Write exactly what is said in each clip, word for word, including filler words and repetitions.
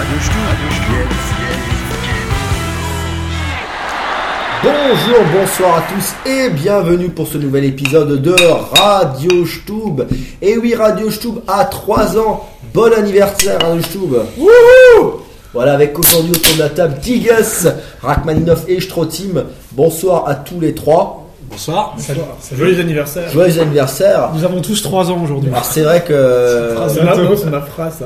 Radio Stub. Bonjour, bonsoir à tous et bienvenue pour ce nouvel épisode de Radio Stub. Et oui, Radio Stub a trois ans. Bon anniversaire Radio Stub. Wouhou! Voilà, avec aujourd'hui autour de la table Digas, Rachmaninov et Strotim. Bonsoir à tous les trois. Bonsoir. Bonsoir. Joyeux anniversaire. Joyeux anniversaire. Nous avons tous trois ans aujourd'hui. Alors c'est vrai que C'est ma, c'est ma phrase.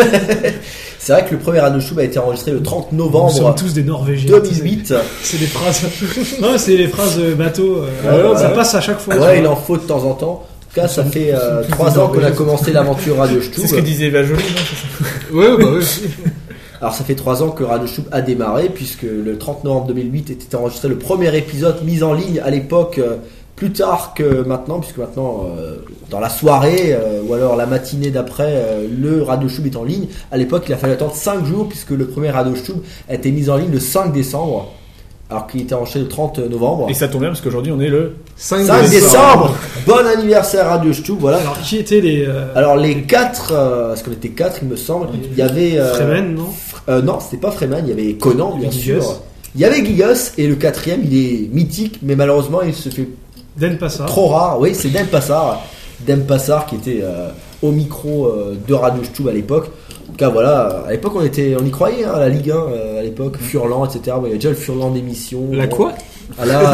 c'est vrai que le premier Radio Stub a été enregistré le trente novembre Nous sommes tous des Norvégiens. deux mille huit. C'est des phrases. Non, c'est les phrases bateau. Ouais, ça ouais. passe à chaque fois. Ouais, il en faut de temps en temps. En tout cas, ça fait euh, trois ans qu'on a commencé l'aventure Radio Stub. C'est ce que disait Eva Jolie, non, c'est ça? Ouais, bah oui. Alors ça fait trois ans que Radio Stub a démarré, puisque le trente novembre deux mille huit était enregistré le premier épisode mis en ligne à l'époque, euh, plus tard que maintenant, puisque maintenant euh, dans la soirée euh, ou alors la matinée d'après, euh, le Radio Stub est en ligne. À l'époque, il a fallu attendre cinq jours, puisque le premier Radio Stub a été mis en ligne le cinq décembre, alors qu'il était enregistré le trente novembre. Et ça tombe bien parce qu'aujourd'hui on est le cinq décembre. Bon anniversaire Radio Stub, voilà. Alors, qui étaient les. Euh... Alors les quatre, euh, parce qu'on était quatre, il me semble. Il y avait euh, Freeman, non euh, Non, c'était pas Freeman. Il y avait Conan, bien Gigas. sûr. Il y avait Gigas et le quatrième, il est mythique, mais malheureusement, il se fait Den Passar. trop rare. Oui, c'est Dem Passar, Dem Passar qui était euh, au micro euh, de Radio Stub à l'époque. En tout cas, voilà. À l'époque, on était, on y croyait hein, à la Ligue un euh, à l'époque, Furlan, et cetera. Bon, il y a déjà le Furlan d'émission. La quoi à la,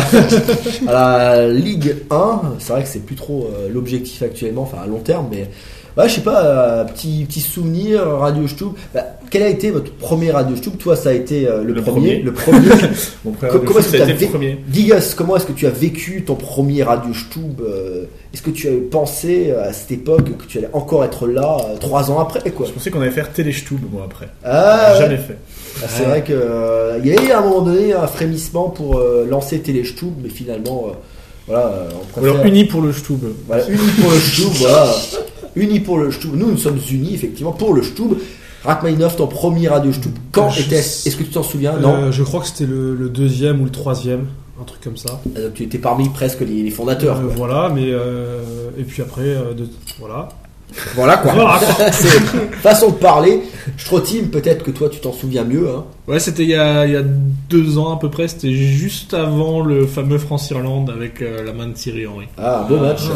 à la Ligue un, c'est vrai que c'est plus trop euh, l'objectif actuellement, enfin à long terme, mais ouais, je sais pas, euh, petit, petit souvenir, Radio Stub. Bah, quel a été votre premier Radio Stub? Toi, ça a été euh, le, Le premier. premier. Le premier. Mon frère. Co- comment est-ce que ça a tu été as le premier. Digas, comment est-ce que tu as vécu ton premier Radio Stub? euh, Est-ce que tu avais pensé euh, à cette époque que tu allais encore être là euh, trois ans après, quoi? Je pensais qu'on allait faire Télé-Stub moi après. Ah, Jamais fait. Ah, c'est vrai qu'il euh, y a eu à un moment donné un frémissement pour euh, lancer Télé-Stub, mais finalement, euh, voilà, euh, on Ou préfère... alors uni pour le Stub. Voilà, unis pour le Stub, voilà. Unis pour le Stub. Nous, nous sommes unis, effectivement, pour le Stub. Rachmaninov, ton premier Radio Stub, quand Je était-ce? sais- Est-ce que tu t'en souviens? Non. Euh, Je crois que c'était le, le deuxième ou le troisième, un truc comme ça. Euh, tu étais parmi presque les, les fondateurs. Euh, quoi. voilà, mais. Euh... Et puis après, euh, de... voilà. Voilà quoi. Voilà, quoi. C'est façon de parler. Strotim, peut-être que toi, tu t'en souviens mieux. Hein. Ouais, c'était il y, a, il y a deux ans à peu près, c'était juste avant le fameux France-Irlande avec euh, la main de Thierry Henry. Ah, beau match.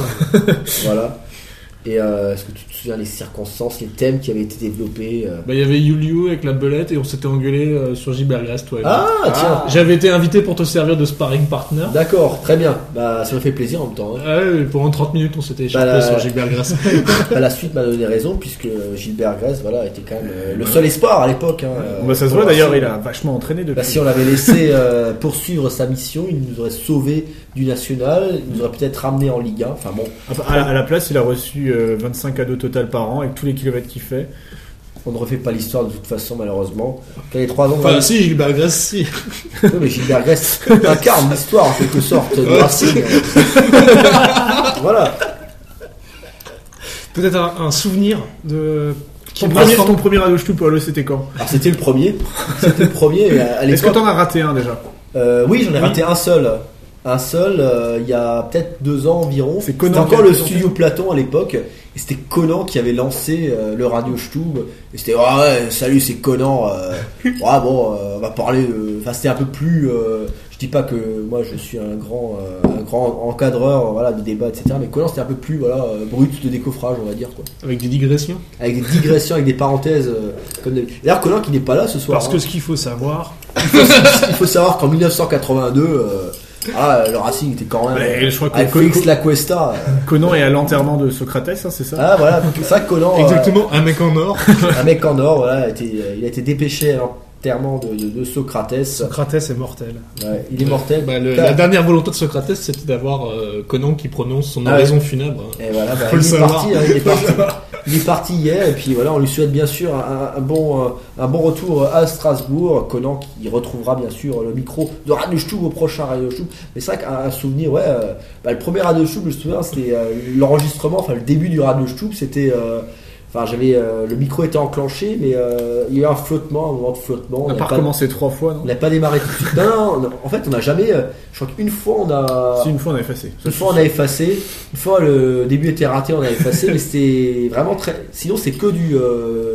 Voilà. Et euh, est-ce que tu te souviens les circonstances, les thèmes qui avaient été développés euh... Bah, il y avait Yuliu avec la belette et on s'était engueulé euh, sur Gilbert Glass, toi et moi. Ah, tiens. J'avais été invité pour te servir de sparring partner. D'accord, très bien. Bah, ça me fait plaisir en même temps. Hein. Ah ouais, pendant trente minutes on s'était échappé Bah, la- sur Gilbert Glass. Bah, la suite m'a donné raison, puisque Gilbert Grèce, voilà, était quand même euh, le seul espoir à l'époque. Hein, euh, Bah, ça se pour voit d'ailleurs, la- il a vachement entraîné depuis. Bah, si on l'avait laissé euh, poursuivre sa mission, il nous aurait sauvé du national, il nous aurait peut-être ramené en Ligue un. Enfin bon, Enfin, à, la, à la place, il a reçu euh, vingt-cinq cadeaux total par an avec tous les kilomètres qu'il fait. on ne refait pas l'histoire de toute façon, malheureusement. Quand les trois ans, Enfin, si, Gilbert Glass, si. oui, mais Gilbert Grèce incarne l'histoire en quelque sorte de Ouais. Racing. Voilà. Peut-être un, un souvenir de. qui Ton est premier, marquant. ton premier Radio Stub, Paulo, c'était quand? Alors c'était le premier. C'était le premier. À, à Est-ce que l'époque, t'en as raté un déjà? euh, oui, j'en ai raté un seul. Un seul, euh, il y a peut-être deux ans environ. C'est Conan C'était encore qui a le présenté. studio Platon à l'époque. Et c'était Conan qui avait lancé euh, le Radio Stub. Et c'était, ah ouais, salut, c'est Conan. Euh, ouais, bon, euh, on va parler. de- Enfin, c'était un peu plus. Euh, je dis pas que moi je suis un grand, euh, un grand encadreur, euh, voilà, de débat, et cetera. Mais Conan c'était un peu plus, voilà, euh, brut de décoffrage, on va dire quoi. Avec des digressions. Avec des digressions, avec des parenthèses. euh, comme des- D'ailleurs, Conan qui n'est pas là ce soir. Parce hein. que ce qu'il faut savoir. Il faut savoir qu'en dix-neuf cent quatre-vingt-deux, euh, ah, le Racing était quand même. Mais je crois que avec Co- Félix Co- Lacuesta. euh, Conan est à l'enterrement de Socrates, hein, c'est ça? Ah voilà, c'est ça que Conan. euh, Exactement, un mec en or. un mec en or, voilà, a été, il a été dépêché à l'enterrement de, de, de Socrates. Socrates est mortel. Ouais, il est mortel. Bah, le- Car- la dernière volonté de Socrates, c'était d'avoir euh, Conan qui prononce son Ah oraison funèbre. Et voilà, bah, Faut le il, est savoir. parti, hein, il est parti. Il est parti hier et puis voilà, on lui souhaite bien sûr un, un bon, euh, un bon retour à Strasbourg. Conan qui retrouvera bien sûr le micro de Radio Stub au prochain Radio Stub. Mais c'est vrai qu'un un souvenir, ouais, euh, bah, le premier Radio Stub, je me souviens, c'était euh, l'enregistrement, enfin le début du Radio Stub, c'était. Euh, Enfin, j'avais euh, le micro était enclenché, mais euh, il y a eu un flottement, un moment de flottement. On n'a n'a pas recommencé trois fois, non? On n'a pas démarré tout de suite. Non, non, non, en fait, on n'a jamais. euh, Je crois qu'une fois, on a. Si, une fois on a effacé. Une fois, on a effacé. Une fois, le début était raté, on a effacé, mais c'était vraiment très. Sinon, c'est que du. Euh,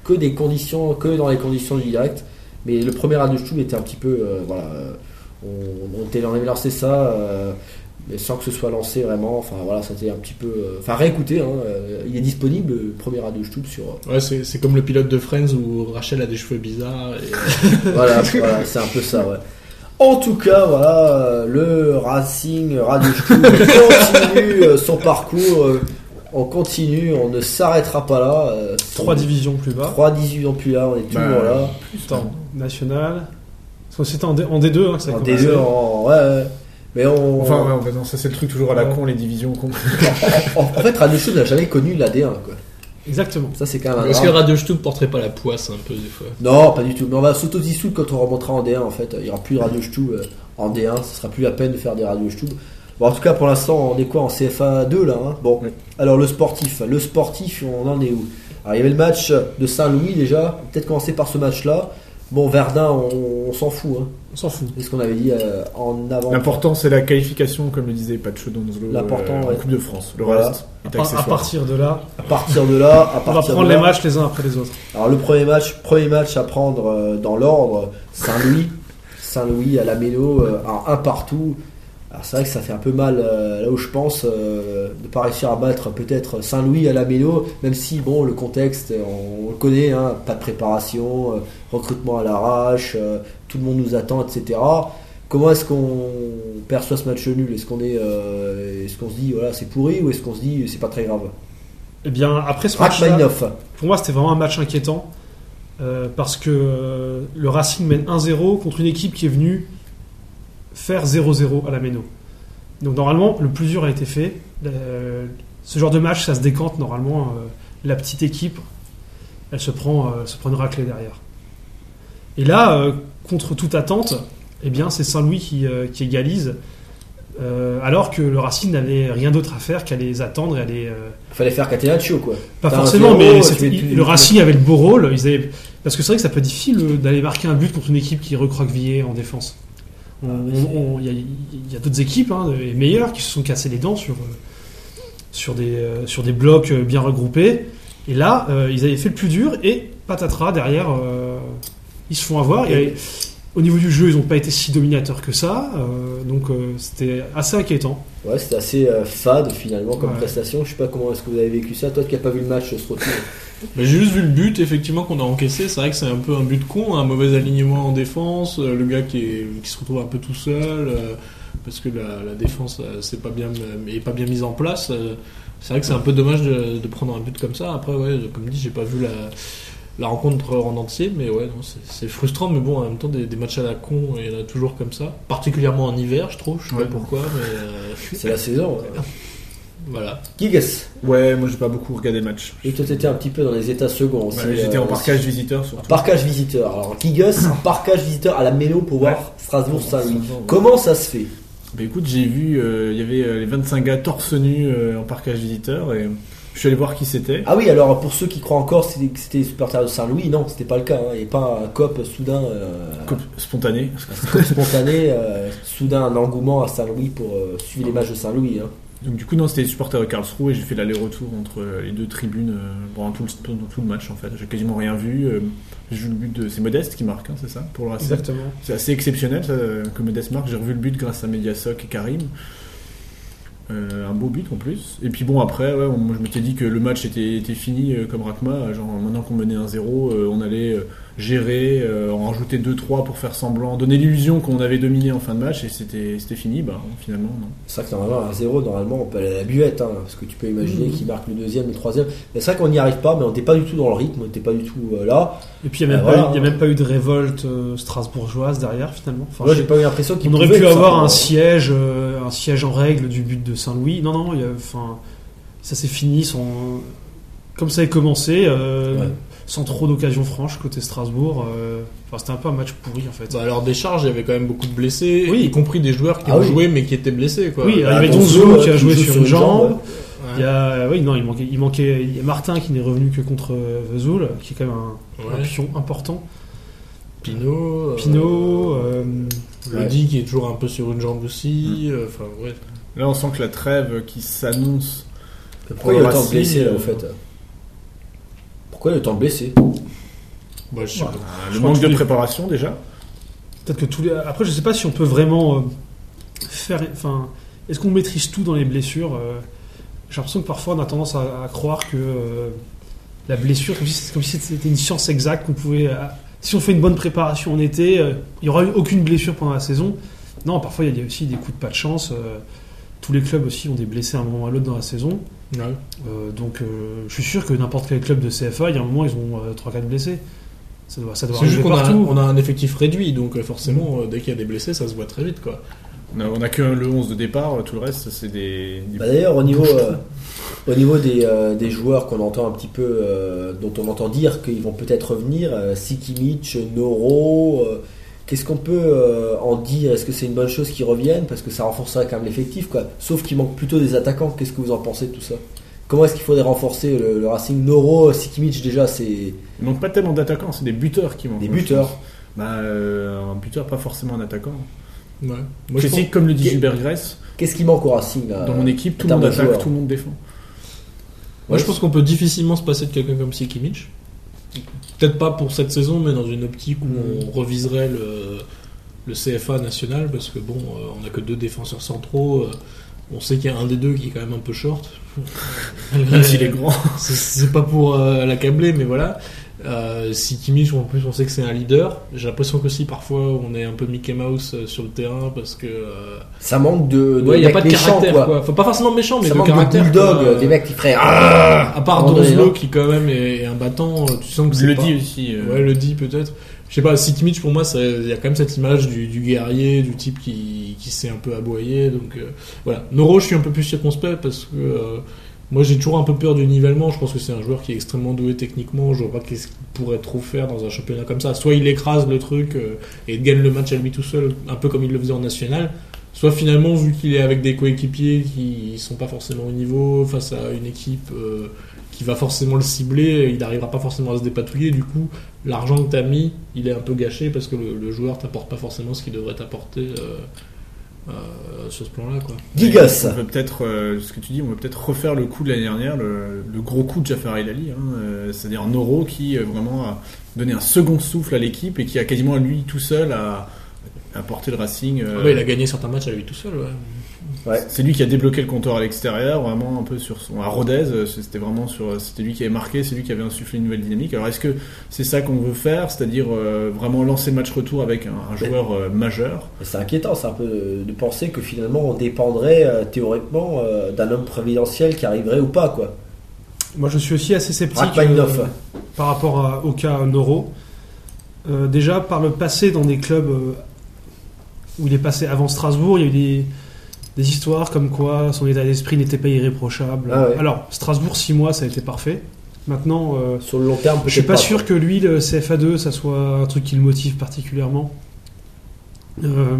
que des conditions, que dans les conditions du direct. Mais le premier Radio Stube était un petit peu, euh, voilà, euh, on, on, était, on avait lancé ça, euh, mais sans que ce soit lancé vraiment. Enfin voilà, ça c'était un petit peu, euh, enfin réécoutez, hein, euh, il est disponible le premier Radio Stube sur. Ouais, c'est, c'est comme le pilote de Friends où Rachel a des cheveux bizarres. Et... voilà, voilà, c'est un peu ça, ouais. En tout cas, voilà, le Racing Radio Stube continue son parcours. On continue, on ne s'arrêtera pas là. Euh, Trois divisions plus bas. Trois divisions plus là, on est toujours bah, là. Attends, national. Parce que c'était en, D, en D deux hein, que ça a En commencé. D deux, en... ouais, ouais. Mais on... Enfin, ouais, ouais, non, ça c'est le truc toujours à la Ouais. con, les divisions. Con. en, en fait, Radio Stube n'a jamais connu la D un, quoi. Exactement. Ça, c'est quand même un Est-ce que drame. Radio Stube porterait pas la poisse un peu des fois? Non, pas du tout. Mais on va s'auto-dissoudre quand on remontera en D un, en fait. Il n'y aura plus de Radio Stube euh, en D un. Ce sera plus la peine de faire des Radio Stube. Bon, en tout cas, pour l'instant, on est quoi en C F A deux là, hein. Bon, Oui. alors le sportif. Le sportif, on en est où? Alors, il y avait le match de Saint-Louis déjà. On va peut-être commencer par ce match-là. Bon, Verdun, on, on s'en fout. Hein. On s'en fout. C'est ce qu'on avait dit euh, en avant. L'important c'est la qualification, comme le disait Pacho Donzlo, L'important, euh, en ouais. Coupe de France. Le Voilà. reste À, est par- à accessoire. partir de là, À partir de là, à on va partir prendre de les là- matchs les uns après les autres. Alors le premier match, premier match à prendre euh, dans l'ordre, Saint-Louis, Saint-Louis à la Méno, euh, un, un partout. Alors c'est vrai que ça fait un peu mal euh, là où je pense euh, de ne pas réussir à battre peut-être Saint-Louis à la Méno, même si bon le contexte on, on le connaît, hein, pas de préparation, euh, recrutement à l'arrache, euh, tout le monde nous attend, et cetera. Comment est-ce qu'on perçoit ce match nul? Est-ce qu'on est, euh, est-ce qu'on se dit voilà c'est pourri ou est-ce qu'on se dit c'est pas très grave? Eh bien, après ce match, Rachmaninoff. pour moi, c'était vraiment un match inquiétant euh, parce que euh, le Racing mène un zéro contre une équipe qui est venue faire zéro zéro à la Méno. Donc normalement, le plus dur a été fait. Euh, ce genre de match, ça se décante normalement. Euh, la petite équipe, elle se prend, euh, se prend une raclée derrière. Et là, euh, contre toute attente, eh bien, c'est Saint-Louis qui, euh, qui égalise. Euh, alors que le Racing n'avait rien d'autre à faire qu'à les attendre et à les, euh, Fallait faire Catenaccio quoi. pas T'as un forcément, zéro, mais tu c'était- mets plus- le Racing avait le beau rôle. Ils avaient... Parce que c'est vrai que ça peut être difficile euh, d'aller marquer un but contre une équipe qui est recroquevillée en défense. On- on- on- Il y a, il y a d'autres équipes hein, et meilleures qui se sont cassées les dents sur, euh, sur, des, euh, sur des blocs euh, bien regroupés. Et là, euh, ils avaient fait le plus dur et patatras derrière, euh, ils se font avoir. Et, au niveau du jeu, ils n'ont pas été si dominateurs que ça. euh, donc euh, c'était assez inquiétant. Ouais, c'était assez euh, fade finalement comme Ouais. prestation. Je sais pas comment est-ce que vous avez vécu ça. Toi qui n'as pas vu le match, se retrouve. Mais j'ai juste vu le but, effectivement, qu'on a encaissé. C'est vrai que c'est un peu un but con, un mauvais alignement en défense. euh, Le gars qui, est, qui se retrouve un peu tout seul euh, parce que la, la défense euh, c'est pas bien, est pas bien mise en place. euh, C'est vrai que c'est un peu dommage de, de prendre un but comme ça. Après, ouais, comme dit, j'ai pas vu la, la rencontre en entier, mais ouais, non, c'est, c'est frustrant. Mais bon, en même temps, des, des matchs à la con, il y en a toujours comme ça. Particulièrement en hiver, je trouve. Je sais Ouais. pas pourquoi, mais euh, C'est la saison. ouais. voilà. Gigas. Ouais, moi j'ai pas beaucoup regardé le match. Et toi t'étais un petit peu dans les états seconds. aussi, Ouais, J'étais euh, en parcage visiteur surtout. Un parcage visiteur. Alors Gigas, un parcage visiteur à la Méno pour voir Ouais. Strasbourg-Saint-Louis. Ouais. Comment ça se fait? Bah écoute, j'ai vu, euh, il y avait euh, les vingt-cinq gars torse nu euh, en parcage visiteur et je suis allé voir qui c'était. Ah oui, alors pour ceux qui croient encore que c'était que c'était les supporters de Saint-Louis, non, c'était pas le cas. hein. Il n'y a pas un cop soudain, euh, Cop spontané. un cop spontané, euh, soudain un engouement à Saint-Louis pour euh, suivre les matchs de Saint-Louis. hein. Donc du coup non, c'était les supporters de Karlsruhe et j'ai fait l'aller-retour entre euh, les deux tribunes euh, pendant tout le, pendant tout le match en fait. J'ai quasiment rien vu. euh, j'ai vu le but de... C'est Modeste qui marque, hein, c'est ça, pour le Racing. Exactement. C'est assez exceptionnel ça, que Modeste marque. J'ai revu le but grâce à Mediasoc et Karim. Euh, un beau but en plus. Et puis bon après, ouais, moi je m'étais dit que le match était, était fini euh, comme Rakma. Genre maintenant qu'on menait un zéro, euh, on allait euh, gérer, euh, en rajouter deux trois pour faire semblant, donner l'illusion qu'on avait dominé en fin de match et c'était, c'était fini. Bah finalement non. C'est vrai que normalement, un zéro, normalement, on peut aller à la buvette, hein, parce que tu peux imaginer qui marque le deuxième, le troisième. Mais c'est vrai qu'on n'y arrive pas, mais on n'était pas du tout dans le rythme, on n'était pas du tout euh, là. Et puis il n'y a, Euh, même voilà. pas eu- il y a même pas eu de révolte euh, strasbourgeoise derrière finalement. Enfin, Moi, je- j'ai pas eu l'impression qu'il on aurait pouvait, pu tout avoir simplement. un siège, euh, un siège en règle du but de Saint-Louis. Non, non, il y a- enfin, ça s'est fini sans, comme ça a commencé, euh, Ouais. sans trop d'occasions franches côté Strasbourg. euh, Enfin, c'était un peu un match pourri en fait. Bah, alors des charges, il y avait quand même beaucoup de blessés, Oui. y compris des joueurs qui Ah ont oui. joué mais qui étaient blessés. Quoi. Oui, Euh, il y avait Attention, Donzo euh, qui a joué sur une jambe. ouais. Il y a, oui, non, il manquait, il manquait, il y a Martin qui n'est revenu que contre euh, Vesoul, qui est quand même un, Ouais. un pion important. Pinot, euh, Pinot, euh, Lodi qui est toujours un peu sur une jambe aussi. euh, Enfin, ouais. Là on sent que la trêve qui s'annonce. Pourquoi il y a autant de Racing, blessés là euh, au fait? Pourquoi il y a autant de blessés? Bah, je sais Ouais. pas. Euh, Je le crois manque que de tous les- préparation déjà. Peut-être que tous les. Après, je sais pas si on peut vraiment euh, faire. Enfin, est-ce qu'on maîtrise tout dans les blessures euh, J'ai l'impression que parfois on a tendance à, à croire que euh, la blessure, comme si, c'était- comme si c'était une science exacte, qu'on pouvait. euh, si on fait une bonne préparation en été, euh, il y aura eu aucune blessure pendant la saison. Non, parfois il y a aussi des coups de pas de chance. euh, tous les clubs aussi ont des blessés à un moment ou à l'autre dans la saison. Ouais. Euh, donc, euh, je suis sûr que n'importe quel club de C F A, il y a un moment, ils ont trois quatre blessés. Ça doit, ça doit C'est juste arriver qu'on a, partout. on a un effectif réduit, donc euh, forcément, euh, dès qu'il y a des blessés, ça se voit très vite, quoi. On a, on a que le onze de départ, tout le reste c'est des. des- Bah d'ailleurs, au niveau, euh, au niveau des, euh, des joueurs qu'on entend un petit peu, euh, dont on entend dire qu'ils vont peut-être revenir, euh, Sikimic, Noro, euh, qu'est-ce qu'on peut euh, en dire? Est-ce que c'est une bonne chose qu'ils reviennent? Parce que ça renforcerait quand même l'effectif, quoi. Sauf qu'il manque plutôt des attaquants. Qu'est-ce que vous en pensez de tout ça? Comment est-ce qu'il faudrait renforcer le, le Racing? Noro, Sikimic, déjà, c'est Il manque pas tellement d'attaquants, c'est des buteurs qui manquent. des moi, je buteurs. pense. Bah, euh, un buteur, pas forcément un attaquant. Ouais. Moi, je Je pense- sais que comme le dit Qu'est- Gilbert Grèce, Qu'est-ce qui manque au Racing là, dans mon équipe, en tout le monde termes de attaque, joueurs. tout le monde défend. Moi, je pense qu'on peut difficilement se passer de quelqu'un comme Sikimic. Peut-être pas pour cette saison, mais dans une optique où Mm. on reviserait le, le C F A national, parce que bon, euh, on a que deux défenseurs centraux. euh, on sait qu'il y a un des deux qui est quand même un peu short. Même s'il est grand. C'est- C'est pas pour euh, l'accabler, mais voilà. Euh, Sikimic, en plus, on sait que c'est un leader. J'ai l'impression qu'aussi, parfois, on est un peu Mickey Mouse euh, sur le terrain, parce que. euh, Ça manque de, de ouais, il n'y a mecs pas de méchants, caractère, quoi. quoi. Enfin, pas forcément méchant, mais Ça de manque caractère. de bulldog, quoi. des mecs qui feraient ah À part À un moment donné, Donzlo non qui quand même est, est un battant, euh, tu sens que c'est le pas... dit aussi. euh, Ouais, le dit peut-être. Je sais pas, Sikimic pour moi, c'est- il y a quand même cette image du, du guerrier, du type qui, qui s'est un peu aboyé. Donc euh, voilà. Noro, je suis un peu plus circonspect parce que euh, moi j'ai toujours un peu peur du nivellement. Je pense que c'est un joueur qui est extrêmement doué techniquement. Je vois pas qu'est-ce qu'il pourrait trop faire dans un championnat comme ça. Soit il écrase le truc euh, et gagne le match à lui tout seul, un peu comme il le faisait en national. Soit finalement, vu qu'il est avec des coéquipiers qui sont pas forcément au niveau, face à une équipe euh, qui va forcément le cibler, il n'arrivera pas forcément à se dépatouiller. Du coup, l'argent que tu as mis, il est un peu gâché parce que le, le joueur t'apporte pas forcément ce qu'il devrait t'apporter euh, euh, sur ce plan-là, quoi. Gigas. On peut peut-être, euh, ce que tu dis, on peut peut-être refaire le coup de l'année dernière, le, le gros coup de Jafar El-Ali, hein, euh, c'est-à-dire Noro qui euh, vraiment a donné un second souffle à l'équipe et qui a quasiment lui tout seul à, à porter le Racing. euh, Ah ouais, il a gagné certains matchs à lui tout seul, ouais. Ouais. C'est lui qui a débloqué le compteur à l'extérieur, vraiment un peu sur son. À Rodez, euh, c'était vraiment sur. C'était lui qui avait marqué, c'est lui qui avait insufflé une nouvelle dynamique. Alors est-ce que c'est ça qu'on veut faire, c'est-à-dire euh, vraiment lancer le match retour avec un, un joueur euh, majeur? Et c'est inquiétant, c'est un peu de, de penser que finalement on dépendrait euh, théoriquement euh, d'un homme providentiel qui arriverait ou pas, quoi. Moi, je suis aussi assez sceptique Rachmaninoff. euh, par rapport à- au cas Noro. Euh, déjà, par le passé, dans des clubs euh, où il est passé avant Strasbourg, il y a eu des, des histoires comme quoi son état d'esprit n'était pas irréprochable. Ah ouais. Alors, Strasbourg, six mois, ça a été parfait. Maintenant, euh, Sur le long terme, peut-être je suis pas, pas sûr que lui, le C F A deux, ça soit un truc qui le motive particulièrement. Euh,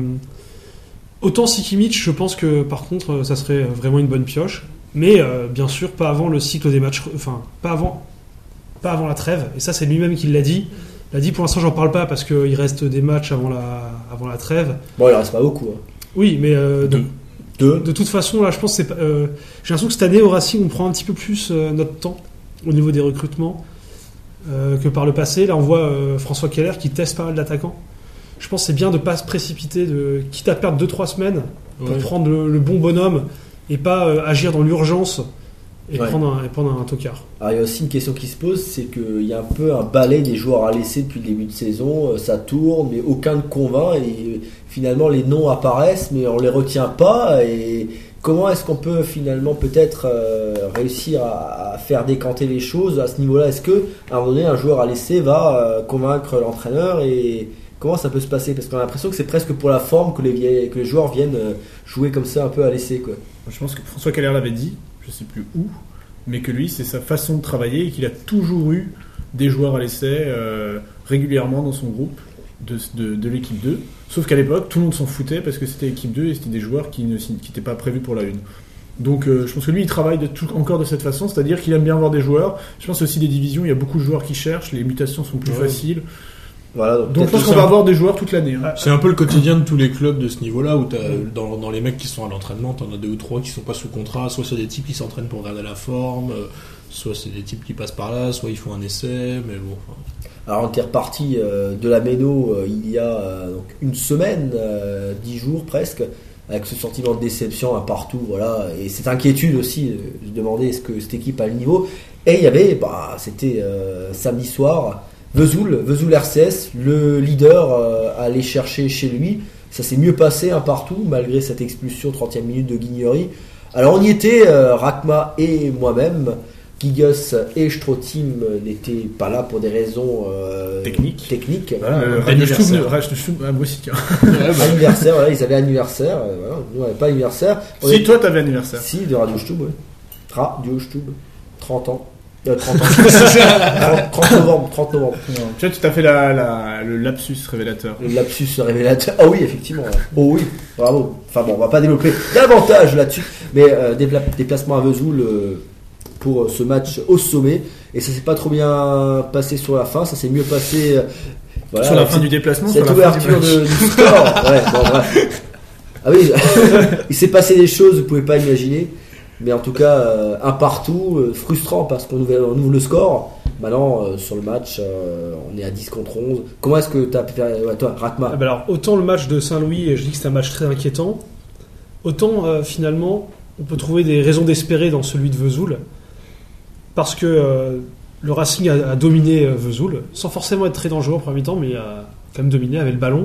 autant Sikimic, je pense que par contre, ça serait vraiment une bonne pioche. Mais euh, bien sûr, pas avant le cycle des matchs. Enfin, pas avant, pas avant la trêve. Et ça, c'est lui-même qui l'a dit. Il a dit pour l'instant, j'en parle pas parce qu'il reste des matchs avant la, avant la trêve. Bon, il reste pas beaucoup. Hein. Oui, mais euh, de, Deux. de toute façon, là, je pense que c'est pas. euh, j'ai l'impression que cette année, au Racing, on prend un petit peu plus euh, notre temps au niveau des recrutements euh, que par le passé. Là, on voit euh, François Keller qui teste pas mal d'attaquants. Je pense que c'est bien de pas se précipiter, de quitte à perdre deux trois semaines pour Ouais. prendre le, le bon bonhomme et pas euh, agir dans l'urgence et, Ouais. prendre un, et prendre un tocard. Alors il y a aussi une question qui se pose, c'est qu'il y a un peu un balai des joueurs à laisser depuis le début de saison. Euh, Ça tourne, mais aucun ne convainc et finalement les noms apparaissent, mais on les retient pas. Et comment est-ce qu'on peut finalement peut-être euh, réussir à, à faire décanter les choses à ce niveau-là? Est-ce que à un moment donné un joueur à laisser va euh, convaincre l'entraîneur et comment ça peut se passer? Parce qu'on a l'impression que c'est presque pour la forme que les, vieilles- que les joueurs viennent euh, jouer comme ça un peu à laisser, quoi. Je pense que François Keller l'avait dit, je sais plus où, mais que lui, c'est sa façon de travailler et qu'il a toujours eu des joueurs à l'essai euh, régulièrement dans son groupe de, de, de l'équipe deux. Sauf qu'à l'époque, tout le monde s'en foutait parce que c'était l'équipe deux et c'était des joueurs qui n'étaient pas prévus pour la une. Donc euh, je pense que lui, il travaille de tout, encore de cette façon, c'est-à-dire qu'il aime bien avoir des joueurs. Je pense aussi des divisions, il y a beaucoup de joueurs qui cherchent, les mutations sont plus Ouais. faciles. Voilà, donc, Donc je pense que qu'on ça- va avoir des joueurs toute l'année. Hein. C'est un peu le quotidien de tous les clubs de ce niveau-là où t'as, dans, dans les mecs qui sont à l'entraînement, t'en as deux ou trois qui sont pas sous contrat, soit c'est des types qui s'entraînent pour garder la forme, euh, soit c'est des types qui passent par là, soit ils font un essai, mais bon. Enfin, Alors on était reparti euh, de la Méno euh, il y a euh, donc une semaine, euh, dix jours presque, avec ce sentiment de déception un partout, voilà, et cette inquiétude aussi, euh, je demandais est-ce que cette équipe a le niveau, et il y avait, bah, c'était euh, samedi soir, Vesoul, Vesoul R C S, le leader euh, à aller chercher chez lui, ça s'est mieux passé un partout, malgré cette expulsion trentième minute de Guignery. Alors on y était, euh, Rakma et moi-même. Gigas et Strotim n'étaient pas là pour des raisons euh, Techniques. techniques. Voilà, euh, Euh, Radio anniversaire. Stub, Radio Stub, ah, moi aussi, tiens. ouais, bah, Anniversaire, voilà, ils avaient anniversaire. euh, Voilà, nous on n'avait pas anniversaire. On Si est- toi t'avais anniversaire. Si, de Radio Stub, oui. Radio Stub, trente ans. Euh, trente ans. trente, trente novembre, trente novembre. Tu vois, tu t'as fait la, la, le lapsus révélateur. Le lapsus révélateur. Ah oui, effectivement. ouais. Oh oui, bravo. Enfin bon, on va pas développer davantage là-dessus. Mais euh, dépla- déplacement à Vesoul euh, pour ce match au sommet. Et ça s'est pas trop bien passé sur la fin. Ça s'est mieux passé. euh, voilà, sur la avec fin du déplacement, cette sur la fin du ouverture match. de, du score. Ouais, bon, bref. Ah oui, il s'est passé des choses, vous pouvez pas imaginer. Mais en tout cas, euh, un partout, euh, frustrant parce qu'on ouvre, on ouvre le score. Maintenant, euh, sur le match, euh, on est à dix contre onze. Comment est-ce que tu as pu faire, ouais, toi, Rakma? Ah bah alors, autant le match de Saint-Louis, je dis que c'est un match très inquiétant, autant euh, finalement, on peut trouver des raisons d'espérer dans celui de Vesoul, parce que euh, le Racing a, a dominé euh, Vesoul, sans forcément être très dangereux au premier temps, mais il a quand même dominé avec le ballon.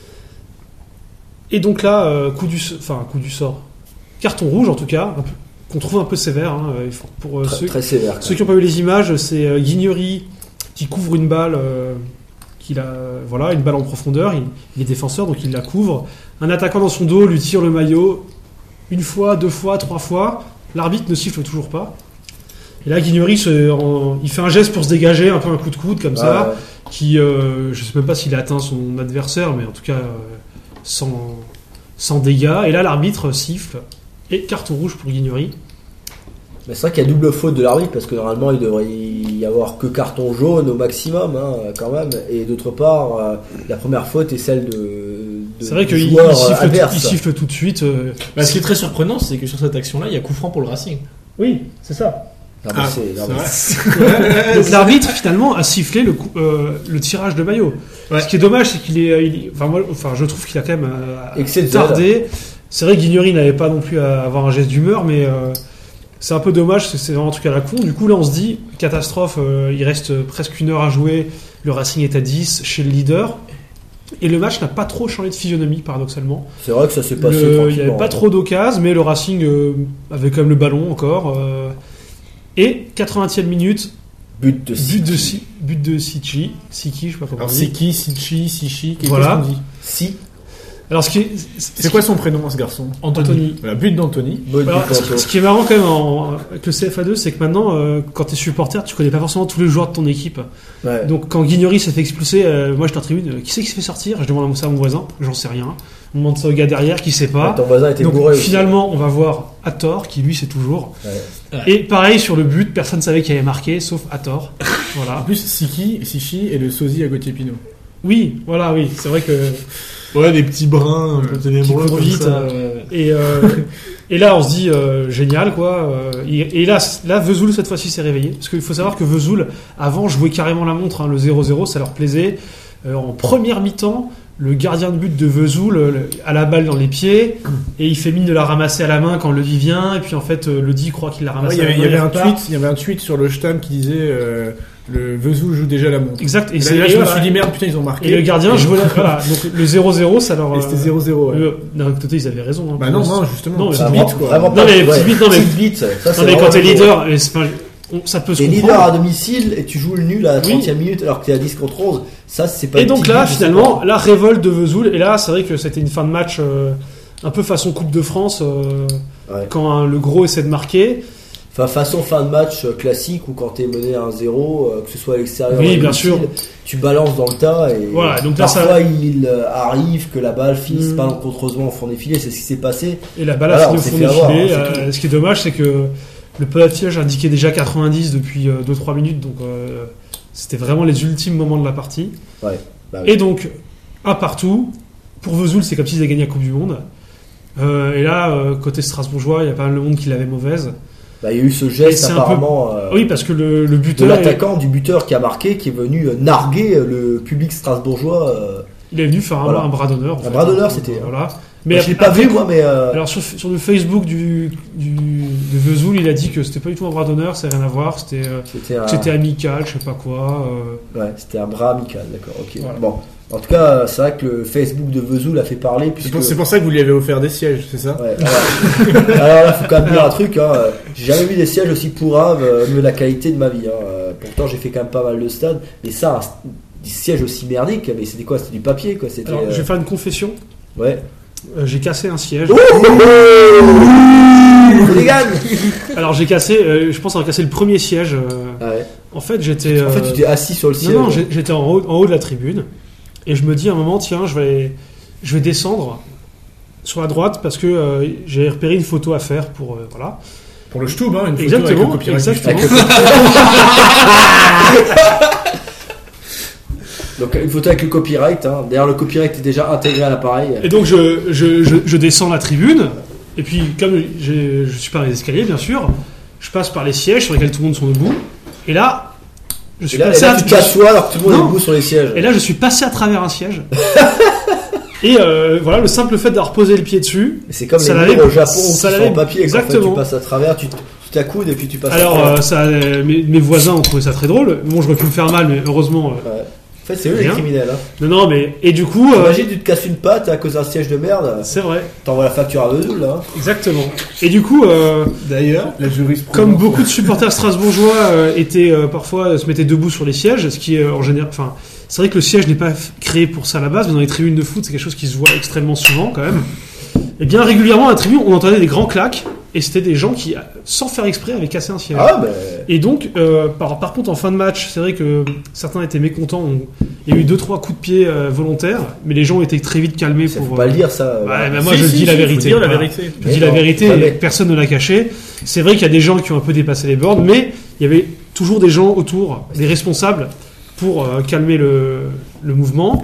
Et donc là, euh, coup du, enfin, coup du sort, carton rouge en tout cas, un peu- qu'on trouve un peu sévère. Hein, il faut- pour euh, Très, ceux, très sévère. quand Ceux qui n'ont pas vu les images, c'est euh, Guignery qui couvre une balle, euh, qu'il a, voilà, une balle en profondeur. Il, il est défenseur, donc il la couvre. Un attaquant dans son dos lui tire le maillot une fois, deux fois, trois fois. L'arbitre ne siffle toujours pas. Et là, Guignery, se- en- il fait un geste pour se dégager, un peu un coup de coude comme même. ça, Ouais, ouais. qui, euh, je sais même pas s'il a atteint son adversaire, mais en tout cas euh, sans, sans dégâts. Et là, l'arbitre siffle et carton rouge pour Guignery. Mais c'est vrai qu'il y a double faute de l'arbitre parce que normalement il devrait y avoir que carton jaune au maximum, hein, quand même. Et d'autre part, euh, la première faute est celle de. de C'est vrai du qu'il joueur, il euh, siffle, adverse. il siffle tout de suite. euh, bah, ce qui est très surprenant, c'est que sur cette action-là, il y a coup franc pour le Racing. Oui, c'est ça. Non, mais Ah, c'est- non, c'est mais vrai. Donc l'arbitre finalement a sifflé le, coup- euh, le tirage de maillot. Ouais. Ce qui est dommage, c'est qu'il est, il est- enfin, moi, enfin, je trouve qu'il a quand même euh, Excès de tardé. C'est vrai que Guignery n'avait pas non plus à avoir un geste d'humeur, mais euh, c'est un peu dommage. C'est c'est vraiment un truc à la con. Du coup, là, on se dit catastrophe. euh, il reste presque une heure à jouer. Le Racing est à dix chez le leader. Et le match n'a pas trop changé de physionomie, paradoxalement. c'est vrai que ça s'est passé Le- il n'y tranquillement. avait pas trop d'occasions, mais le Racing euh, avait quand même le ballon encore. euh, et quatre-vingtième minute, But de but de, Siki. Si- but de Sichi, Siki, je sais pas comment on Alors dit. Siki, Sichi, Sichi, qu'est-ce Voilà. qu'on dit Si. Alors ce qui est, C'est quoi son prénom, ce garçon Anthony. Voilà, but d'Anthony. Bonne Alors, but ce, d'Anto. ce qui est marrant quand même en- avec le C F A deux, c'est que maintenant, euh, quand tu es supporter, tu connais pas forcément tous les joueurs de ton équipe. Ouais. Donc quand Guignery s'est fait expulser, euh, moi j'étais en tribune, euh, qui c'est qui se fait sortir? Je demande ça à mon voisin, j'en sais rien. On demande ça au gars derrière qui sait pas. Ton voisin était Donc bourré. aussi. finalement, on va voir Hathor, qui lui sait toujours. Ouais. Et pareil sur le but, personne savait qui avait marqué, sauf Hathor. En Voilà. plus, Siki, Sichi et le sosie à Gauthier Pinot. Oui, voilà, oui, c'est vrai que. Ouais, des petits brins un peu ténébreux Qui courent comme vite, ça. euh, Et, euh, et là, on se dit euh, génial, quoi. euh, Et, et là, là, Vesoul cette fois-ci s'est réveillé, parce qu'il faut savoir que Vesoul avant jouait carrément la montre, hein, le zéro zéro, ça leur plaisait. Euh, en première mi-temps, le gardien de but de Vesoul euh, le- a la balle dans les pieds et il fait mine de la ramasser à la main quand Levy vient. Et puis en fait, euh, Ledi croit qu'il l'a Ouais, ramassé il y à la avait, main. il y avait un repart. tweet, il y avait un tweet sur le Stam qui disait euh, le Vesoul joue déjà la montre. Exact. Et, Et là, c'est- là, et je me voilà. suis dit merde, putain, ils ont marqué. Et le gardien jouait la... voilà. Donc le zéro zéro, ça leur. Et c'était euh, zéro zéro. Ouais. le- D'un côté, ils avaient raison. hein, Bah pour non, le- non, justement. Non, mais petite vraiment- bite, quoi. Vraiment Non, pas- mais ouais. petite bite, non, mais- Petite bite, ça, ça, Non, c'est mais vraiment quand t'es pas leader, et c'est pas- on- ça peut se T'es comprendre. leader à domicile et tu joues le nul à la Oui. trentième minute alors que t'es à dix contre onze. Ça, c'est pas Et une donc petite là, bite, c'est finalement, pas- la révolte de Vesoul. Et là, c'est vrai que c'était une fin de match euh, un peu façon Coupe de France, euh, Ouais. quand hein, le gros essaie de marquer. Enfin, façon fin de match euh, classique où quand t'es mené à un zéro, euh, que ce soit à l'extérieur Oui, ou à bien domicile, sûr. tu balances dans le tas et Voilà, donc là, parfois ça- il euh, arrive que la balle finisse Mm. malencontreusement au fond des filets, c'est ce qui s'est passé. Et la balle a Voilà, fini on au s'est fond fait des avoir, filets. hein, c'est Euh, ce qui est dommage, c'est que le pelotillage indiquait déjà quatre-vingt-dix depuis deux trois minutes. Donc euh, c'était vraiment les ultimes moments de la partie. Bah, Bah oui. Et donc, un partout. Pour Vesoul, c'est comme s'ils avaient gagné la Coupe du Monde. Euh, et là, euh, côté strasbourgeois, il y a pas mal de monde qui l'avait mauvaise. Bah, il y a eu ce Et geste c'est un apparemment euh, Oui, parce que le, le de buteur, l'attaquant, du buteur qui a marqué, qui est venu euh, narguer euh, le public strasbourgeois. euh, il est venu faire un, Voilà. un bras d'honneur. en Un fait. bras d'honneur, Donc, c'était, Voilà. Moi, Mais je l'ai pas après vu coup- moi, mais euh, Alors sur, sur le Facebook du, du, de Vesoul, il a dit que c'était pas du tout un bras d'honneur, c'est rien à voir, c'était, euh, c'était un, que c'était amical, je sais pas quoi. euh. ouais, c'était un bras amical, d'accord. Ok. Voilà. Bon, en tout cas, c'est vrai que le Facebook de Vesoul a fait parler C'est puisque. pour, c'est pour ça que vous lui avez offert des sièges, c'est ça? Ouais, alors, alors là, faut quand même dire un truc. Hein, euh, j'ai jamais vu des sièges aussi pourraves euh, au niveau de la qualité de ma vie. Hein. Euh, pourtant, j'ai fait quand même pas mal de stades, mais ça, un, des sièges aussi merdiques, mais c'était quoi? C'était du papier, quoi. C'était. Alors euh, je vais faire une confession, Ouais. euh, j'ai cassé un siège. Les gars. Alors j'ai cassé, euh, je pense avoir cassé le premier siège. euh, Ah ouais. En fait j'étais... En fait, euh, tu t'es assis sur le siège. Non, non, j'ai- j'étais en haut, en haut de la tribune, et je me dis à un moment, tiens, je vais, je vais descendre sur la droite parce que euh, j'ai repéré une photo à faire pour... euh, voilà. Pour le Stub, hein, une photo Exactement, avec le copyright du exactement. Stub. Donc une photo avec le copyright. Hein. D'ailleurs, le copyright est déjà intégré à l'appareil. Et donc je, je, je, je descends la tribune, et puis comme j'ai- je suis par les escaliers bien sûr, je passe par les sièges sur lesquels tout le monde sont debout, et là je Et suis là, et passé là, à tu t'assois alors que tout le monde Non. est debout sur les sièges. et là je suis passé à travers un siège. Et euh, voilà, le simple fait d'avoir posé le pied dessus. C'est comme Ça les l'avait- murs au Japon ça qui sont l'avait- en papier. Qu'en fait, exactement. tu passes à travers, tu, tu t'accoudes et puis tu passes à Alors travers. euh, ça, euh, mes, mes voisins ont trouvé ça très drôle. Bon, je aurais pu me faire mal, mais heureusement. euh, Ouais. En fait, c'est eux les Rien. criminels. Hein. Non, non, mais et du coup, euh, Imagine, tu te casses une patte à cause d'un siège de merde. c'est vrai, T'envoies la facture à Vesoul là. exactement. Et du coup, euh, D'ailleurs, La jurisprudence. comme beaucoup de supporters strasbourgeois euh, étaient euh, parfois euh, se mettaient debout sur les sièges, ce qui est euh, en général, enfin, c'est vrai que le siège n'est pas f- créé pour ça à la base, mais dans les tribunes de foot, c'est quelque chose qui se voit extrêmement souvent quand même. Et bien régulièrement à la tribune, on entendait des grands claques, et c'était des gens qui, sans faire exprès, avaient cassé un siège. Ah, ben. Et donc, euh, par, par contre, en fin de match, c'est vrai que certains étaient mécontents. On- il y a eu deux trois coups de pied euh, volontaires, mais les gens ont été très vite calmés Ça pour. faut pas euh, le dire ça. Ouais, mais Si, moi je si, dis si, la faut vérité. dire la Voilà. vérité. Je Mais dis la non, vérité, jamais. et personne ne l'a caché. C'est vrai qu'il y a des gens qui ont un peu dépassé les bornes, mais il y avait toujours des gens autour, des responsables, pour euh, calmer le, le mouvement.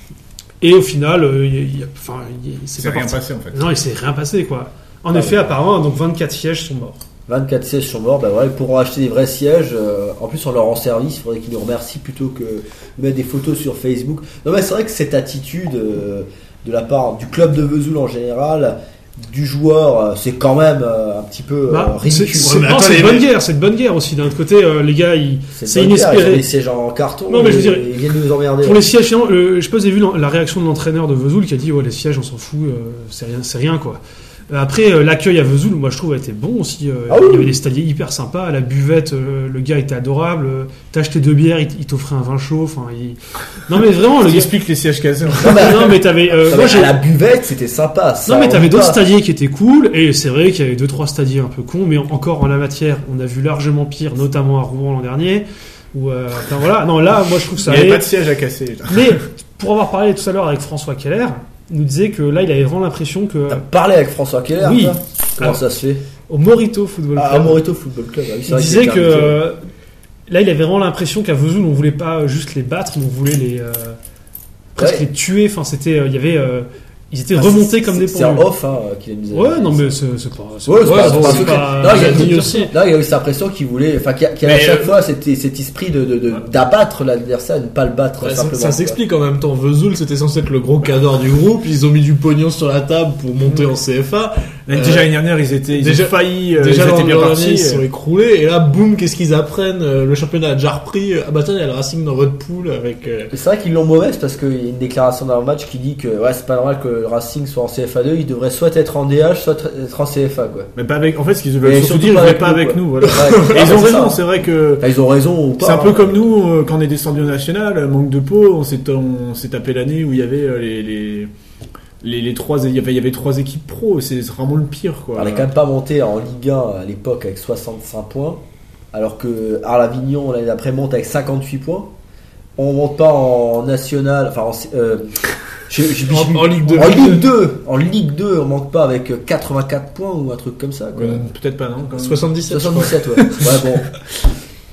Et au final, euh, il y a- il y a- enfin, il y a- c'est C'est pas rien parti. passé en fait. Non, il s'est rien passé quoi. En Ah effet, ouais. apparemment, donc vingt-quatre sièges sont morts. vingt-quatre sièges sont morts, ben voilà, ils pourront acheter des vrais sièges. euh, en plus, on leur rend service, il faudrait qu'ils nous remercient plutôt que de mettre des photos sur Facebook. Non, mais c'est vrai que cette attitude euh, de la part du club de Vesoul en général, du joueur, euh, c'est quand même euh, un petit peu euh, Bah, c'est ridicule. c'est- Ouais, mais non, attends, c'est les de bonne mecs- guerre, c'est de bonne guerre aussi. D'un autre côté, euh, les gars, ils- c'est une bonne guerre, ils ont inespéré. des sièges en carton. Non, mais je veux et dire, ils viennent nous emmerder. Pour les sièges, non, le- je sais pas si vous avez vu la réaction de l'entraîneur de Vesoul qui a dit ouais, les sièges, on s'en fout, euh, c'est rien, c'est rien quoi. Euh, Après, euh, l'accueil à Vesoul, moi je trouve, a été bon aussi. euh, Ah oui. Il y avait des stadiers hyper sympas, à la buvette, euh, le gars était adorable. euh, T'as acheté deux bières, il, t- il t'offrait un vin chaud. Enfin, il... non mais vraiment, le Ce qui gars. explique les sièges cassés. en fait. Non, mais, non mais t'avais, euh, non, moi mais j'ai. à la buvette, c'était sympa. Ça, Non mais on t'avais dit d'autres pas. stadiers qui étaient cool, et c'est vrai qu'il y avait deux trois stadiers un peu cons, mais encore en la matière, on a vu largement pire, notamment à Rouen l'an dernier. Où, euh, enfin, voilà, non là, moi je trouve Il ça. n'y avait allait. pas de siège à casser. là. Mais pour avoir parlé tout à l'heure avec François Keller, il nous disait que là, il avait vraiment l'impression que T'as parlé avec François Keller Oui. toi Comment Ah. ça se fait au Morito Football Ah, à Club, Morito Football Club. ah oui, c'est il vrai disait qu'il que était invité. euh, là, il avait vraiment l'impression qu'à Vesoul, on voulait pas juste les battre, mais on voulait les euh, presque Ouais. les tuer. Enfin, c'était, euh, il y avait, euh, ils étaient Ah, remontés c'est- comme c'est- des C'est en pendus. off hein, qu'il nous a Ouais, dit non, ça. mais c'est c'est pas. c'est Ouais, pas- c'est pas- c'est c'est pas pas- secret. pas- Non, il y a dit dit aussi. Là, il y a eu cette impression qu'il voulait, enfin, qu'il y a, qu'il y a à Mais, chaque euh, fois cet, cet esprit de, de, de- d'abattre l'adversaire, de ne pas le battre Ouais, ça, simplement. ça quoi. s'explique en même temps. Vesoul, c'était censé être le gros cadre du groupe. Ils ont mis du pognon sur la table pour monter en C F A. Mais Euh, déjà l'année dernière, ils étaient, ils déjà- ont failli, euh, Déjà ils l'an étaient bien dernier, partis. ils se sont écroulés. Et là, boum, qu'est-ce qu'ils apprennent Euh, Le championnat a déjà repris. Ah bah tiens, il y a le Racing dans votre poule avec. euh, Et c'est vrai qu'ils l'ont mauvaise parce qu'il y a une déclaration dans le match qui dit que ouais, c'est pas normal que le Racing soit en C F A deux, il devrait soit être en D H, soit être en C F A quoi. Mais pas avec. En fait, ce qu'ils Mais veulent surtout surtout dire, ils pas veulent avec pas nous, avec quoi. nous. Voilà. Ouais. Et ils ont C'est raison. ça. C'est vrai que. Enfin, ils ont raison ou pas. C'est un peu hein. comme nous euh, quand on est descendu au national, manque de peau, on s'est on s'est tapé l'année où il y avait euh, les les les, les trois il y avait il y avait trois équipes pro, c'est vraiment le pire quoi. On n'est quand même pas monté en Ligue un à l'époque avec soixante-cinq points, alors que Arles-Avignon l'année d'après monte avec cinquante-huit points. On monte pas en national, enfin en, euh, je- je- je- En- en Ligue deux. En Ligue deux, en Ligue deux, on manque pas avec quatre-vingt-quatre points ou un truc comme ça. Quoi. Euh, peut-être pas non. Quand même. soixante-dix-sept. je crois. soixante-dix-sept, ouais. Ouais, bon.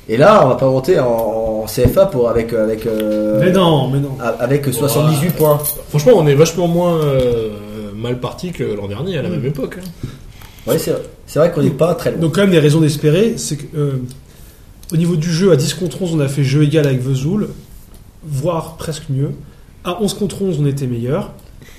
Et là, on va pas monter en, en C F A pour avec avec euh, Mais non, mais non. avec soixante-dix-huit Ouais. points. Franchement, on est vachement moins euh, mal parti que l'an dernier à la Mm. même époque. hein. Ouais, c'est c'est vrai qu'on n'est pas très loin. Donc quand même des raisons d'espérer, c'est que euh, au niveau du jeu à dix contre onze, on a fait jeu égal avec Vesoul, voire presque mieux. À onze contre onze, on était meilleur.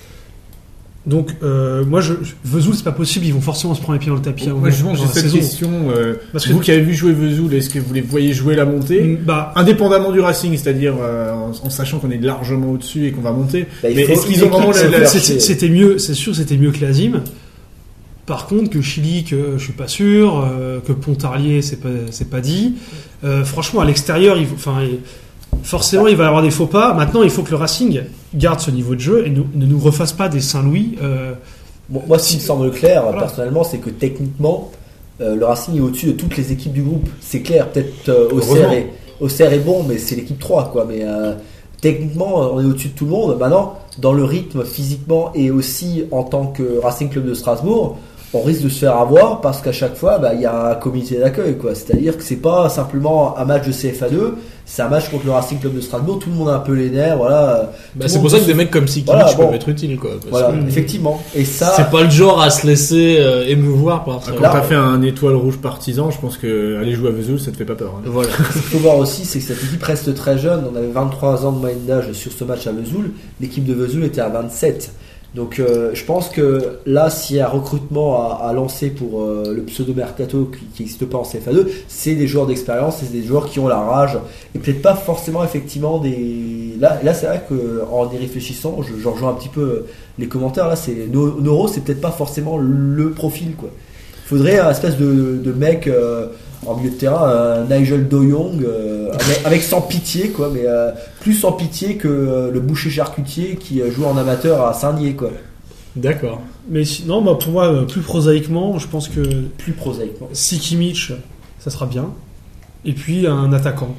Donc euh, moi, je, Vesoul, c'est pas possible, ils vont forcément se prendre les pieds dans le tapis. à un Moi, moment justement, dans j'ai la cette saison. question. euh, Parce que vous qui avez vu jouer Vesoul, est-ce que vous les voyez jouer la montée Mm, bah, indépendamment du Racing, c'est-à-dire euh, en, en sachant qu'on est largement au-dessus et qu'on va monter. Bah, il mais faut est-ce qu'ils une ont vraiment équipe la, qui la- se fait- c'était c'était mieux, c'est sûr, c'était mieux que l'Azim. Par contre, que Chili, que je suis pas sûr, euh, que Pontarlier, c'est pas, c'est pas dit. Euh, franchement, à l'extérieur, il faut, enfin, il- forcément, il va y avoir des faux pas. Maintenant, il faut que le Racing garde ce niveau de jeu et nous- ne nous refasse pas des Saint-Louis. Euh, Bon, moi, ce qui me semble clair, Voilà. personnellement, c'est que techniquement, euh, le Racing est au-dessus de toutes les équipes du groupe. C'est clair, peut-être euh, Auxerre, Heureusement. est, Auxerre est bon, mais c'est l'équipe trois, quoi. Mais euh, techniquement, on est au-dessus de tout le monde. Maintenant, dans le rythme, physiquement, et aussi en tant que Racing Club de Strasbourg, on risque de se faire avoir parce qu'à chaque fois, bah, il y a un comité d'accueil, quoi. C'est-à-dire que c'est pas simplement un match de C F A deux, c'est un match contre le Racing Club de Strasbourg. Tout le monde a un peu les nerfs, voilà. Bah, Tout c'est le pour monde ça se- que des mecs comme Sikimic Voilà, bon. peuvent être utiles, quoi. Parce Voilà, que effectivement. Et ça, c'est pas le genre à se laisser euh, émouvoir par ça. Quand Là, t'as on- fait un étoile rouge partisan, je pense que aller jouer à Vesoul, ça te fait pas peur. hein. Voilà. Ce qu'il faut voir aussi, c'est que cette équipe reste très jeune. On avait vingt-trois ans de moyenne d'âge sur ce match à Vesoul. L'équipe de Vesoul était à vingt-sept. Donc euh, je pense que là, s'il y a un recrutement à, à lancer pour euh, le pseudo-mercato qui n'existe pas en C F A deux, c'est des joueurs d'expérience, c'est des joueurs qui ont la rage. Et peut-être pas forcément effectivement des... Là, là c'est vrai qu'en y réfléchissant, je, je rejoins un petit peu les commentaires. Là, c'est No- Noro, c'est peut-être pas forcément le profil, quoi. Il faudrait un espèce de, de mec euh, en milieu de terrain, un Nigel Doyong, euh, avec, avec sans pitié, quoi, mais euh, plus sans pitié que euh, le boucher charcutier qui euh, joue en amateur à Saint-Nier, quoi. D'accord. mais si- non, bah, pour moi, euh, plus prosaïquement, je pense que Plus prosaïquement. Sikimic, ça sera bien. Et puis un attaquant.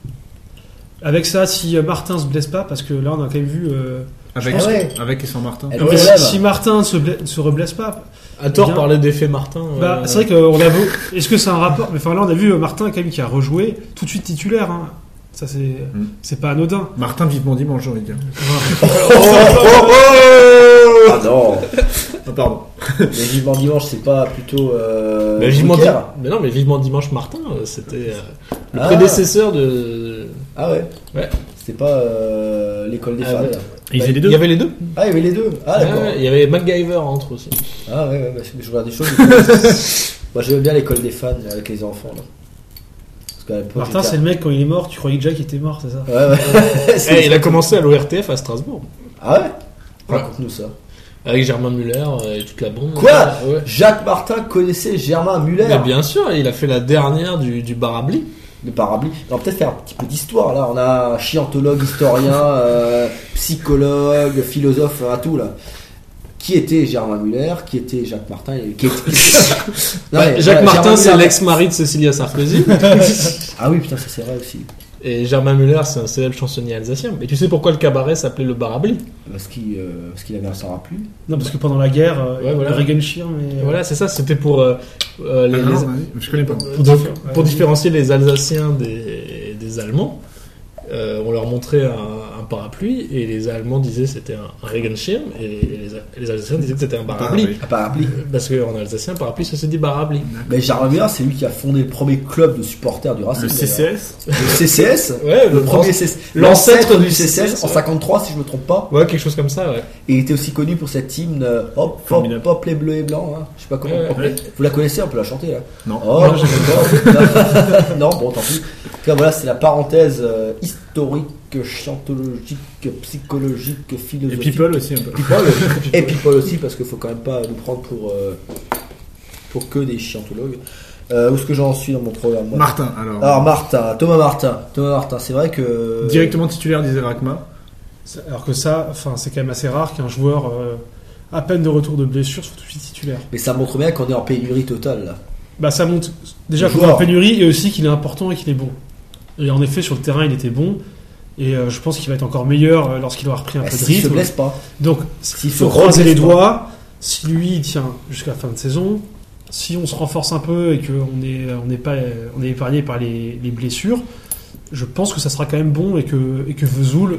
Avec ça, si euh, Martin se blesse pas, parce que là, on a quand même vu. euh, Avec, Ah ouais. avec et sans Martin. Elle non, mais relève. si, si Martin se, bla- se reblesse pas, À tort, Bien. parler d'effet Martin. bah, euh, c'est vrai qu'on a vu. Est-ce que c'est un rapport? Mais enfin, là, on a vu euh, Martin quand même qui a rejoué tout de suite titulaire. Hein. Ça, c'est c'est pas anodin. Martin vivement dimanche, j'ai envie de dire. Ah non. Ah, pardon. Mais vivement dimanche, c'est pas plutôt. Euh, mais vivement Brucker. Di- mais non, mais vivement dimanche Martin, euh, c'était euh, le Ah. prédécesseur de. Ah ouais. Ouais. C'était pas euh, l'école des Ah fans. ouais. là. Et ils faisaient les Il deux. y avait les deux. Ah, il y avait les deux. Ah d'accord. Ouais, il y avait MacGyver entre aussi. Ah ouais, ouais, parce que je regarde des choses. Moi, j'aime bien l'école des fans avec les enfants là. Parce qu'à l'époque, Martin, j'étais- c'est le mec quand il est mort, tu croyais que Jack était mort, c'est ça? Ouais, ouais. C'est- Eh, il a commencé à l'O R T F à Strasbourg Ah ouais. Ouais. Raconte-nous ça. avec Germain Muller euh, et toute la bande. Quoi Ouais. Jacques Martin connaissait Germain Muller. Mais bien sûr, il a fait la dernière du, du Barabli. Le parabli. On va peut-être faire un petit peu d'histoire là. On a un chiantologue, historien, euh, psychologue, philosophe, un tout là. Qui était Germain Muller? Qui était Jacques Martin? et Qui était... Non, Ouais, mais, Jacques voilà, Martin, Germain c'est Muller- l'ex-mari de Cécilia Sarkozy. Ah oui, putain, ça c'est vrai aussi. Et Germain Muller, c'est un célèbre chansonnier alsacien. Mais tu sais pourquoi le cabaret s'appelait le Barabli? Parce qu'il euh, parce qu'il avait un parapluie. Non, parce que pendant la guerre, euh, Ouais, voilà. le Regenschirm et. Voilà, c'est ça, c'était pour, euh, euh, les, Ah, non, les- ouais, je connais pas. pour, donc, pour différencier les Alsaciens des, des Allemands. Euh, on leur montrait un, un parapluie et les Allemands disaient c'était un, un Regenschirm et les, les Alsaciens disaient que c'était un Barabli. Barabli. Un parapluie. Parce qu'en alsacien, parapluie, ça se dit Barabli. Mais Germain Muller, c'est lui qui a fondé le premier club de supporters du Racing. Le C C S. d'ailleurs. Le C C S. Ouais, Le premier C C S. l'ancêtre L'ancêtre du du C C S C C S, en ouais. cinquantre-trois, si je me trompe pas. Ouais, quelque chose comme ça, ouais. Et il était aussi connu pour cet hymne euh, hop, hop, Formidable. hop, les bleus et blancs. Hein. Je sais pas comment. Ouais, hop, ouais. les- Vous la connaissez, on peut la chanter là. Non. Oh, Non, je sais pas. Non, bon, tant pis. En tout cas, voilà, c'est la parenthèse euh, historique, chantologique, psychologique, Et philosophique. People aussi un peu. People, et people aussi, parce qu'il faut quand même pas nous prendre pour, euh, pour que des chiantologues. Euh, où est-ce que j'en suis dans mon programme moi Martin, alors. Alors, Martin, Thomas Martin. Thomas Martin, c'est vrai que. Directement titulaire disait Rakma. C'est- Alors que ça, enfin, c'est quand même assez rare qu'un joueur euh, à peine de retour de blessure soit tout de suite titulaire. Mais ça montre bien qu'on est en pénurie totale là. Bah ça monte déjà Le qu'on est en joueur. pénurie et aussi qu'il est important et qu'il est bon. Et en effet, sur le terrain, il était bon. Et euh, je pense qu'il va être encore meilleur euh, lorsqu'il aura repris un Bah, peu de S'il se rythme. blesse pas. Donc, S'il il se faut croiser les reblesse pas. doigts. Si lui, il tient jusqu'à la fin de saison, si on se renforce un peu et qu'on est, on n'est pas, on est épargné par les, les blessures, je pense que ça sera quand même bon et que, et que Vesoul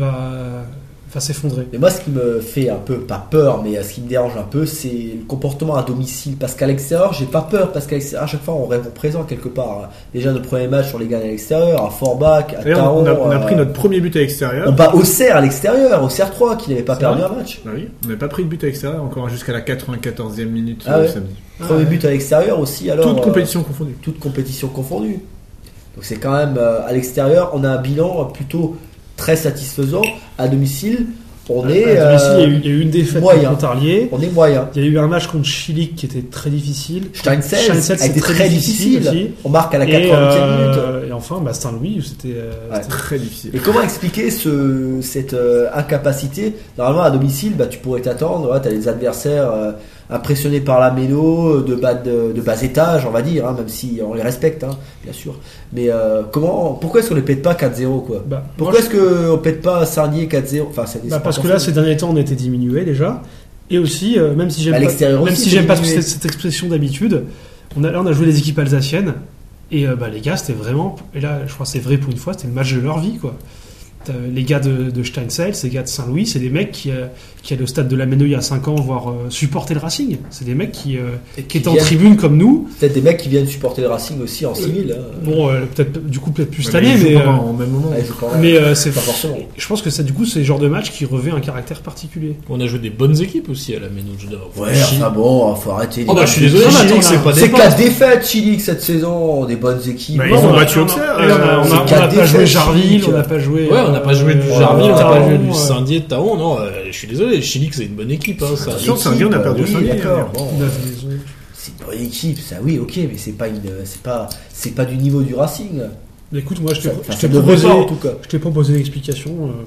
va, va s'effondrer. Mais moi, ce qui me fait un peu, pas peur, mais ce qui me dérange un peu, c'est le comportement à domicile. Parce qu'à l'extérieur, j'ai pas peur, parce qu'à l'extérieur, à chaque fois, on répond présent quelque part. Déjà, notre premier match, on les gagne à l'extérieur, à Forbach, à D'ailleurs, Taon. on, a, on a euh, pris notre premier but à l'extérieur. On bat Auxerre à l'extérieur, Auxerre trois, qui n'avait pas C'est perdu vrai un match. Bah oui, on n'avait pas pris de but à l'extérieur encore jusqu'à la quatre-vingt-quatorzième minute Ah euh, ouais. samedi. Premier but à l'extérieur aussi, alors. Toute euh, compétition confondue. toute compétition confondue. Donc c'est quand même euh, à l'extérieur, on a un bilan plutôt très satisfaisant. À domicile, on est À domicile, euh, il y a eu- il y a eu une défaite moyen. contre Montarlier. on est moyen. Il y a eu un match contre Chilik qui était très difficile. Steinfeld Steinfeld, a été c'est très difficile. aussi. On marque à la Et, quatre-vingt-huitième minute. euh, et enfin, bah, Saint-Louis, c'était. euh, Ouais. c'était- Très difficile. Et comment expliquer ce, cette euh, incapacité? Normalement, à domicile, bah, tu pourrais t'attendre. Tu as des adversaires euh, impressionnés par la méno, de bas, de, de bas étage, on va dire, hein, même si on les respecte, hein, bien sûr. Mais euh, comment, pourquoi est-ce qu'on ne les pète pas quatre zéro quoi? Bah, Pourquoi moi, est-ce qu'on ne pète pas Saint-Dié quatre zéro? Enfin, c'est des Bah, sports parce que là, confondus. ces derniers temps, on était diminué déjà. Et aussi, euh, même si j'aime À pas, l'extérieur même aussi, si c'est j'aime pas diminué. cette, cette expression d'habitude, on a, là, on a joué les équipes alsaciennes. Et euh, bah, les gars, c'était vraiment. Et là, je crois que c'est vrai pour une fois, c'était le match de leur vie, quoi. T'as les gars de, de Steinfeld, ces gars de Saint-Louis, c'est des mecs qui, euh, qui allaient au stade de la Méno il y a cinq ans voir euh, supporter le Racing. C'est des mecs qui, euh, Et qui qui étaient en viennent- tribune comme nous. Peut-être des mecs qui viennent supporter le Racing aussi en civil. hein. Bon, euh, peut-être du coup peut-être plus cette Ouais, année, ils jouent mais, pas euh, en même moment. Ouais, je crois, mais euh, c'est pas forcément. Je pense que c'est du coup c'est le genre de match qui revêt un caractère particulier. On a joué des bonnes équipes aussi à la Méno. je dois- Ouais, Chi- enfin bon, faut arrêter. Oh les bah je suis désolé, Non, mais Chilik, attends, c'est là, pas C'est des quatre défaites, Chilik, cette saison, des bonnes équipes. Bah, ils Bon, ont on a- battu on a- Auxerre, on a- on a- euh, on c'est a- on quatre n'a pas joué défaites, Jarville, Chilik. on n'a pas joué. Ouais, on n'a pas joué du euh, Jarville, on n'a pas Taon, joué du euh, Saint-Dié, Taon. Non, euh, je suis désolé, Chilik c'est une bonne équipe. Hein, ça. Attention, Saint-Dié, on a perdu oui, Saint-Dié, d'accord. hein. Bon, neuf maisons. c'est une bonne équipe, ça oui, ok, mais c'est pas une, c'est pas, c'est pas du niveau du Racing. Mais écoute, moi je t'ai Ça- je ça t'ai devrait proposé, pas, en tout cas. je t'ai proposé l'explication. Euh,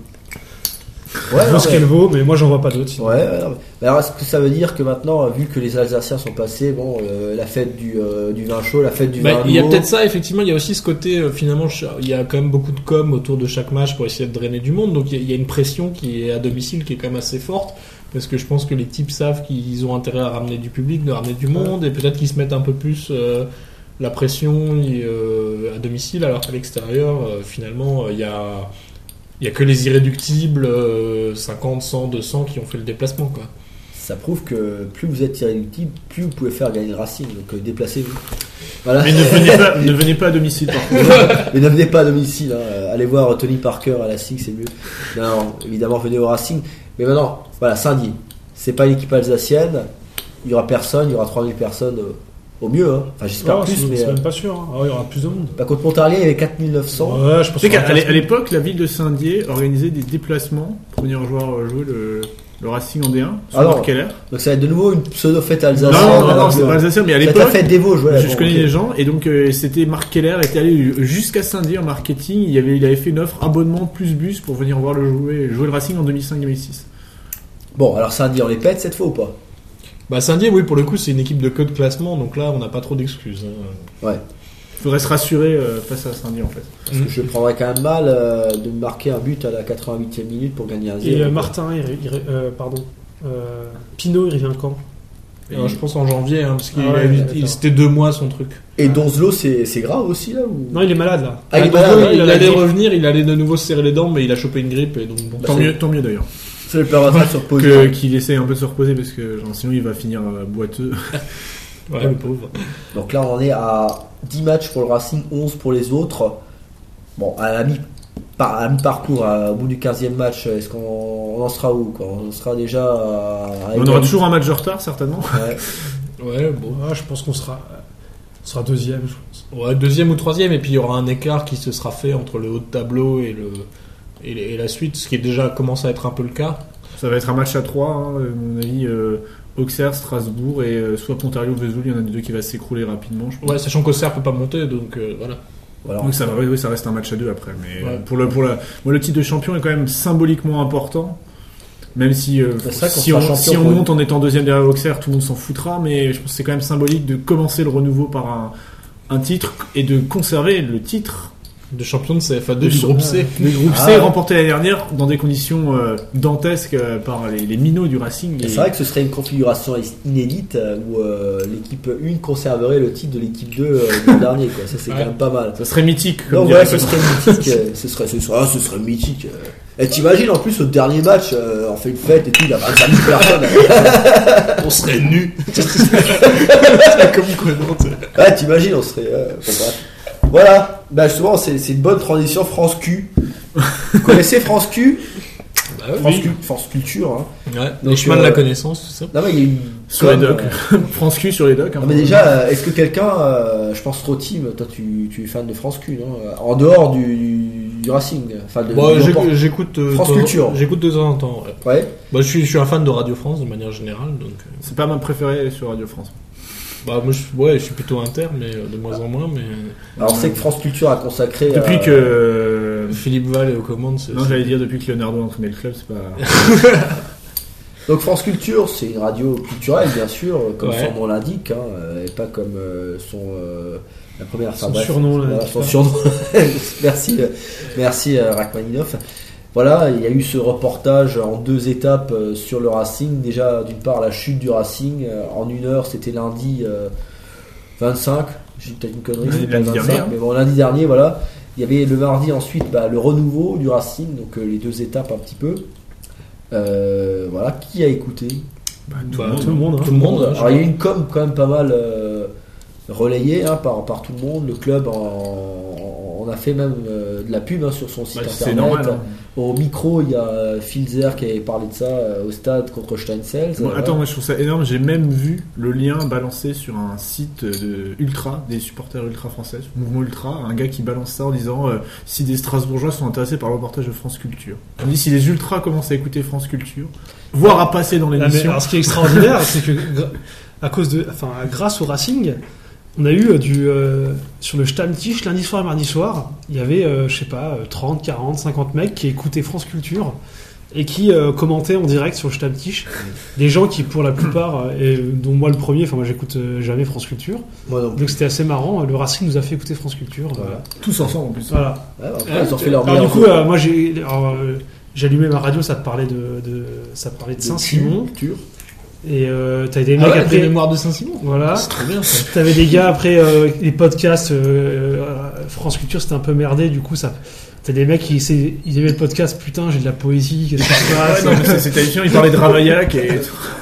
Ouais, je vois ce ouais. qu'elle vaut, mais moi j'en vois pas d'autres. sinon. Ouais, ouais, non, mais alors est-ce que ça veut dire que maintenant, vu que les Alsaciens sont passés, bon, euh, la fête du, euh, du vin chaud, la fête du Bah, vin il y a nouveau, peut-être ça, effectivement. Il y a aussi ce côté, euh, finalement, ch- il y a quand même beaucoup de com autour de chaque match pour essayer de drainer du monde. Donc il y a- il y a une pression qui est à domicile qui est quand même assez forte. Parce que je pense que les types savent qu'ils ont intérêt à ramener du public, de ramener du monde. Et peut-être qu'ils se mettent un peu plus euh, la pression et, euh, à domicile. Alors qu'à l'extérieur, euh, finalement, euh, il y a. Il y a que les irréductibles euh, cinquante, cent, deux cents qui ont fait le déplacement, quoi. ça prouve que plus vous êtes irréductible, plus vous pouvez faire gagner le Racing. Donc euh, déplacez-vous. Voilà. Mais ne venez pas, ne venez pas à domicile par contre. Mais ne venez pas à domicile. Hein. Allez voir Tony Parker à la S I G, c'est mieux. Non, non, évidemment, venez au Racing. Mais maintenant, voilà, Saint-Dié. C'est pas une équipe alsacienne. Il y aura personne, il y aura trois mille personnes euh, au mieux. Hein. Enfin, j'espère Oh, plus, c'est mais. c'est euh, même pas sûr. hein. Ah ouais, il y aura plus de monde. bah, contre Montarlier, il y avait quatre mille neuf cents. Ouais, je pense Tu sais qu'il y qu'à aura à l'é- à quinze mille. l'époque, la ville de Saint-Dié organisait des déplacements pour venir jouer, jouer le, le Racing en D un sur Ah non. Marc Keller. Donc ça va être de nouveau une pseudo-fête Non, alsacienne. non, non, alors non, c'est que- pas alsacien, mais à C'est la l'époque, fête des Vosges, ouais. je, bon, je connais ok. les gens, et donc euh, c'était Marc Keller était allé jusqu'à Saint-Dié en marketing. Il avait, il avait fait une offre abonnement plus bus pour venir voir le jouer, jouer le Racing en deux mille cinq deux mille six. Bon, alors Saint-Dié, on les pète cette fois ou pas? Bah Saint-Dié, oui, pour le coup, c'est une équipe de queue de classement, donc là, on n'a pas trop d'excuses. hein. Ouais. Il faudrait se rassurer euh, face à Saint-Dié en fait. Parce que je prendrais quand même mal euh, de marquer un but à la quatre-vingt-huitième minute pour gagner un Et zéro. euh, Martin, il, il- euh, pardon. Euh, Pinot, il revient quand Alors, je pense en janvier, hein, parce qu'il Ah ouais, a eu- d'accord. il- c'était deux mois son truc. Et Donzelo, c'est c'est grave aussi là ou... Non, il est malade là. Ah, il est donc, malade, oui, ouais, il, il a la allait grippe. revenir, il allait de nouveau se serrer les dents, mais il a chopé une grippe, et donc bon. Bah, Tant c'est- mieux, tant mieux d'ailleurs. Ça le permettra de se reposer. Que- Qu'il essaye un peu de se reposer parce que genre, sinon il va finir euh, boiteux. Ouais, le pauvre. Donc là, on en est à dix matchs pour le Racing, onze pour les autres. Bon, à la mi- par- à mi-parcours, à- au bout du quinzième match, est-ce qu'on on en sera où quoi? On sera déjà à... à On aura toujours un match de retard certainement. Ouais. Ouais, bon. Ouais, je pense qu'on sera, on sera deuxième. Je pense. Ouais, deuxième ou troisième, et puis il y aura un écart qui se sera fait entre le haut de tableau et, le, et, et la suite, ce qui est déjà commence à être un peu le cas. Ça va être un match à trois, hein, à mon avis. Euh, Auxerre, Strasbourg et euh, soit Pontarlier ou Vesoul, il y en a des deux qui va s'écrouler rapidement. Je pense. Ouais, sachant qu'Auxerre peut pas monter, donc euh, voilà. Voilà. Donc ça, va, oui, oui, ça reste un match à deux après. Mais Ouais. euh, pour le, pour la, moi, le titre de champion est quand même symboliquement important. Même si, euh, C'est ça qu'on si, sera on, champion si on pour- monte en étant deuxième derrière Auxerre, tout le monde s'en foutra. Mais je pense que c'est quand même symbolique de commencer le renouveau par un, un titre et de conserver le titre De champion de C F A deux du sur- groupe C. Le groupe Ah C ouais. remporté l'année dernière dans des conditions euh, dantesques euh, par les, les minots du Racing. Et Et- c'est vrai que ce serait une configuration inédite euh, où euh, l'équipe un conserverait le titre de l'équipe deux euh, de l'an dernier. Quoi. Ça, c'est Ouais. quand même pas mal. Ça serait mythique. Comme Donc dirait voilà, ce Conan. serait mythique. euh, ce, serait, ce, serait, ah, ce serait mythique. euh. Et t'imagines en plus au dernier match, euh, on fait une fête et tout, il y a vingt-cinq mille personnes. On serait nus. Comme Conan, tu sais. Ouais, t'imagines, on serait. euh, bon, bref. Voilà, bah justement, c'est, c'est une bonne transition France Q. Vous connaissez France Q Bah France, oui. Q, France Culture. Hein. Ouais, Donc, les chemins de euh, la connaissance, tout ça. Non, mais il y a une. Sur les com, docks. euh, France Q sur les docks. hein. Non, mais déjà, euh, est-ce que quelqu'un, euh, je pense Rotim, toi tu, tu es fan de France Q, non euh, en dehors du, du Racing, enfin de. Bon, du j'éc- report- j'écoute euh, France de- Culture. J'écoute de temps en temps. Ouais. Ouais. Bah, je suis, je suis un fan de Radio France de manière générale, donc. euh, C'est pas ma préférée sur Radio France. Bah, moi, je, ouais, je suis plutôt inter, mais euh, de moins en moins. Mais Alors, on sait que France Culture a consacré. Depuis euh, que. euh, Philippe Val est aux commandes. C'est, Non, c'est- j'allais dire depuis que Leonardo a entraîné le club, c'est pas. Donc France Culture, c'est une radio culturelle, bien sûr, comme Ouais. son nom l'indique, hein, euh, et pas comme euh, son euh, la première. enfin, Son bref, surnom, là, voilà, je sais son pas. surnom. merci, euh, merci euh, Rachmaninoff. Voilà, il y a eu ce reportage en deux étapes euh, sur le Racing. Déjà, d'une part, la chute du Racing euh, en une heure, c'était lundi euh, vingt-cinq. J'ai peut-être une connerie. Lundi- c'est pas lundi vingt-cinq, dernier, hein. mais bon, lundi dernier, voilà. Il y avait le mardi ensuite bah, le renouveau du Racing, donc euh, les deux étapes un petit peu. Euh, voilà, qui a écouté? Bah, Bah, Tout le monde, hein. Tout le monde. hein, Alors il y a eu une com quand même pas mal euh, relayée hein, par, par tout le monde. Le club en, en- en a fait même euh, de la pub hein, sur son site Bah, c'est internet. normal. hein. Au micro, il y a Filzer qui avait parlé de ça euh, au stade contre Steinfeld. Bon, Euh, attends, moi je trouve ça énorme. J'ai même vu le lien balancé sur un site de Ultra, des supporters Ultra français, Mouvement Ultra, un gars qui balance ça en disant euh, si des Strasbourgeois sont intéressés par le reportage de France Culture. On dit si les Ultras commencent à écouter France Culture, voire à passer dans Ah, mais l'émission. alors, ce qui est extraordinaire, c'est que gra- à cause de, enfin, grâce au Racing, on a eu euh, du euh, sur le Stammtisch lundi soir et mardi soir, il y avait, euh, je sais pas, euh, trente, quarante, cinquante mecs qui écoutaient France Culture et qui euh, commentaient en direct sur le Stammtisch. Des gens qui, pour la plupart, euh, et dont moi le premier, enfin moi j'écoute euh, jamais France Culture, Moi non plus. donc c'était assez marrant. Le Racing nous a fait écouter France Culture. euh, Voilà. Tous ensemble en plus. Voilà. Ouais, après, ils ont fait leur Alors du meilleur coup, jeu. euh, moi j'ai, alors, euh, j'allumais ma radio, ça parlait de, de ça parlait de De Saint-Simon. culture. Et euh, t'avais des Ah mecs ouais, après. des mémoires de Saint-Simon. Voilà. C'est trop bien ça. T'avais des gars après euh, les podcasts euh, euh, France Culture, c'était un peu merdé. Du coup, ça. T'as des mecs qui essaient- ils aimaient le podcast. Putain, j'ai de la poésie. Qu'est-ce qui se passe Ouais, non, mais c'est- c'était hallucinant, il parlait de Ravaillac et.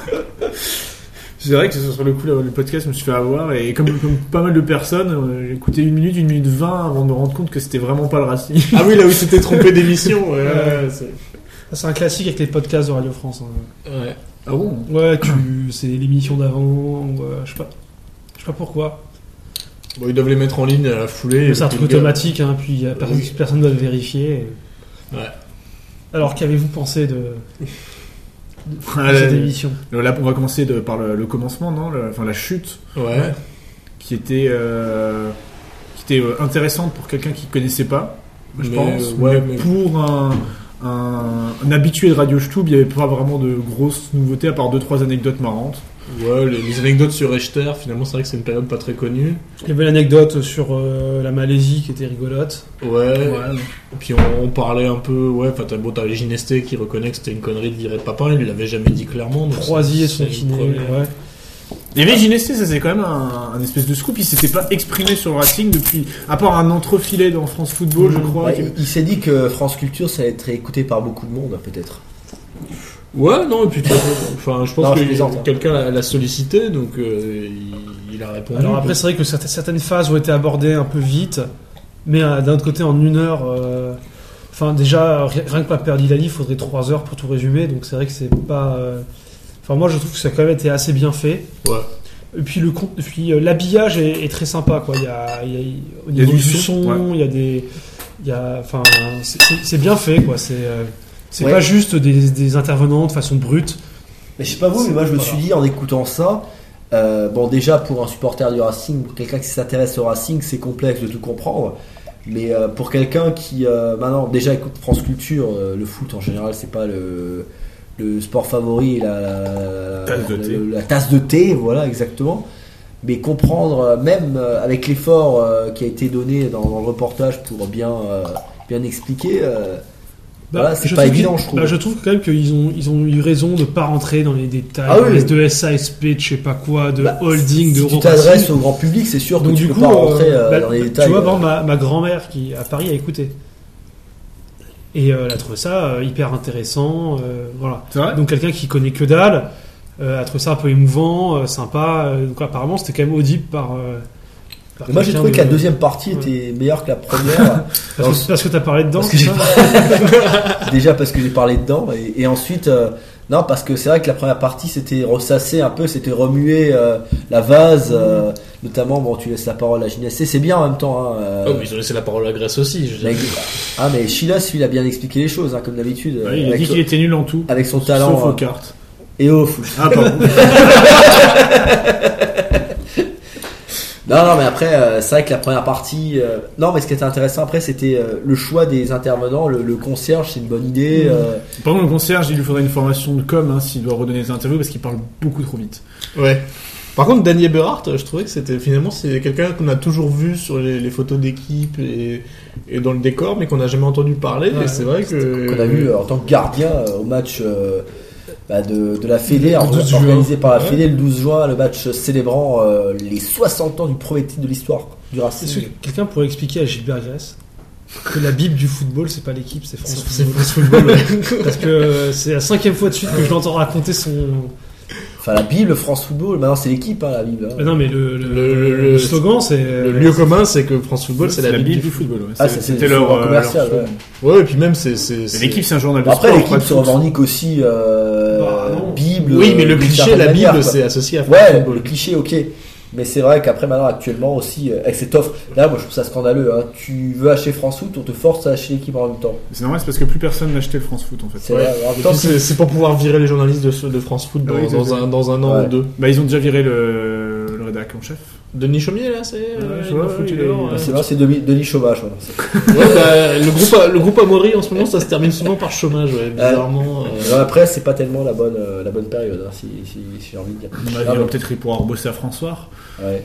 C'est vrai que sur le coup, là, le podcast, je me suis fait avoir et comme, comme pas mal de personnes, euh, j'ai écouté une minute, une minute vingt avant de me rendre compte que c'était vraiment pas le Racing. Ah oui, là où tu t'es trompé d'émission. Ouais, ouais, c'est... C'est un classique avec les podcasts de Radio France. hein. ouais. Ah bon? Ouais, tu, c'est l'émission d'avant. ou, euh, je sais pas. Je sais pas pourquoi. Bon, ils doivent les mettre en ligne à la foulée. C'est un et truc puis le gars- automatique. Hein, puis y a personne, Oui. personne ne doit le vérifier. Ouais. Alors qu'avez-vous pensé de, de Ah, cette là, émission? là, on va commencer de, par le, le commencement, non? Le- enfin, la chute, Ouais. qui était, euh, qui était euh, intéressante pour quelqu'un qui connaissait pas, je Mais, pense. euh, ouais, mais mais- pour un, un, un habitué de Radio Stub, il n'y avait pas vraiment de grosses nouveautés à part deux trois anecdotes marrantes. Ouais, les, les anecdotes sur Rechter, finalement, c'est vrai que c'est une période pas très connue. Il y avait l'anecdote sur euh, la Malaisie qui était rigolote. Ouais. Ouais. Et puis on, on parlait un peu, ouais, enfin t'as bon, t'as Ginesté qui reconnaît que c'était une connerie de virer Papin, il lui l'avait jamais dit clairement. donc Croisy et c'est- son c'est une kiné. première. Ouais. Il y avait Ginesté, ça c'est quand même un, un espèce de scoop. Il s'était pas exprimé sur le Racing depuis, à part un entrefilet dans France Football, je crois. Ouais, qui- il, il s'est dit que France Culture ça allait être écouté par beaucoup de monde peut-être. Ouais, non, et puis tu- enfin, je pense Non, je que plaisante, hein. quelqu'un l'a l'a sollicité, donc euh, il, il a répondu. Alors après, c'est vrai que certaines, certaines phases ont été abordées un peu vite, mais euh, d'un autre côté, en une heure, euh, enfin déjà, ri- rien que pas perdre Ilali, il faudrait trois heures pour tout résumer, donc c'est vrai que c'est pas. euh, Enfin, moi, je trouve que ça a quand même été assez bien fait. Ouais. Et puis le con- et puis euh, l'habillage est, est très sympa, quoi. Il y a, il y a- au Il y a niveau du du son, son, il y a des, il y a, enfin, c'est- c'est c'est bien fait, quoi. C'est euh, c'est Ouais. pas juste des, des intervenants de façon brute. Mais je sais pas vous, mais moi je me suis dit en écoutant ça, euh, bon déjà pour un supporter du Racing, pour quelqu'un qui s'intéresse au Racing, c'est complexe de tout comprendre. Mais euh, pour quelqu'un qui euh, maintenant déjà écoute France Culture, euh, le foot en général c'est pas le, le sport favori, la, la, Tasse de la- thé. la tasse de thé, voilà exactement. mais comprendre, euh, même euh, avec l'effort euh, qui a été donné dans, dans le reportage pour bien, euh, bien expliquer, euh, Bah, voilà, c'est je pas trouve évident, qu'ils- je trouve. bah, je trouve quand même qu'ils ont, ils ont eu raison de pas rentrer dans les détails Ah oui. de S A S P, de je sais pas quoi, de Bah, holding, de si tu Euroracing. t'adresses au grand public, c'est sûr Donc que tu du peux coup, pas rentrer euh, euh, bah, dans les tu détails. vois, euh. par exemple, ma, ma grand-mère qui à Paris a écouté. Et euh, elle a trouvé ça euh, hyper intéressant. euh, voilà. C'est vrai. Donc quelqu'un qui connaît que dalle euh, a trouvé ça un peu émouvant, euh, sympa. euh, donc apparemment c'était quand même audible par. euh, par Mais moi j'ai quelqu'un trouvé de- que la deuxième partie Ouais. était meilleure que la première. Parce que, parce que t'as parlé dedans. Parce que c'est j'ai ça Déjà parce que j'ai parlé dedans et, et ensuite euh, non parce que c'est vrai que la première partie c'était ressasser un peu, c'était remuer euh, la vase, euh, notamment bon tu laisses la parole à Ginès, c'est bien en même temps. Hein, euh, Oh, mais ils ont laissé la parole à Grèce aussi. Je veux mais, dire. ah mais Chilas lui il a bien expliqué les choses hein, comme d'habitude. Ouais, il a avec, dit son, qu'il était nul en tout. avec son talent Sauf aux euh, cartes. et au foot. Ah, pardon. Non, non, mais après, euh, c'est vrai que la première partie. euh, Non, mais ce qui était intéressant après, c'était euh, le choix des intervenants. Le, le concierge, c'est une bonne idée. euh, Par contre, le concierge, il lui faudrait une formation de com hein, s'il doit redonner des interviews parce qu'il parle beaucoup trop vite. Ouais. Par contre, Daniel Berhardt, je trouvais que c'était finalement c'est quelqu'un qu'on a toujours vu sur les, les photos d'équipe et, et dans le décor, mais qu'on n'a jamais entendu parler. Ouais, et c'est vrai que qu'on a vu euh, en tant que gardien euh, au match euh, bah, de, de la Fédé, Le douze organisé juin. par la Ouais. Fédé le douze juin, le match célébrant euh, les soixante ans du premier titre de l'histoire du Est-ce que Racing. quelqu'un pourrait expliquer à Gilbert Grèce que la Bible du football, c'est pas l'équipe, c'est France c'est Football. France Football. Ouais. Parce que euh, c'est la cinquième fois de suite que je l'entends raconter son. Enfin, la Bible, France Football, maintenant c'est l'équipe, hein, la Bible. hein. Mais non, mais le, le, Le- le- le slogan, c'est. Le lieu commun, c'est que France Football, c'est la Bible du du football. football. ouais. Ah, C'est- ça, c'est C'était le leur, slogan euh, commercial, leur ouais. slogan. Ouais, et puis même c'est c'est. Et c'est- l'équipe, c'est un journal de Après, sport. l'équipe pas de se foot. revendique aussi euh, Bah, non. Bible. Oui, mais le d'une cliché, certaine la manière, Bible, quoi. c'est associé à France Ouais, Football. le cliché, ok. Mais c'est vrai qu'après, maintenant, actuellement aussi, euh, avec cette offre, là, moi je trouve ça scandaleux. Hein. Tu veux acheter France Foot, on te force à acheter l'équipe en même temps. C'est normal, c'est parce que plus personne n'achetait le France Foot en fait. C'est Ouais. vrai. En même Et temps, puis, C'est c'est pour pouvoir virer les journalistes de, de France Foot dans, Oui, c'est dans ça. un, dans un an Ouais. ou deux. Bah, ils ont déjà viré le, le rédac en chef. Denis Chaumier, là, c'est. Ouais, euh, je il vois, m'a foutu il est- dehors, il ouais. c'est vrai, c'est Denis, Denis Chauvache. Voilà. C'est- Ouais, bah, le groupe, le groupe Amaury en ce moment, ça se termine souvent par chômage, ouais, bizarrement. euh. Alors après, c'est pas tellement la bonne, euh, la bonne période, hein, si, si, si j'ai envie de dire. Bah, Ah, il va bon. peut-être pouvoir bosser à François. Ouais.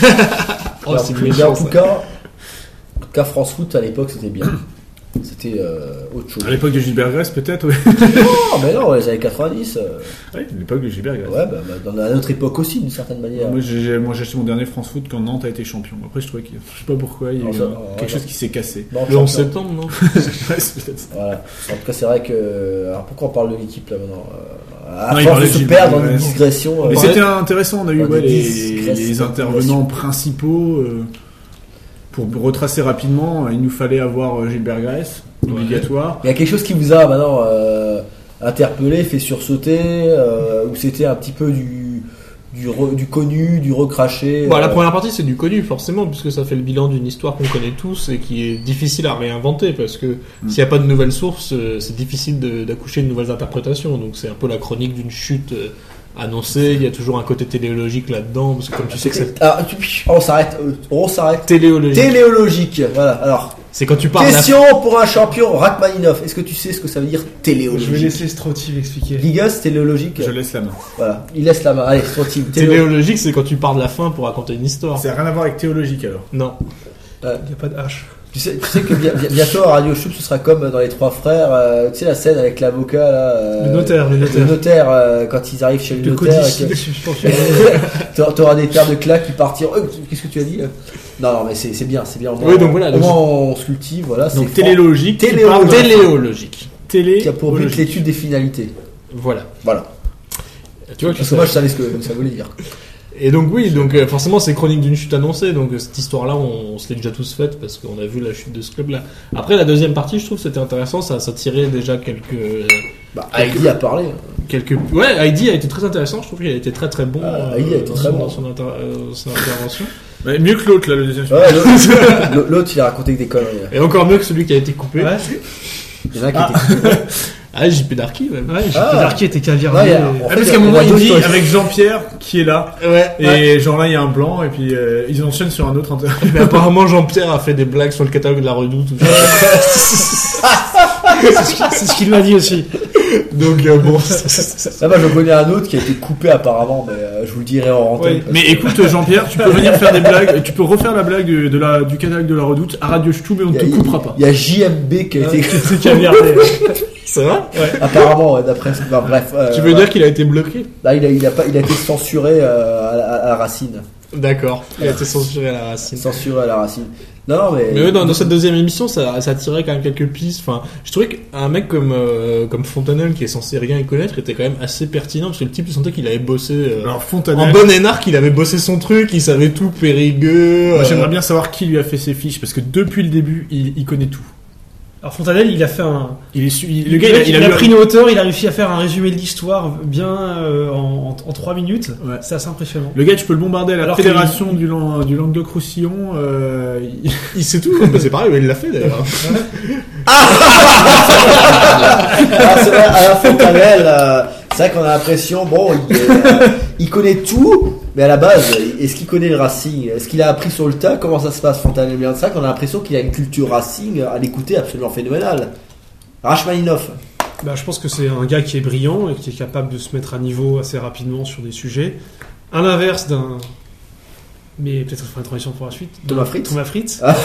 Oh, Alors, c'est mais méchant, en tout ça. cas, en tout cas, France Foot à l'époque, c'était bien. C'était euh, autre chose. À l'époque de Gilbert Grèce, peut-être, ouais. Non, mais non, les années quatre-vingt-dix. euh, Ouais, à l'époque de Gilbert Grèce. ouais, bah, bah, dans à notre époque aussi, d'une certaine manière. Moi, j'ai j'ai- moi, j'ai acheté mon dernier France Foot quand Nantes a été champion. Après, je trouvais qu'il je sais pas pourquoi, il y a Non, eu ça- un- ouais, quelque non. chose qui s'est cassé. Bon, Le onze champion. septembre, non Ouais, c'est peut-être ça. Voilà. En tout cas, c'est vrai que. Alors pourquoi on parle de l'équipe là maintenant euh, À Non, il force de parlait de se Gilbert perdre dans une Grèce. digression. euh, Mais Ouais. c'était intéressant, on a eu Ouais, ouais, des les, discrètes les intervenants spéculations. principaux. euh, pour retracer rapidement, il nous fallait avoir euh, Gilbert Grèce, obligatoire. Il y a quelque chose qui vous a maintenant euh, interpellé, fait sursauter, euh, où c'était un petit peu du, du, re- du connu, du recraché. Bah, la euh, première partie, c'est du connu, forcément, puisque ça fait le bilan d'une histoire qu'on connaît tous et qui est difficile à réinventer, parce que Mm. s'il n'y a pas de nouvelles sources, euh, c'est difficile de- d'accoucher de nouvelles interprétations. Donc, c'est un peu la chronique d'une chute euh, annoncée. Il y a toujours un côté téléologique là-dedans, parce que comme tu sais que c'est Alors, tu- on s'arrête, euh, on s'arrête. téléologique, Téléologique, voilà. Alors, c'est quand tu parles d'un- question pour un champion, Rachmaninov. Est-ce que tu sais ce que ça veut dire Je vais téléologique laisser Strotti l'expliquer. Gigas, téléologique. Je laisse la main. Voilà, il laisse la main. Allez, Strotti, téléologique. téléologique, c'est quand tu pars de la fin pour raconter une histoire. Ça n'a rien à voir avec théologique alors. Non. Il n'y a pas de H. Tu sais, tu sais que bi- bi- bientôt à Radio Choup, ce sera comme dans Les Trois Frères. euh, tu sais la scène avec l'avocat là. euh, Le notaire, le Le notaire. notaire, euh, quand ils arrivent chez le Le notaire, codice et que- suspension. t'auras t'auras des paires de claques qui partiront. Oh, qu'est-ce que tu as dit là Non, non, mais c'est c'est bien, c'est bien. Au moins, Oui, donc voilà, au donc moins on se cultive, voilà. Donc c'est téléologique, qui Téléologique. parle de- Téléologique. télé qui a pour but l'étude des finalités. Voilà. Voilà. Tu vois, tu Parce sais. que moi je savais ce que ça voulait dire. Et donc oui, donc euh, forcément c'est chronique d'une chute annoncée, donc euh, cette histoire-là on, on se l'est déjà tous faite parce qu'on a vu la chute de ce club-là. Après la deuxième partie, je trouve que c'était intéressant, ça, ça tirait déjà quelques euh, Bah, Heidi a parlé. quelques. Ouais, Heidi a été très intéressant, je trouve qu'il a été très très bon Ah, euh, Heidi a été dans très son, bon. dans son, inter- euh, son intervention. Ouais, mieux que l'autre là, le deuxième. Ouais, l'autre- l'autre il a raconté que des conneries. là. Et encore mieux que celui qui a été coupé. Ouais, Il y en a un qui était. Ah, J P Darky même. ouais, j'ai Ah. ah. qui était caviar. Ouais, et- en Ah, fait, parce qu'à un on moment a il deux dit choses. avec Jean-Pierre qui est là Ouais. et genre là il y a un blanc et puis euh, ils enchaînent sur un autre inter- Mais apparemment Jean-Pierre a fait des blagues sur le catalogue de la Redoute. Tout ça. C'est ce qu'il- c'est ce qu'il m'a dit aussi. Donc euh, bon. Ah bah je connais un autre qui a été coupé apparemment, mais euh, je vous le dirai en antenne. Oui, parce Mais que- écoute Jean-Pierre, tu peux venir faire des blagues, tu peux refaire la blague de, de la, du canal de la Redoute à Radio Ch'tou, mais on ne il y te a- coupera pas. Il y a J M B qui a été C'est caviardé. C'est vrai. apparemment ouais, d'après ce enfin, bref. euh, Tu veux dire qu'il a été bloqué? là il a, il a pas il a été censuré euh, à, la- à la racine. D'accord. Il a été censuré à la racine. Censuré à la racine. Non non mais. Mais ouais, dans, dans cette deuxième émission, ça, ça tirait quand même quelques pistes. Enfin, je trouvais qu'un mec comme euh, comme Fontanelle, qui est censé rien y connaître, était quand même assez pertinent parce que le type, je sentais qu'il avait bossé euh, Alors en Fontanelle, bon énarque, il avait bossé son truc, il savait tout, Périgueux. moi, euh, j'aimerais bien savoir qui lui a fait ses fiches, parce que depuis le début, il, il connaît tout. Alors Fontanelle, il a fait un. Il est su- il- Le le gars, il a, il a lu- pris une hauteur, il a réussi à faire un résumé de l'histoire bien euh, en, en, en trois minutes. Ouais. C'est assez impressionnant. Le gars, tu peux le bombarder à la Alors fédération du, Lan- du Languedoc-Roussillon. Euh, il- Il sait tout. Bah, c'est pareil, il l'a fait d'ailleurs. Ah, c'est vrai, à la Fontanelle, euh, c'est vrai qu'on a l'impression, bon, il, est, euh, il connaît tout, mais à la base, est-ce qu'il connaît le Racing? Est-ce qu'il a appris sur le tas? Comment ça se passe, Fontanelle? C'est vrai qu'on a l'impression qu'il a une culture Racing à l'écouter absolument phénoménale. Rachmaninoff. Bah, je pense que c'est un gars qui est brillant et qui est capable de se mettre à niveau assez rapidement sur des sujets. À l'inverse d'un. Mais peut-être qu'on fera une transition pour la suite. Thomas Fritz. Thomas Fritz. Ah.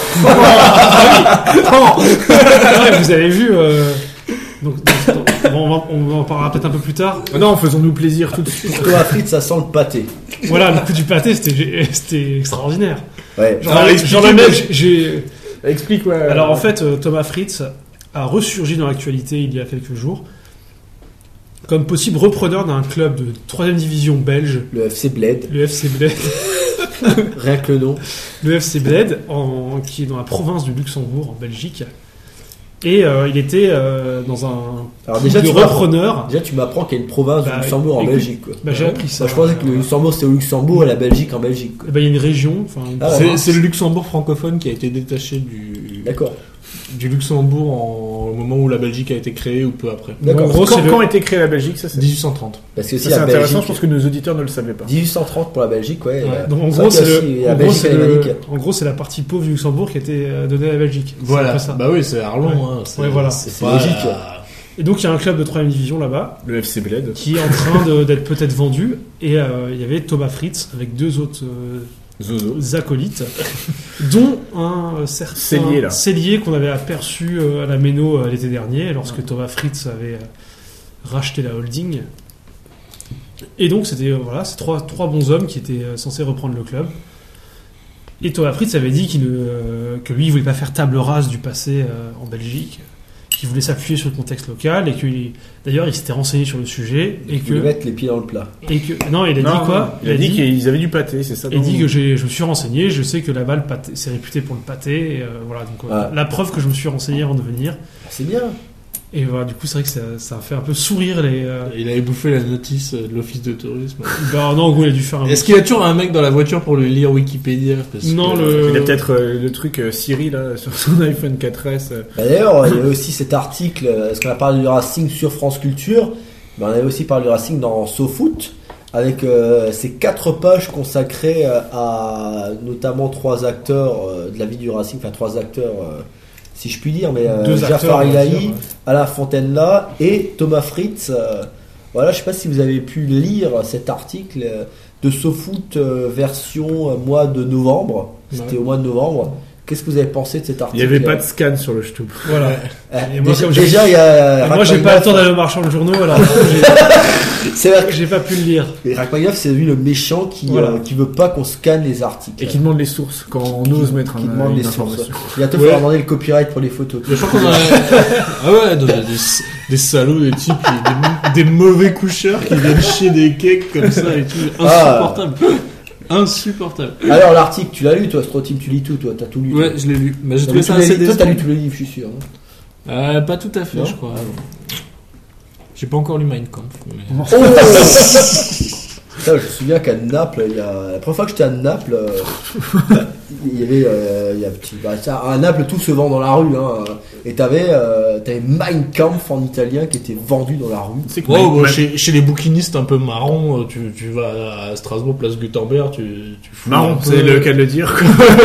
Ah ouais, vous avez vu. euh, Donc, donc, bon, on, va, on en parlera peut-être un peu plus tard. Ah non, faisons-nous plaisir tout de suite. Pour Thomas Fritz, ça sent le pâté. Voilà, le coup du pâté, c'était c'était extraordinaire. Ouais. Genre, Alors, le- expliquez, genre le mais- mec, j'ai. Explique, ouais. Alors en fait, euh, Thomas Fritz a ressurgi dans l'actualité il y a quelques jours comme possible repreneur d'un club de troisième division belge, Le F C Bled, le F C Bled, rien que le nom. le F C Bled, en, qui est dans la province du Luxembourg, en Belgique. Et euh, il était euh, dans un Alors club déjà, de tu m'apprends- repreneur. Déjà, tu m'apprends qu'il y a une province Bah, du Luxembourg en écoute, Belgique. Quoi. Bah, j'ai appris ça. Moi, je pensais que le Luxembourg c'était au Luxembourg et la Belgique en Belgique. Quoi. Eh ben, il y a une région, enfin une Ah, ouais. C'est, province. c'est le Luxembourg francophone qui a été détaché du, D'accord. du Luxembourg en, au moment où la Belgique a été créée ou peu après. D'accord. En gros, quand, c'est le- quand a été créée la Belgique, ça c'est, dix-huit cent trente. Parce que si ça, c'est la intéressant, Belgique. je pense que nos auditeurs ne le savaient pas. dix-huit cent trente pour la Belgique, ouais. Ouais. euh, Donc, en c'est gros, vrai c'est qu'il y a le, aussi la en gros, Belgique c'est alémanique. le, en gros, c'est la partie pauvre du Luxembourg qui a été euh, donnée à la Belgique. C'est un Voilà. peu ça. Bah oui, c'est Arlon. Ouais. Hein. C'est, Ouais, voilà. C'est, C'est pas- logique. Et donc il y a un club de troisième division là-bas Le F C Bled. qui est en train de- d'être peut-être vendu. Et euh, il y avait Thomas Fritz avec deux autres euh, Zozo. acolytes, dont un euh, certain Cellier, là. Cellier qu'on avait aperçu euh, à la Méno euh, l'été dernier, lorsque Thomas Fritz avait euh, racheté la holding. Et donc c'était euh, voilà, ces trois, trois bons hommes qui étaient euh, censés reprendre le club. Et Thomas Fritz avait dit qu'il ne- euh, que lui, il voulait pas faire table rase du passé euh, en Belgique, qu'il voulait s'appuyer sur le contexte local, et que il- d'ailleurs il s'était renseigné sur le sujet, et Il voulait que, mettre les pieds dans le plat. et que non, il a Non, dit quoi Il a dit qu'ils avaient du pâté, c'est ça. il dont- dit que j'ai, je me suis renseigné, je sais que là-bas le pâté, c'est réputé pour le pâté, et, euh, voilà, donc euh, Ouais. la preuve que je me suis renseigné avant de venir. C'est bien. Et voilà, du coup c'est vrai que ça, ça a fait un peu sourire les. euh, Il avait bouffé la notice euh, de l'office de tourisme. bah non, en gros il a dû faire un. Est-ce qu'il y a toujours un mec dans la voiture pour lui lire Wikipédia? Parce Non, que- le- Il a peut-être euh, le truc euh, Siri là sur son iPhone quatre S. euh. Bah, d'ailleurs, il y avait aussi cet article, euh, parce qu'on a parlé du Racing sur France Culture, mais on avait aussi parlé du Racing dans SoFoot, avec euh, ces quatre pages consacrées euh, à notamment trois acteurs euh, de la vie du Racing, enfin trois acteurs, euh, si je puis dire, mais euh, Deux acteurs, Jafar on va Ilahi, dire, ouais. Alain Fontaine-là et Thomas Fritz. euh, voilà, je sais pas si vous avez pu lire cet article euh, de SoFoot euh, version euh, mois de novembre. C'était Ouais. au mois de novembre. Qu'est-ce que vous avez pensé de cet Il article n'y avait pas de scan sur le Shtub. Voilà. Euh, Et moi, déjà, comme j'ai- déjà, il y a Et moi j'ai pas le Rachmaninoff. temps d'aller au marchand de journaux, alors du coup, j'ai, C'est vrai que j'ai pas pu le lire. et Rachmaninoff, c'est lui le méchant qui Voilà. euh, qui veut pas qu'on scanne les articles. Et qui demande les sources quand on Qui- ose mettre qui un, demande une les sources. information. Bientôt, il Ouais. faudra demander le copyright pour les photos. Je crois qu'on a. Ah ouais, non, des, des salauds, des types, qui- des, des mauvais coucheurs qui viennent chier des cakes comme ça et tout. Ah. Insupportable. Insupportable. Alors l'article, tu l'as lu toi, Stroteam, tu lis tout, toi, t'as tout lu. Ouais, toi. je l'ai lu. Mais j'ai T'as trouvé lu ça tous les assez livres. Toi, t'as lu décevant. tous les livres, je suis sûr. hein. Euh, pas tout à fait, Non je crois. Ah, J'ai pas encore lu Mein Kampf. Mais... Oh Putain, je me souviens qu'à Naples, il y a... la première fois que j'étais à Naples, euh, il y avait, euh, il y a petit... bah, ça, à Naples, tout se vend dans la rue, hein, et t'avais, euh, t'avais Mein Kampf en italien qui était vendu dans la rue. C'est que Ouais, Ma- bah, Ma- chez, chez les bouquinistes un peu marrons, tu, tu vas à Strasbourg, place Gutenberg, tu, tu fouilles un marrant, peu. c'est le cas de le dire.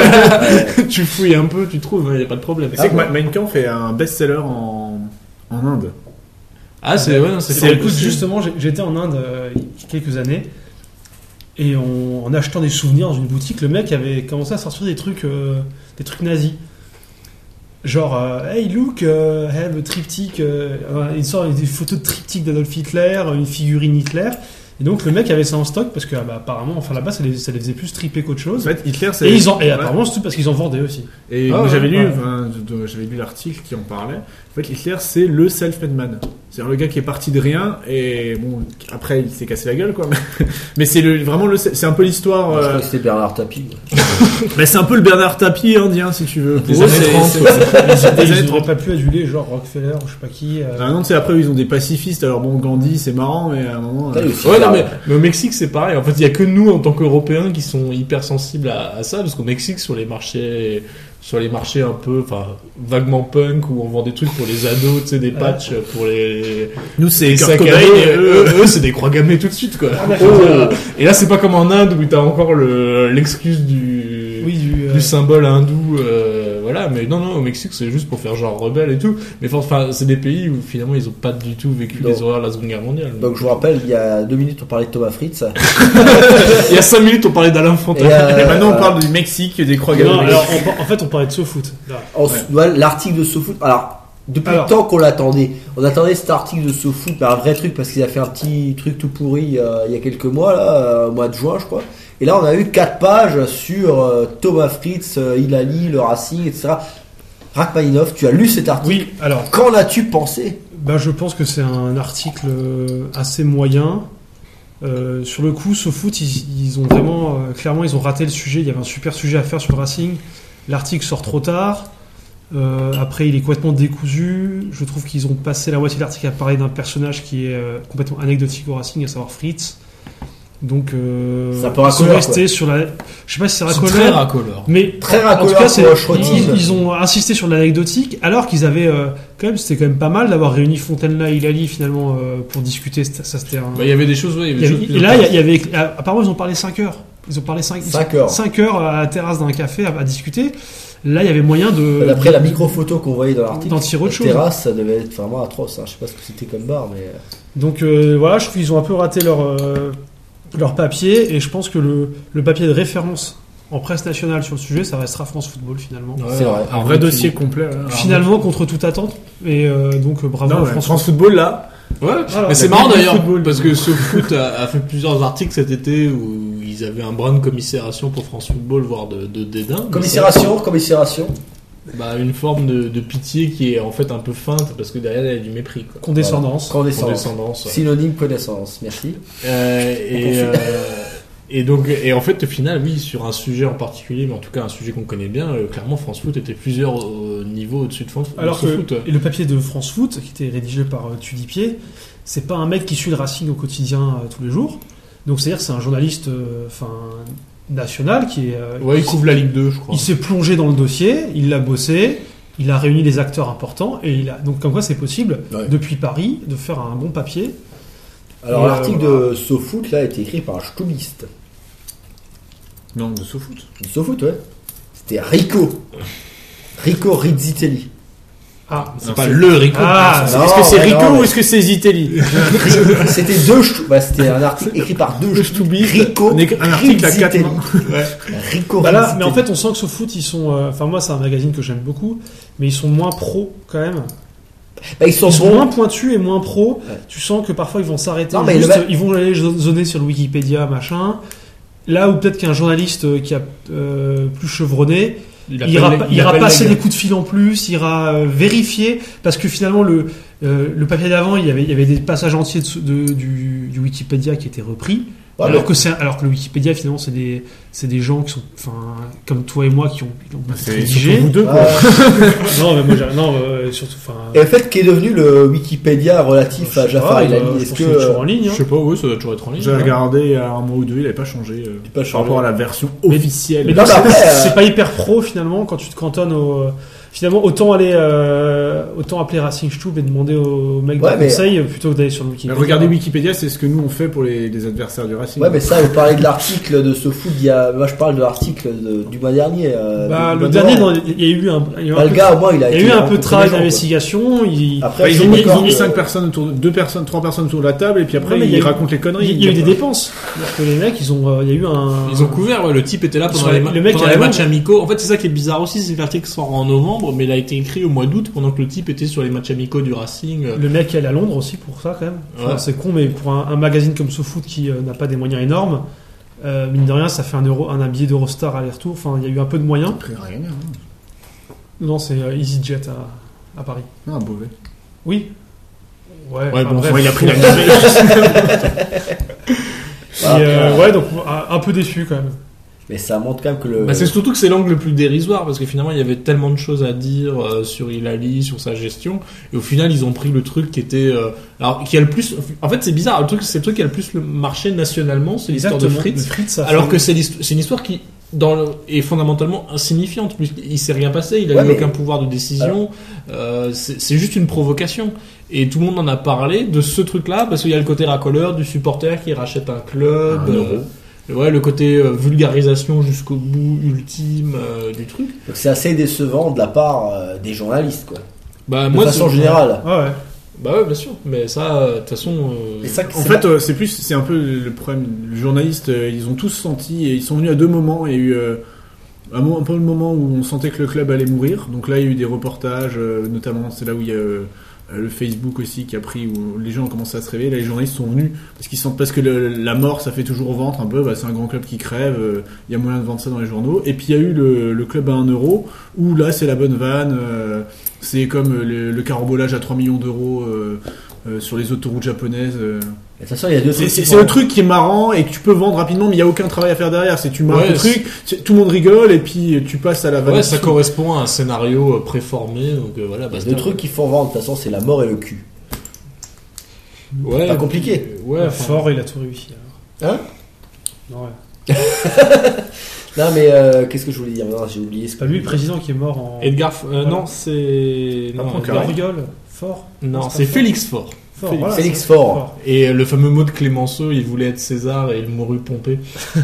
Tu fouilles un peu, tu trouves, il n'y a pas de problème. C'est que bon. Ma- Mein Kampf est un best-seller en, en Inde. Ah, c'est ouais, non, c'est, C'est c'est écoute, justement, j'ai- j'étais en Inde euh, il y a quelques années et on- en achetant des souvenirs dans une boutique, le mec avait commencé à sortir des trucs, euh, des trucs nazis. Genre, euh, hey look, uh, have a triptyque, euh, il sort des photos de triptyque d'Adolf Hitler, une figurine Hitler. Et donc le mec avait ça en stock parce que ah bah, apparemment, enfin là-bas, ça les, ça les faisait plus triper qu'autre En chose. fait, Hitler, c'est. Et, ils en, et Ouais. apparemment, c'est tout parce qu'ils en vendaient aussi. Et Ah moi, ouais, j'avais lu, ouais. enfin, de- j'avais lu l'article qui en parlait. En fait, Hitler, c'est le self-made man. C'est-à-dire le gars qui est parti de rien et bon, après il s'est cassé la gueule, quoi. Mais c'est le, vraiment le, c'est un peu l'histoire. Je euh, crois que c'était Bernard Tapie. bah, c'est un peu le Bernard Tapie indien, si tu veux. Des Pour eux, années c'est- trente, c'est- ouais. c'est des Ils années n'auraient trente. pas pu aduler genre Rockefeller ou je sais pas qui. euh, Ah non, tu sais, après ils ont des pacifistes. Alors bon, Gandhi, c'est marrant, mais à un moment. T'as euh, eu aussi, Ouais, là, non, mais, mais au Mexique, c'est pareil. En fait, il y a que nous, en tant qu'Européens, qui sont hyper sensibles à, à ça, parce qu'au Mexique, sur les marchés, sur les marchés un peu, enfin, vaguement punk, où on vend des trucs pour les ados, tu sais, des patchs pour les, Nous, c'est les Kurt sacs à Cobain, dos, et et eux, eux, eux, c'est des croix gammées tout de suite, quoi. Ah, d'accord. Oh. Et là, c'est pas comme en Inde, où t'as encore le, l'excuse du, Oui, du, euh, du symbole hindou, euh, voilà. Mais non, non, au Mexique, c'est juste pour faire genre rebelle et tout. Mais enfin, c'est des pays où finalement, ils ont pas du tout vécu Non. les horreurs de la Seconde Guerre mondiale. Donc je vous rappelle, il y a deux minutes on parlait de Thomas Fritz. Il y a cinq minutes, on parlait d'Alain Fontaine. Et, euh, Et maintenant, on parle du Mexique, des croix non, gammées. alors, on par- en fait, on parlait de SoFoot. Là. On s- ouais, l'article de SoFoot. Alors, depuis Alors. le temps qu'on l'attendait, on attendait cet article de SoFoot, mais un vrai truc parce qu'il a fait un petit truc tout pourri euh, il y a quelques mois, là, euh, au mois de juin, je crois. Et là, on a eu quatre pages sur euh, Thomas Fritz, euh, Hilali, le Racing, et cetera. Rachmaninov, tu as lu cet article. Oui, alors, Qu'en as-tu pensé? bah, je pense que c'est un article euh, assez moyen. Euh, sur le coup, SoFoot, ils, ils ont vraiment, euh, clairement, ils ont raté le sujet. Il y avait un super sujet à faire sur le Racing. L'article sort trop tard. Euh, après, il est complètement décousu. Je trouve qu'ils ont passé la moitié de l'article à parler d'un personnage qui est euh, complètement anecdotique au Racing, à savoir Fritz. Donc, euh, C'est un peu ils sont racoleur, restés sur la. Je sais pas si c'est C'est racoleur. très racoleur. Mais Très en racoleur tout cas, c'est- pour Schroeting. ils, ils ont insisté sur l'anecdotique, alors qu'ils avaient euh, quand même, c'était quand même pas mal d'avoir réuni Fontaine-là et Hilali finalement euh, pour discuter. C'était- Ça, c'était un. Bah, il y avait des choses, ouais, il y Il avait y des avait- choses et là, il y a- il y avait, apparemment, ils ont parlé cinq heures. Ils ont parlé cinq Cinq heures. cinq heures à la terrasse d'un café à, à discuter. Là, il y avait moyen de. D'après la micro-photo qu'on voyait dans l'article, D'en tirer autre la chose. terrasse, ça devait être vraiment atroce. Hein. Je sais pas ce que c'était comme bar, mais. Donc euh, voilà, je trouve qu'ils ont un peu raté leur, euh, leur papier, et je pense que le, le papier de référence en presse nationale sur le sujet, ça restera France Football finalement. Ouais, C'est vrai. Un vrai dossier complet. hein. Finalement, contre toute attente, et euh, donc euh, bravo Non, à ouais, France, France Football, là. Ouais, Alors, mais c'est la marrant Ligue de d'ailleurs football. parce que SoFoot a, a fait plusieurs articles cet été où ils avaient un brin de commisération pour France Football, voire de, de dédain. Mais Commisération, commisération. ça, bah, une forme de, de pitié qui est en fait un peu feinte parce que derrière il y a du mépris. Quoi. condescendance. Condescendance. Condescendance. ouais. Synonyme connaissance. Merci. Euh, On et, poursuit. euh, et donc, et en fait, au final, oui, sur un sujet en particulier, mais en tout cas un sujet qu'on connaît bien, euh, clairement, France Foot était plusieurs euh, niveaux au-dessus de France. Alors de que SoFoot. et le papier de France Foot, qui était rédigé par euh, Tudipier, c'est pas un mec qui suit le Racing au quotidien euh, tous les jours. Donc c'est-à-dire que c'est un journaliste, euh, enfin national qui est. euh, Ouais, il qui- couvre la Ligue deux, je crois. il s'est plongé dans le dossier, il l'a bossé, il a réuni des acteurs importants et il a donc comme quoi c'est possible Ouais. depuis Paris de faire un bon papier. Alors, Et, l'article euh, de SoFoot, là, a été écrit par un stubiste. Non, de SoFoot. Du SoFoot, ouais. C'était Rico. Rico Rizzitelli. Ah, C'est Non, pas c'est- le Rico. Ah, Non, Est-ce que c'est mais Rico non, mais- ou est-ce que c'est Zitelli? C'était deux. stu- Bah, c'était un article écrit par deux stubistes. Rico. Un un article à quatre Rizzitelli. mains. Rico. bah là, Rizzitelli. mais en fait on sent que SoFoot ils sont, euh, enfin moi c'est un magazine que j'aime beaucoup, mais ils sont moins pro quand même. Bah, ils sont Ils sont bons. moins pointus et moins pro. Ouais. Tu sens que parfois ils vont s'arrêter, Non, mais juste, le mec- ils vont aller zoner sur le Wikipédia machin. Là où peut-être qu'un journaliste euh, qui a euh, plus chevronné, Il il appelle ira, les- pas- il ira appelle passer les des gars. coups de fil en plus, il ira euh, vérifier, parce que finalement le, euh, le papier d'avant, il y avait, il y avait des passages entiers de, de- du, du Wikipédia qui étaient repris, Ouais, alors, mais- que c'est, alors que le Wikipédia finalement c'est des, c'est des gens qui sont, enfin, comme toi et moi qui ont, qui ont C'est rédigé. surtout vous deux, quoi. Euh, Non, mais moi, j'ai- non, euh, surtout, enfin. Et en fait, qui est devenu le Wikipédia relatif je à sais Jafar pas, Ilali? euh, je Est-ce pense que qu'il est toujours en euh, ligne. Je hein. sais pas, oui, ça doit toujours être en ligne. J'ai hein. regardé il y a un mois ou deux, il n'avait pas changé euh, pas par rapport à la version Mais- officielle. Mais Non, donc, mais c'est, après, euh, c'est pas hyper pro finalement quand tu te cantonnes au. Finalement, autant aller, euh, autant appeler Racing Stube et demander au mec Ouais, de mais- conseil plutôt que d'aller sur le Wikipédia. Regardez Wikipédia, c'est ce que nous on fait pour les, les adversaires du Racing. Ouais, mais ça, vous parlez de l'article de ce foot, il y a... moi je parle de l'article de- du mois dernier. euh, Bah, du le mois de dernier, novembre. non, il y a eu un, il y a eu Bah, un le peu, gars, au moins, il a il y a été eu un peu de rencontré travail les gens, quoi. d'investigation. Il, Après, Ils c'est ont mis, ils d'accord ont mis que- cinq personnes autour de, deux personnes, trois personnes autour de la table, et puis après Ouais, mais il y ils a eu- racontent les conneries. il y a eu des dépenses. C'est-à-dire que les mecs, ils ont, euh, il y a eu un. Ils ont couvert, ouais, le type était là pendant Sur les, le ma- mec pendant à la les longue. matchs amicaux. En fait, c'est ça qui est bizarre aussi, c'est que l'article sort en novembre, mais il a été écrit au mois d'août pendant que le type était sur les matchs amicaux du Racing. Le mec qui est allé à Londres aussi pour ça quand même. Enfin, Ouais. c'est con, mais pour un, un magazine comme SoFoot qui euh, n'a pas des moyens énormes, euh, mine de rien, ça fait un euro, un, un billet d'Eurostar aller-retour. Enfin, il y a eu un peu de moyens. Après, rien, hein. Non, c'est euh, EasyJet à, à Paris. Ah, Beauvais. Oui. Ouais. Ouais, enfin, bon, bref. Ouais, il a pris la Et, euh, ouais, donc un, un peu déçu quand même. Mais ça montre quand même que le. Bah, c'est surtout que c'est l'angle le plus dérisoire parce que finalement il y avait tellement de choses à dire euh, sur Hilali, sur sa gestion, et au final ils ont pris le truc qui était, euh, alors qui a le plus, en fait c'est bizarre, le truc c'est le truc qui a le plus le marché nationalement, c'est l'histoire de Exactement. Fritz, Le Fritz, ça alors fait- que c'est l'histoire, c'est une histoire qui dans le, est fondamentalement insignifiante puisqu'il s'est rien passé, il a Ouais, eu mais- aucun pouvoir de décision, euh, c'est, c'est juste une provocation. Et tout le monde en a parlé de ce truc-là parce qu'il y a le côté racoleur du supporter qui rachète un club. Un euh, euro. Ouais, le côté euh, vulgarisation jusqu'au bout ultime euh, du truc. Donc c'est assez décevant de la part euh, des journalistes, quoi. Bah De moi façon c'est- générale. Ouais, ouais. Bah ouais, bien sûr. Mais ça, euh, de toute façon. euh, Et ça, En fait, euh, c'est plus, c'est un peu le problème. Les journalistes, euh, ils ont tous senti, et ils sont venus à deux moments. Il y a eu euh, un, mo- un peu le moment où on sentait que le club allait mourir. Donc là, il y a eu des reportages, euh, notamment, c'est là où il y a euh, le Facebook aussi qui a pris, où les gens ont commencé à se réveiller. Là, les journalistes sont venus parce qu'ils sentent, parce que le- la mort, ça fait toujours au ventre un peu. Bah, c'est un grand club qui crève. euh, Il y a moyen de vendre ça dans les journaux. Et puis il y a eu le, le club à un euro où là, c'est la bonne vanne. euh, c'est comme le, le carambolage à trois millions d'euros. euh, euh, sur les autoroutes japonaises. euh. De toute façon, il y a deux C'est, trucs. c'est, qui c'est font- le truc qui est marrant et que tu peux vendre rapidement, mais il n'y a aucun travail à faire derrière. C'est tu marques Ouais, le truc, c'est- tout le monde rigole et puis tu passes à la vanne. Ouais, ça correspond à un scénario euh, préformé. Donc euh, voilà. Il y a basta. deux trucs qui font vendre. De toute façon, c'est la mort et le cul. Ouais. Pas compliqué. euh, Ouais. enfin, Fort, il a tout réussi alors. Hein Non, ouais. Non, mais euh, qu'est-ce que je voulais dire? Non, j'ai oublié. C'est pas lui le président qui est mort en. Edgar. F- euh, Voilà. Non, c'est. Pas Non, Franck Edgar- Harry. Rigole, fort. Non, C'est c'est pas Félix Faure. Fort, Félix- voilà, Félix c'est- Faure. Et euh, le fameux mot de Clémenceau, il voulait être César et il mourut pompé.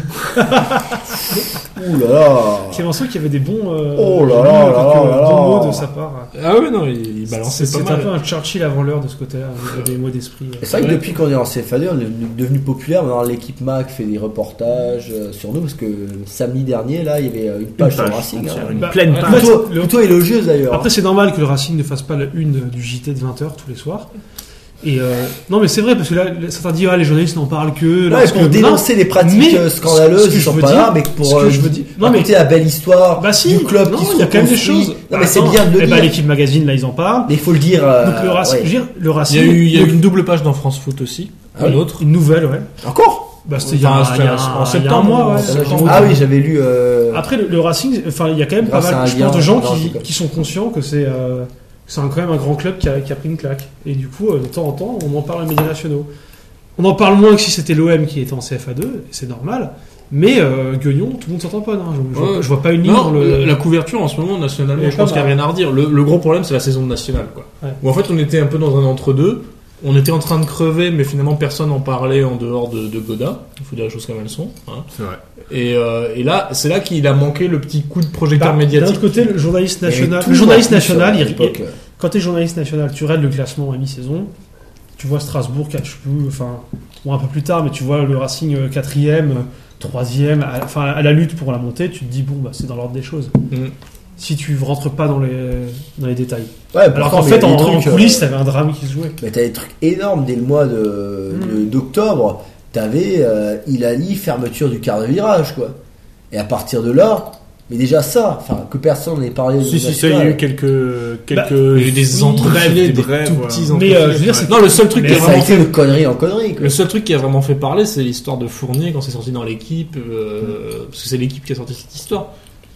Ouh là là. Clémenceau qui avait des bons. euh, Oh là j'ai lu là quelques là là bons là. mots de sa part. Ah ouais, non, il, il balançait C'est pas c'est un mal. peu un Churchill avant l'heure de ce côté-là, au niveau des mots d'esprit. Et c'est vrai que Ouais. depuis qu'on est en C F A deux, on est devenu populaire. Maintenant, l'équipe Mac fait des reportages euh, sur nous parce que samedi dernier, là, il y avait euh, une page Une sur le page Racing. entière, hein. une Bah, pleine ouais. page. Plutôt, Le- plutôt élogieuse d'ailleurs. Après, c'est normal que le Racing ne fasse pas la une du J T de vingt heures tous les soirs. Et euh, non, mais c'est vrai, parce que là, certains disent, ah, les journalistes n'en parlent que. Ouais, lorsque- pour dénoncer les pratiques Mais euh, ce scandaleuses, que ils je sont veux pas dire- là, mais ce pour que euh, je veux dire- non, raconter la belle histoire Bah si, du club non, qui se il y a quand même des reconstruit. choses. Non, mais c'est Attends, bien de le eh ben, dire. l'équipe magazine, là, ils en parlent. Mais il faut le dire. euh, Donc le Racing, ouais. je veux dire, le Il y Racing. a eu, il y a eu donc, une double page dans France Foot aussi. Ah une oui. autre. une nouvelle, ouais. Encore Bah, c'était il y a, Enfin, il y a, c'était en un- il y a un septembre, mois, ouais. en septembre. Ah oui, j'avais lu. euh, Après, le, le Racing, enfin, il y a quand même pas Grâce à un mal, je lien, pense, de gens non, qui, c'est pas- qui sont conscients que c'est euh, c'est un- quand même un grand club qui a, qui a pris une claque. Et du coup, euh, de temps en temps, on en parle aux médias nationaux. On en parle moins que si c'était l'O M qui était en C F A deux, et c'est normal. Mais euh, Guignon, tout le monde s'entend pas. Non, je, je vois, Ouais. je vois pas une ligne Non, dans le. la, la couverture en ce moment nationalement, Elle est je pas pense qu'il n'y a mal. rien à redire. Le, le gros problème, c'est la saison nationale, quoi. Ouais. Où en fait, on était un peu dans un entre-deux. On était en train de crever, mais finalement, personne n'en parlait en dehors de, de Godin. Il faut dire les choses comme elles sont. Hein. C'est vrai. Et, euh, et là, c'est là qu'il a manqué le petit coup de projecteur Bah, D'un médiatique. autre côté, le journaliste il y avait national, tout le journaliste en plus, national, à il, l'époque. il- quand tu es journaliste national, tu règles le classement à mi-saison. Tu vois Strasbourg, quatre, je sais plus, enfin, bon, un peu plus tard, mais tu vois le Racing euh, quatrième, euh, troisième, à, enfin, à la lutte pour la montée, tu te dis, bon, bah, c'est dans l'ordre des choses. Mm. Si tu rentres pas dans les, dans les détails. Ouais, Alors pourtant, qu'en mais fait, il y a en, des en trucs, coulisses, euh, t'avais un drame qui se jouait. mais t'as des trucs énormes dès le mois de, Mm. de- d'octobre. T'avais euh, Hilali, fermeture du quart de virage, quoi. Et à partir de là, mais déjà ça, enfin, que personne n'ait parlé de Si, si, ça, il y a eu quelques, quelques, Il y a eu des oui, entrefilés, brefs, des brefs, tout voilà. petits Mais, entrefilés. euh, je veux dire, c'est- Non, le seul truc Mais qui a Ça a vraiment été fait une connerie en connerie, quoi. Le seul truc qui a vraiment fait parler, c'est l'histoire de Fournier quand c'est sorti dans l'équipe, euh, parce que c'est l'équipe qui a sorti cette histoire.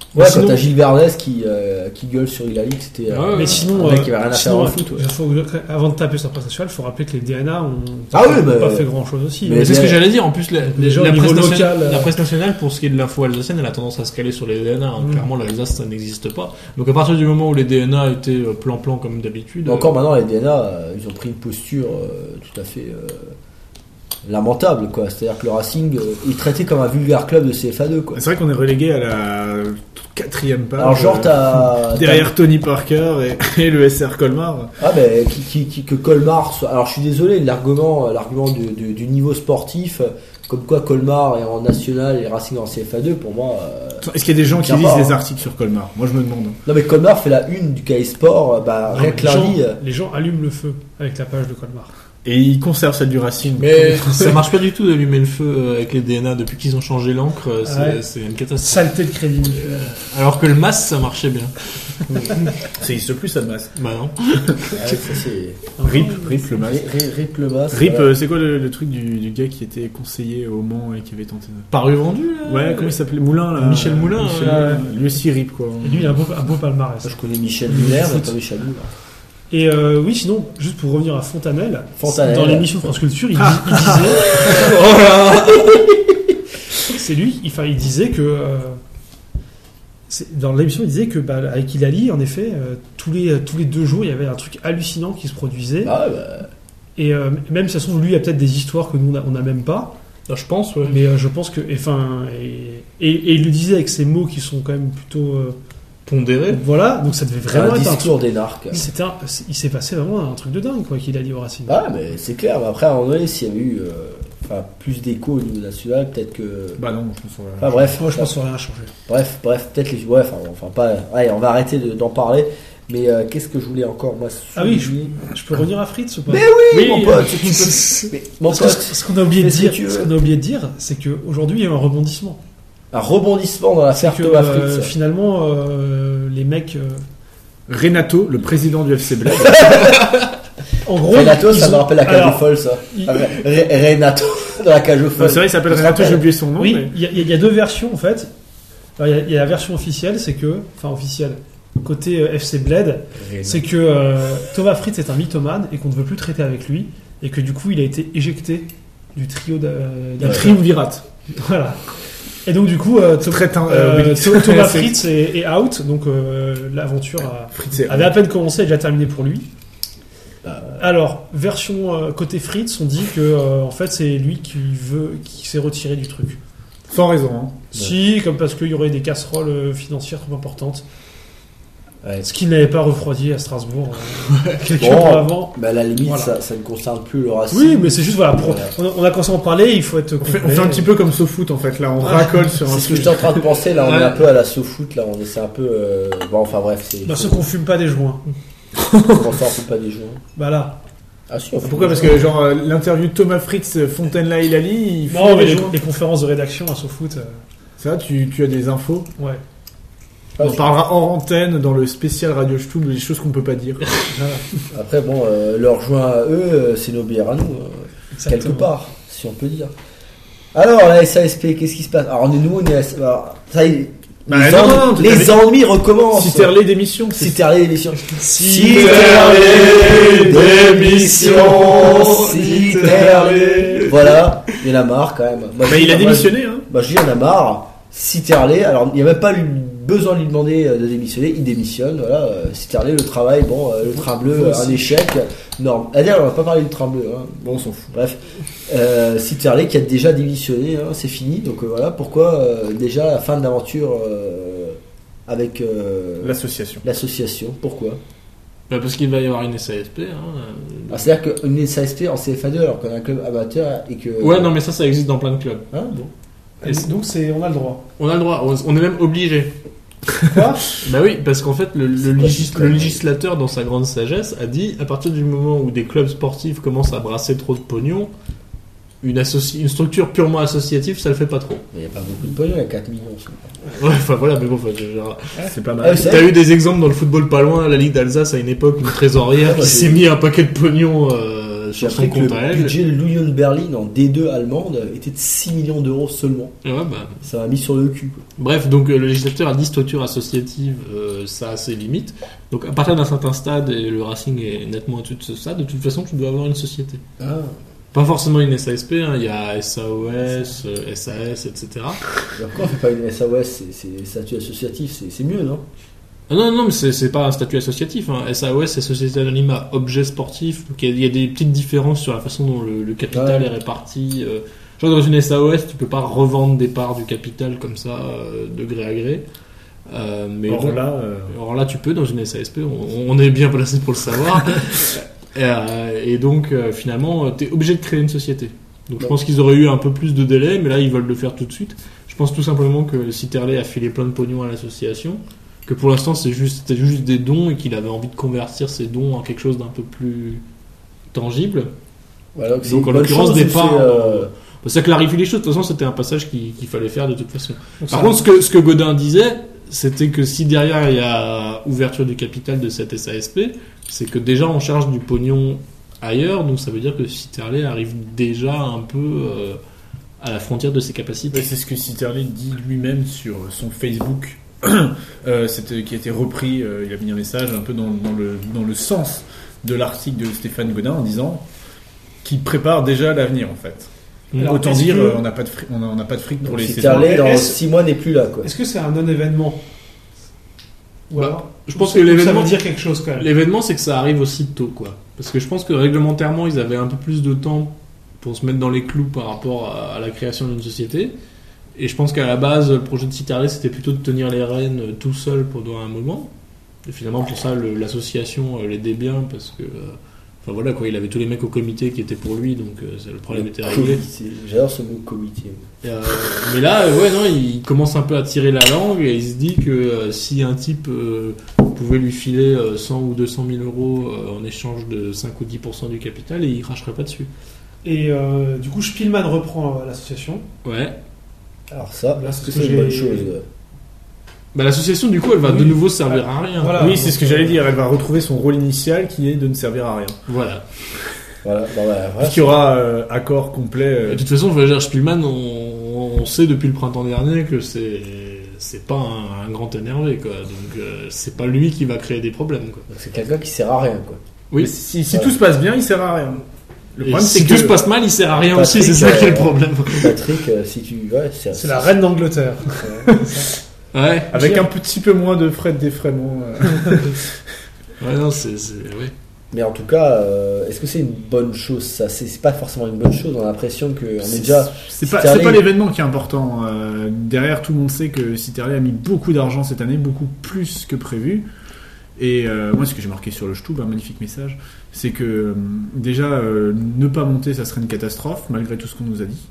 Ouais, sinon- quand t'as Gilles Verdez qui, euh, qui gueule sur Hilali, que c'était. Ah ouais, Mais sinon, un mec euh, qui avait rien à faire sinon, dans le foot, ouais. il faut- avant de taper sur la presse nationale, il faut rappeler que les D N A ont Ah oui, mais- pas fait grand chose aussi. mais- Mais c'est ce que j'allais dire. En plus, la, Déjà, la au niveau presse nationale, local, euh, la presse nationale, pour ce qui est de l'info alsacienne, elle a tendance à se caler sur les D N A. hein. Mm. Clairement, l'Alsace, ça n'existe pas. Donc, à partir du moment où les D N A étaient euh, plan-plan comme d'habitude. Mais encore maintenant, les D N A, euh, ils ont pris une posture euh, tout à fait euh, lamentable, quoi. C'est-à-dire que le Racing euh, est traité comme un vulgaire club de C F A deux, quoi. C'est vrai qu'on est relégué à la quatrième page. Alors, genre, euh, t'as. derrière Tony Parker et, et le S R Colmar. Ah ben qui, qui, qui- que Colmar soit... Alors je suis désolé, l'argument l'argument du, du, du niveau sportif, euh, comme quoi Colmar est en national et Racing en C F A deux, pour moi... euh, Est-ce qu'il y a des gens qui Tiens lisent pas, des hein. articles sur Colmar? Moi, je me demande. Non mais Colmar fait la une du Cahier Sport, euh, bah Non, rien mais que les, gens, lundi... euh, les gens allument le feu avec la page de Colmar. Et ils conservent celle du Racing. Mais ça marche pas du tout d'allumer le feu euh, avec les D N A depuis qu'ils ont changé l'encre. euh, C'est Ouais. c'est une catastrophe. Saleté de crédit mutuel. Alors que le masque, ça marchait bien. Ça existe plus, ça de masse. Bah non. ouais, ça, c'est... Rip, Rip le masse. Rip, Rip, Rip le Mas. Rip, voilà. euh, c'est quoi le, le truc du, du gars qui était conseiller au Mans et qui avait tenté de... Paru vendu, là. Ouais, comment il s'appelait? Moulin, là. Michel Moulin, Michel ouais. Moulin. Lui aussi, Rip, quoi. Et lui, il a un beau, un beau palmarès. Moi, je connais Michel Muller, mais Foot. pas Michel Muller. Et euh, oui, sinon, juste pour revenir à Fontanelle, Fontanelle. dans l'émission France Culture, il, dis- il disait. C'est lui, il, enfin, il disait que. euh, c'est- dans l'émission, il disait que bah, avec Hilali, en effet, euh, tous, les, tous les deux jours, il y avait un truc hallucinant qui se produisait. Ah ouais, bah... Et euh, même si ça se trouve, lui, il y a peut-être des histoires que nous, on n'a même pas. Ah, je pense, ouais. Mais euh, je pense que. et, Enfin, et, et, et il le disait avec ces mots qui sont quand même plutôt. euh, Pondéré. voilà, donc ça devait vraiment un être un truc. discours des narcs. C'était un- c'est- il s'est passé vraiment un truc de dingue, quoi, qu'il a dit au Racing. Ah mais c'est clair, mais après à un moment donné, s'il y avait eu euh, enfin, plus d'écho au niveau national, peut-être que... Bah non, je pense qu'on va- Enfin bref, Moi, je pense que ça rien changé. bref, bref, peut-être les... Ouais, enfin, enfin pas... Allez, on va arrêter de- d'en parler, mais euh, qu'est-ce que je voulais encore, moi, Ah oui, souligner Je peux revenir à Fritz ou pas Mais oui, Oui, mon euh, pote, tu peux... Mais, mon Parce que pote, ce ce qu'on a oublié de fais ce que dire, tu veux. ce qu'on a oublié de dire, c'est qu'aujourd'hui il y a eu un rebondissement. un rebondissement dans l'affaire Que Thomas euh, Fritz. finalement euh, les mecs, euh, Renato, le président du F C Bled. en gros, Renato, ils ça me ont- rappelle la cage aux alors, folles, ça. il- Ah, Re- Renato, dans la cage aux Non, folles. c'est vrai, il s'appelle On se Renato, j'ai rappelle. oublié son nom. Oui, mais- il y, a- il y a deux versions en fait. Alors, Il y, a- il y a la version officielle, c'est que, enfin officielle, côté euh, F C Bled, c'est que euh, Thomas Fritz est un mythomane et qu'on ne veut plus traiter avec lui et que du coup il a été éjecté du trio de, euh, Le de- triumvirat. voilà. Et donc du coup, euh, Tho- Très teint, euh, euh, Obélix. Tho- Thomas C'est- Fritz est, est out, donc euh, l'aventure a- Fritz est- avait à peine commencé et déjà terminé pour lui. Bah, Alors, version euh, côté Fritz, on dit que euh, en fait c'est lui qui veut, qui s'est retiré du truc. Sans raison. Hein. Si, comme parce qu'il y aurait des casseroles euh, financières trop importantes, ouais. ce qui n'avait pas refroidi à Strasbourg euh, quelques Bon, mois avant. bah, à la limite, Voilà. ça, ça ne concerne plus le Racing. Oui, mais c'est juste voilà, pour- Voilà. on, a, on a commencé à en parler, il faut être. On fait, on complet. fait un petit peu comme SoFoot en fait. Là, on Ouais. racole sur un C'est ce que sujet. j'étais en train de penser, là, on Ouais. est un peu à la SoFoot, là, on essaie un peu... euh, Bon, enfin bref, c'est... Bah, ceux qu'on fume pas des joints. Comment ça, on fait pas des jeux? Bah là. Ah si, on fait Pourquoi? des Parce jeux. que genre euh, l'interview de Thomas Fritz, euh, Fontaine-La Hilali, il Non, fume mais des les, joints. les conférences de rédaction à SoFoot, euh, Ça, tu, tu as des infos. ouais. Ah, On en parlera hors antenne dans le spécial Radio Stub, des choses qu'on peut pas dire. Voilà. Après, bon, euh, leur joint à eux, euh, c'est nos bières à nous, euh, quelque Exactement. part, si on peut dire. Alors, la S A S P, qu'est-ce qui se passe? Alors, on est nous, on est... à- alors, ça y est, Bah, les, non, ennuis- non, non, les t'avais- ennuis recommencent. Citerlé d'émission. c'est- Citerlé d'émission. Citerlé d'émission. Citerlé. Voilà, il y en a marre quand même. Moi, je Mais dis- il a moi, démissionné, hein. Bah, je dis, il y en a marre. Citerlé, alors il n'y a même pas eu besoin de lui demander euh, de démissionner, il démissionne. Voilà, euh, Citerlé, le travail, bon, euh, le train bleu, Faut euh, aussi. un échec. Non, d'ailleurs, on va pas parler du train bleu. Hein. Bon, on s'en fout. Bref, euh, Citerlé qui a déjà démissionné, hein, c'est fini. Donc euh, voilà, pourquoi euh, déjà la fin de l'aventure euh, avec euh, L'association. l'association? Pourquoi? Bah, parce qu'il va y avoir une S A S P. Hein. Ah, c'est-à-dire qu'une S A S P en C F A deux alors qu'on a un club amateur et que. Ouais, non, mais ça, ça existe dans plein de clubs. Hein, bon. Et donc c'est, on a le droit. On a le droit, on est même obligé. Quoi? Bah oui, parce qu'en fait, le, le, C'est pas légis- juste, le euh, législateur, dans sa grande sagesse, a dit à partir du moment où des clubs sportifs commencent à brasser trop de pognon, une, associ- une structure purement associative, ça le fait pas trop. Il n'y a pas beaucoup de pognon, il y a quatre millions. ça. Ouais, enfin voilà, mais bon, enfin, je- genre, C'est pas Ah, mal. oui, c'est t'as vrai. eu des exemples dans le football pas loin, la Ligue d'Alsace à une époque, une trésorière Ah, bah, qui c'est- s'est mis un paquet de pognon euh, J'ai sur son appris que compte à le elle. budget de l'Union Berlin en D deux allemande était de six millions d'euros seulement. Et ouais, bah, Ça m'a mis sur le cul. Quoi. bref, donc euh, le législateur a dit structure associative, euh, ça a ses limites. Donc à partir d'un certain stade, et le Racing est nettement au-dessus de ce stade, de toute façon, tu dois avoir une société. Ah. Pas forcément une S A S P, hein, il y a S A O S, euh, S A S, et cetera. Alors, pourquoi on fait pas une S A O S, c'est, c'est statut associatif, c'est, c'est mieux, non? Ah non, non, mais c'est, c'est pas un statut associatif. Hein. S A O S, c'est Société Anonyme à Objet Sportif. Donc il y, a- il y a des petites différences sur la façon dont le, le capital Ouais. est réparti. euh. Genre dans une S A O S, tu peux pas revendre des parts du capital comme ça, euh, de gré à gré. Euh, mais Or bon, là, euh, alors là, tu peux dans une S A S P, on, on est bien placé pour le savoir. et, euh, et donc, euh, finalement, tu es obligé de créer une société. Donc, je Ouais. pense qu'ils auraient eu un peu plus de délai, mais là, ils veulent le faire tout de suite. Je pense tout simplement que Citerley a filé plein de pognon à l'association, que pour l'instant, c'est juste, c'était juste des dons et qu'il avait envie de convertir ces dons en quelque chose d'un peu plus tangible. Voilà, donc, c'est Donc, une en bonne l'occurrence, chose, des ou parts, c'est, euh, Ça clarifie les choses. De toute façon, c'était un passage qu'il, qu'il fallait faire de toute façon. Donc Par ça- contre, ce que, ce que Godin disait, c'était que si derrière il y a ouverture du capital de cette S A S P, c'est que déjà on charge du pognon ailleurs, donc ça veut dire que Citerley arrive déjà un peu euh, à la frontière de ses capacités. ouais, c'est ce que Citerley dit lui-même sur son Facebook, euh, c'était, qui a été repris. Euh, il a mis un message un peu dans, dans, le, dans le sens de l'article de Stéphane Godin en disant qu'il prépare déjà l'avenir en fait. Alors, Autant est-ce dire, que- euh, on n'a pas de fric, on a, on n'a pas de fric pour donc, les si saisons. Terlet, dans Est-ce- six mois, n'est plus là, quoi. Est-ce que c'est un non-événement Ou Bah, alors, je pense ou que ça- ou l'événement- ça veut dire quelque chose quand même. L'événement, c'est que ça arrive aussi tôt, quoi. Parce que je pense que réglementairement, ils avaient un peu plus de temps pour se mettre dans les clous par rapport à, à la création d'une société. Et je pense qu'à la base, le projet de Citerley, c'était plutôt de tenir les rênes euh, tout seul pendant un moment. Et finalement, pour ça, le- l'association euh, l'aidait bien parce que, euh, enfin voilà, quoi, il avait tous les mecs au comité qui étaient pour lui, donc euh, ça- le problème était réglé. Comité. J'adore ce mot comité. Et, euh, mais là, euh, ouais, non, il commence un peu à tirer la langue et il se dit que euh, si un type euh, pouvait lui filer euh, cent ou deux cent mille euros euh, en échange de cinq ou dix pour cent du capital, il cracherait pas dessus. Et euh, du coup, Spielmann reprend euh, l'association. Ouais. Alors ça, Là, est-ce que c'est ce c'est que une bonne j'ai- chose? euh Bah, l'association, du coup, elle va Oui. de nouveau servir à rien. Voilà. Oui, c'est ce que donc, j'allais euh, dire. Elle va retrouver son rôle initial qui est de ne servir à rien. Voilà. Voilà, bah ouais, voilà. Puisqu'il y aura euh, accord complet. euh, Et de toute façon, je veux dire, Spielmann, on, on sait depuis le printemps dernier que c'est c'est pas un, un grand énervé, quoi. Donc, euh, c'est pas lui qui va créer des problèmes, quoi. Donc, c'est quelqu'un qui sert à rien, quoi. Oui. mais si si Voilà. tout se passe bien, il sert à rien. Le Et problème, si c'est tout que se passe mal, il sert à rien Patrick, aussi, c'est ça qui est le euh, problème. Patrick, euh, si tu. Ouais, c'est, C'est la reine d'Angleterre. Ouais. avec un petit peu moins de frais de défraiement. euh, Ouais, non, c'est. c'est- ouais. Mais en tout cas, euh, est-ce que c'est une bonne chose ça c'est, c'est pas forcément une bonne chose. On a l'impression qu'on est déjà. C'est pas, Citerley- c'est pas l'événement qui est important. Euh, derrière, tout le monde sait que Citerley a mis beaucoup d'argent cette année, beaucoup plus que prévu. Et euh, moi, ce que j'ai marqué sur le Stub, un magnifique message, c'est que euh, déjà, euh, ne pas monter, ça serait une catastrophe, malgré tout ce qu'on nous a dit.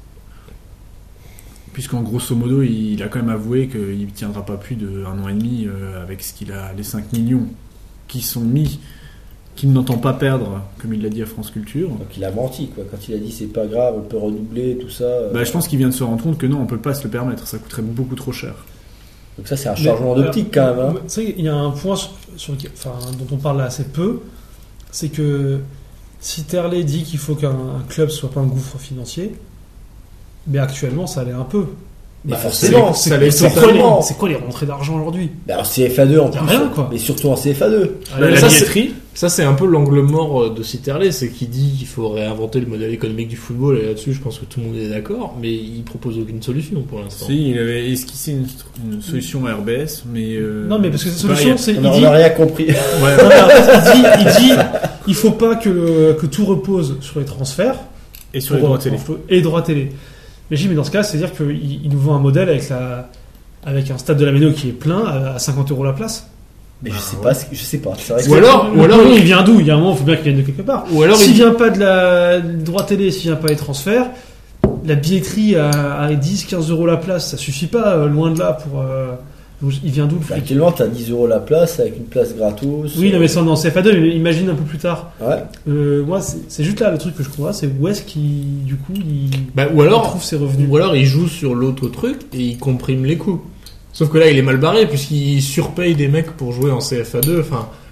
Puisqu'en grosso modo, il, il a quand même avoué qu'il ne tiendra pas plus d'un an et demi euh, avec ce qu'il a, les cinq millions qui sont mis, qu'il n'entend pas perdre, comme il l'a dit à France Culture. Donc il a menti, quoi. Quand il a dit c'est pas grave, on peut redoubler, tout ça. euh, Bah, je pense qu'il vient de se rendre compte que non, on peut pas se le permettre, ça coûterait beaucoup trop cher. Donc ça, c'est un Mais, changement d'optique, quand même. Hein. Tu sais, il y a un point sur, sur lequel- enfin, dont on parle assez peu, c'est que si Terlet dit qu'il faut qu'un un club soit pas un gouffre financier, mais actuellement ça l'est un peu. Mais Bah, forcément, c'est- C'est ça l'est c'est quoi, totalement. les- c'est quoi les rentrées d'argent aujourd'hui? Bah, alors C F A deux en Y a plus. rien, quoi. Mais surtout en C F A deux. Allez, mais la ça, c'est- billetterie, Ça, c'est un peu l'angle mort euh, de Citerley, c'est qu'il dit qu'il faut réinventer le modèle économique du football, et là-dessus, je pense que tout le monde est d'accord, mais il propose aucune solution pour l'instant. si, il avait esquissé une, une solution à R B S, mais... euh, Non, mais parce que cette c'est pareil. solution, c'est. On Il n'a dit, on a rien compris. Ouais. non, mais alors, il dit, il dit, il faut pas que, que tout repose sur les transferts. Et sur les pour- droits télé. pour- Et les droits télé. Mais j'ai mais dans ce cas, c'est-à-dire qu'il il nous vend un modèle avec, la, avec un stade de la Méno qui est plein à, à cinquante euros la place. Mais je Bah, sais ouais. pas, ce que- je sais pas. C'est vrai que Ou alors- Le ou alors pognon, il- il vient d'où? Il y a un moment, il faut bien qu'il vienne de quelque part. Ou alors, S'il il- vient pas de la du droit télé, s'il vient pas des transferts, la billetterie à, à dix quinze euros la place, ça suffit pas, euh, loin de là pour. euh, donc, il vient d'où le bah, fric? actuellement, t'as dix euros la place avec une place gratos. Oui, non, mais ça, on est en C F A deux, mais imagine un peu plus tard. Ouais. Euh, moi, c'est c'est juste là le truc que je comprends, c'est où est-ce qu'il, du coup, il, Bah, ou il alors, trouve ses revenus. ou alors il joue sur l'autre truc et il comprime les coûts. Sauf que là, il est mal barré puisqu'il surpaye des mecs pour jouer en C F A deux. Enfin,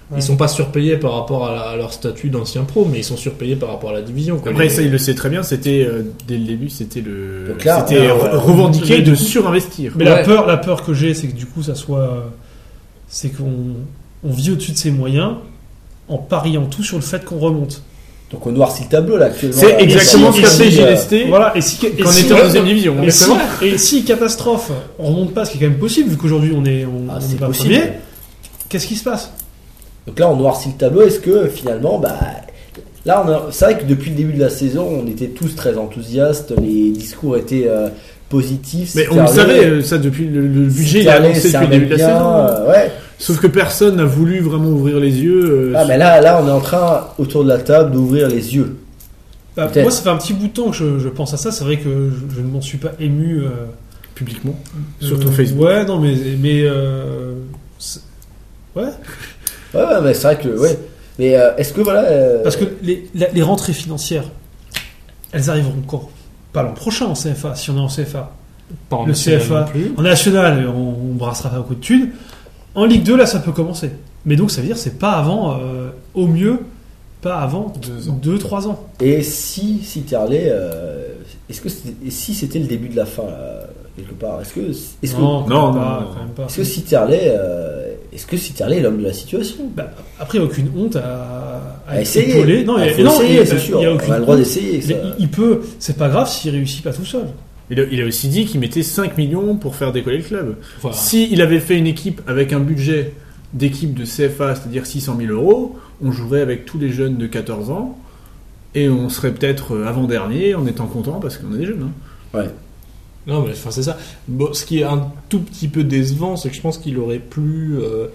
Ouais. Ils sont pas surpayés par rapport à, la- à leur statut d'ancien pro, mais ils sont surpayés par rapport à la division. quoi. Après, Les- ça, il le sait très bien. C'était euh, dès le début, c'était le, Donc là, c'était on- re- on- revendiqué mais de du coup- surinvestir. Mais Ouais. la peur, la peur que j'ai, c'est que du coup, ça soit, c'est qu'on on vit au-dessus de ses moyens en pariant tout sur le fait qu'on remonte. Donc on noircit le tableau là actuellement. C'est Là, exactement si- ce qu'a si, fait euh, G L S T Voilà. Et si, et quand on si- était en deuxième division. Et Mais si, c'est vrai. et si catastrophe, on remonte pas, ce qui est quand même possible vu qu'aujourd'hui on est, on, Ah, on c'est est pas possible. premier. Qu'est-ce qui se passe? Donc là, on noircit le tableau. Est-ce que finalement, bah, là, on a- c'est vrai que depuis le début de la saison, on était tous très enthousiastes. Les discours étaient euh, positifs. Mais on le savait, euh, ça, depuis le, le budget, il a annoncé depuis le début de la saison. Euh, ouais. Sauf que personne n'a voulu vraiment ouvrir les yeux. euh, Ah, mais là, là, on est en train autour de la table d'ouvrir les yeux. Bah, Peut-être. moi, ça fait un petit bout de temps que je, je pense à ça. C'est vrai que je, je ne m'en suis pas ému. euh, publiquement. Sur euh, ton Facebook. Ouais, non, mais. mais euh, c'est- ouais. Ouais, ouais, mais c'est vrai que, ouais. Mais euh, est-ce que voilà. euh, Parce que les, la- les rentrées financières, elles arriveront encore pas l'an prochain en C F A, si on est en C F A. pas en Le national C F A. non plus. En national, on, on brassera pas beaucoup de thunes. En Ligue deux, là, ça peut commencer. Mais donc, ça veut dire que c'est pas avant, euh, au mieux, pas avant Deux ans. deux trois ans. Et si, si Terlet, euh, est-ce que c'était- et si c'était le début de la fin là, quelque part, est-ce que, est-ce que, Non, quand non, même non, pas, non. quand même pas. est-ce que si Terlet, euh, est-ce que si Terlet est l'homme de la situation? Bah, après, il n'y a aucune honte à, À essayer. épauler. Non, Ah, il y a, faut non, essayer, il y a- c'est sûr. il y a On aucune a le droit honte. d'essayer. ça. Mais il, il peut, c'est pas grave s'il réussit pas tout seul. Il a, il a aussi dit qu'il mettait cinq millions pour faire décoller le club. Voilà. S'il avait fait une équipe avec un budget d'équipe de C F A, c'est-à-dire six cent mille euros, on jouerait avec tous les jeunes de quatorze ans et on serait peut-être avant-dernier en étant content parce qu'on est des jeunes. hein. Ouais. Non, mais enfin, c'est ça. Bon, ce qui est un tout petit peu décevant, c'est que je pense qu'il aurait plus, euh,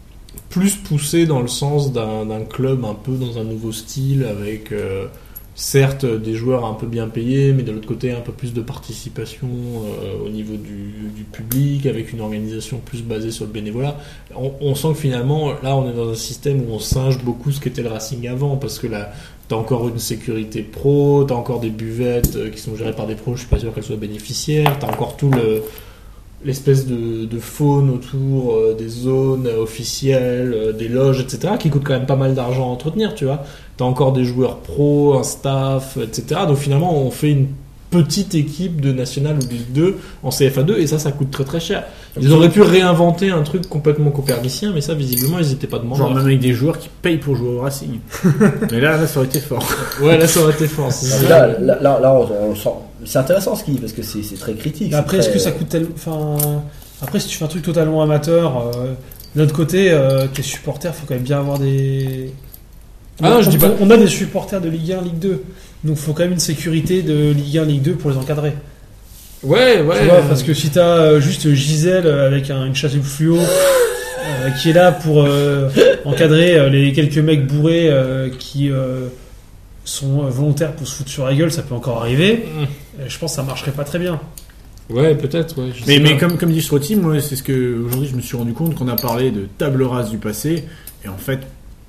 plus poussé dans le sens d'un d'un club un peu dans un nouveau style, avec euh, certes des joueurs un peu bien payés, mais de l'autre côté un peu plus de participation euh, au niveau du, du public, avec une organisation plus basée sur le bénévolat. On, on sent que finalement, là, on est dans un système où on singe beaucoup ce qu'était le Racing avant, parce que là, t'as encore une sécurité pro, t'as encore des buvettes euh, qui sont gérées par des pros, je suis pas sûr qu'elles soient bénéficiaires, t'as encore tout le l'espèce de, de faune autour euh, des zones officielles, euh, des loges, et cetera, qui coûte quand même pas mal d'argent à entretenir, tu vois. T'as encore des joueurs pros, un staff, et cetera. Donc finalement, on fait une petite équipe de National ou de Ligue deux en C F A deux, et ça, ça coûte très très cher. Ils auraient pu réinventer un truc complètement copernicien, mais ça, visiblement, ils étaient pas Genre demandeurs. même avec des joueurs qui payent pour jouer au Racing. Mais là, là, ça aurait été fort. Ouais, là, ça aurait été fort. c'est Non, mais ça. Là, là, là, là, on, on sent. C'est intéressant ce qu'il dit parce que c'est c'est très critique. Mais après, c'est est-ce que très- ça coûte tellement. Enfin, après, si tu fais un truc totalement amateur, euh, d'un autre côté, euh, tes supporters, faut quand même bien avoir des. Ah non, je on, dis pas- on a des supporters de Ligue un, Ligue deux. Donc, faut quand même une sécurité de Ligue un, Ligue deux pour les encadrer. Ouais, ouais. Tu vois, parce que si t'as euh, juste Gisèle avec un- une chasuble fluo euh, qui est là pour euh, encadrer euh, les quelques mecs bourrés euh, qui euh, sont euh, volontaires pour se foutre sur la gueule, ça peut encore arriver. Euh, je pense que ça marcherait pas très bien. Ouais, peut-être, ouais. je Mais, sais mais pas. comme, comme dit Strotti, moi, c'est ce que aujourd'hui je me suis rendu compte qu'on a parlé de table rase du passé, et en fait,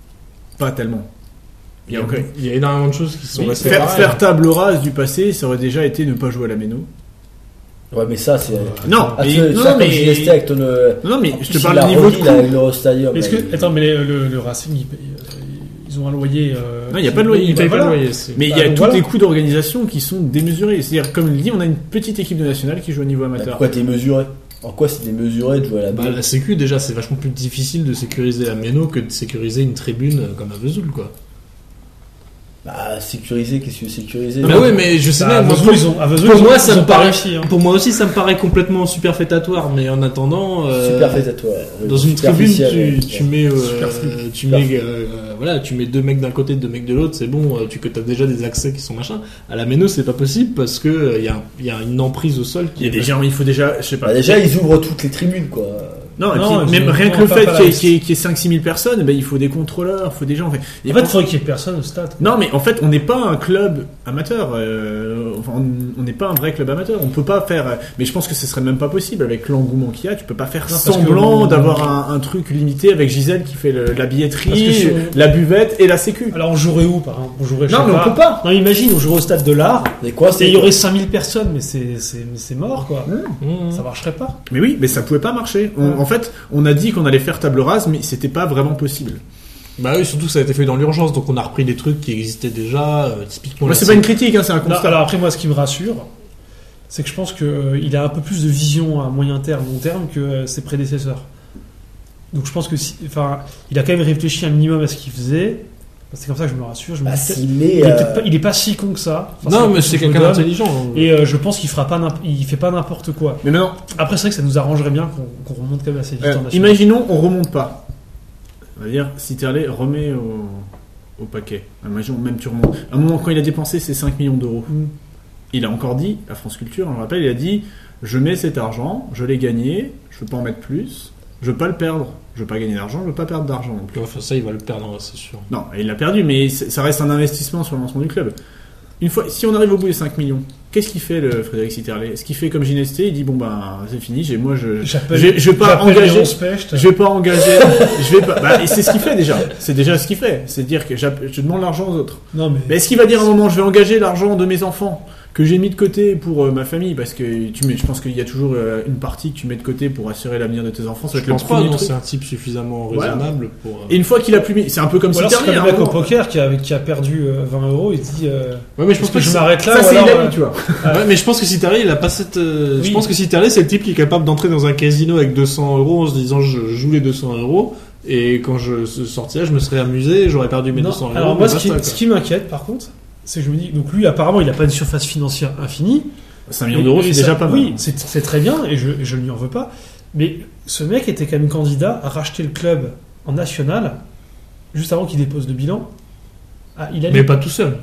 pas tellement. Il y, a, Ok. il y a énormément de choses qui sont Oui, restées faire, pareilles. faire table rase du passé, ça aurait déjà été ne pas jouer à la Méno. Ouais, mais ça, c'est. Non, Ah, mais, tu veux- non, ça, comme mais, J S T avec ton. euh, non, mais en je plus, te parle il a du niveau de redit, là, coût. l'Eurostadium. Est-ce là, que, il- attends, mais les- le, le Racing, ils, ils ont un loyer. euh, Non, il y a qui- pas de loyer, Il bah, paye pas le voilà. loyer. c'est- Mais il y Bah, a donc tous voilà. les coûts d'organisation qui sont démesurés. C'est-à-dire, comme il dit, on a une petite équipe de nationale qui joue au niveau Bah, amateur. pourquoi t'es mesuré? En quoi c'est démesuré de jouer à la Bah, balle? la sécu, déjà, c'est vachement plus difficile de sécuriser la Méno que de sécuriser une tribune euh, comme à Vesoul, quoi. Bah, sécuriser, qu'est-ce que tu veux sécuriser? Bah ouais, mais je sais Bah, à bien, moi, Vesoul, pour, ils ont- à Vesoul, pour ils ont- moi, ils ça ont me pas paraît, réussi, hein. pour moi aussi, ça me paraît complètement superfétatoire, mais en attendant, euh, Superfétatoire. dans une tribune, Superficiel, tu, ouais. tu mets, euh, Superflu. tu mets, euh, euh, voilà, tu mets deux mecs d'un côté, deux mecs de l'autre, c'est bon, euh, tu que t'as déjà des accès qui sont machin. À la Méno, c'est pas possible parce que euh, il y a, un- il y a une emprise au sol qui Il y a est des gens, il faut déjà, je sais pas. Bah, déjà, ils ouvrent toutes les tribunes, quoi. Non, et Non, puis, ils même ont- rien non, que le pas- fait pas la qu'il y ait- liste. qu'il y ait qu'il y ait cinq six mille personnes, ben, il faut des contrôleurs, il faut des gens. Enfin, En fait, il faudrait qu'il y ait personne au stade. quoi. Non, mais en fait, on n'est pas un club amateur. euh, enfin, on- on n'est pas un vrai club amateur. On peut pas faire. euh, Mais je pense que ce serait même pas possible avec l'engouement qu'il y a. Tu peux pas faire Non, parce que semblant on- d'avoir un, un truc limité avec Gisèle qui fait le- la Parce que billetterie, si on- la buvette et la sécu. Alors, on jouerait où, par exemple? On jouerait, je Non, sais mais on pas. peut pas. Non, imagine, on jouerait au stade de l'Art. Mais quoi, Et c'est. il y aurait cinq mille personnes, mais c'est, c'est, mais c'est mort, quoi. Mmh. Ça marcherait pas. Mais oui, mais ça pouvait pas marcher. On- Ouais. En fait, on a dit qu'on allait faire table rase, mais c'était pas vraiment possible. Bah oui, surtout que ça a été fait dans l'urgence, donc on a repris des trucs qui existaient déjà, euh, typiquement. Moi, la c'est pas une critique, hein, c'est un Non, constat. alors après, moi, ce qui me rassure, c'est que je pense qu'il a un peu plus de vision à moyen terme, long terme que euh, ses prédécesseurs. Donc je pense que, si, enfin, il a quand même réfléchi un minimum à ce qu'il faisait. C'est comme ça que je me rassure. Je me Bah, dis, s'il met, il, est euh, peut-être pas, il est pas si con que ça. Enfin, Non, un mais peu c'est ce que je quelqu'un me donne. d'intelligent. hein. Et euh, je pense qu'il fera pas, n'imp- il fait pas n'importe quoi. Mais maintenant, Après, c'est vrai que ça nous arrangerait bien qu'on, qu'on remonte quand même assez vite euh, en national. imaginons, on remonte pas. On va dire, si Terlet remet au, au paquet. Imaginons, même tu remontes. À un moment, quand il a dépensé ses cinq millions d'euros, Mm. il a encore dit, à France Culture, on le rappelle, il a dit je mets cet argent, je l'ai gagné, je veux pas en mettre plus, je veux pas le perdre. Je veux pas gagner d'argent, je veux pas perdre d'argent non plus. Enfin, ça, il va le perdre, hein, c'est sûr. Non, il l'a perdu, mais c'est- ça reste un investissement sur le lancement du club. Une fois, si on arrive au bout des cinq millions, qu'est-ce qu'il fait, le Frédéric Sitterlé? Est-ce qu'il fait comme Ginesté? Il dit bon ben c'est fini, j'ai moi je J'appelle, je, je vais pas j'appelle engager, Léon Specht. je vais pas engager, je vais pas. Bah, et c'est ce qu'il fait déjà. C'est déjà ce qu'il fait, c'est dire que j'app- je demande l'argent aux autres. Non, mais, Mais est-ce qu'il va dire à un moment je vais engager l'argent de mes enfants que j'ai mis de côté pour euh, ma famille, parce que tu mets, je pense qu'il y a toujours euh, une partie que tu mets de côté pour assurer l'avenir de tes enfants. Ça va Je être le pense pas, premier non, truc. c'est un type suffisamment Voilà. raisonnable pour. euh, Et une fois qu'il a plus mis, c'est un peu comme ou alors si c'est comme Terlier, le mec hein, au poker qui a, qui a perdu euh, vingt euros. Il dit euh, Ouais, mais je pense est-ce pas que je c'est- m'arrête là ça ou c'est alors, il a euh, mis, tu vois. Ouais, mais je pense que Sitterlé, il a pas cette. euh, Oui. Je pense que Sitterlé, c'est le type qui est capable d'entrer dans un casino avec deux cents euros en se disant je joue les deux cents euros et quand je sortirais, je me serais amusé, j'aurais perdu mes Non, deux cents euros. alors mais moi, ce basta, qui, quoi. ce qui m'inquiète par contre, c'est que je me dis, donc lui apparemment il a pas une surface financière infinie. cinq millions d'euros, Et c'est ça- déjà pas mal. Oui, c'est, c'est très bien et je, je ne lui en veux pas. Mais ce mec était quand même candidat à racheter le club en national juste avant qu'il dépose le bilan. Ah, il allait... Mais pas tout seul.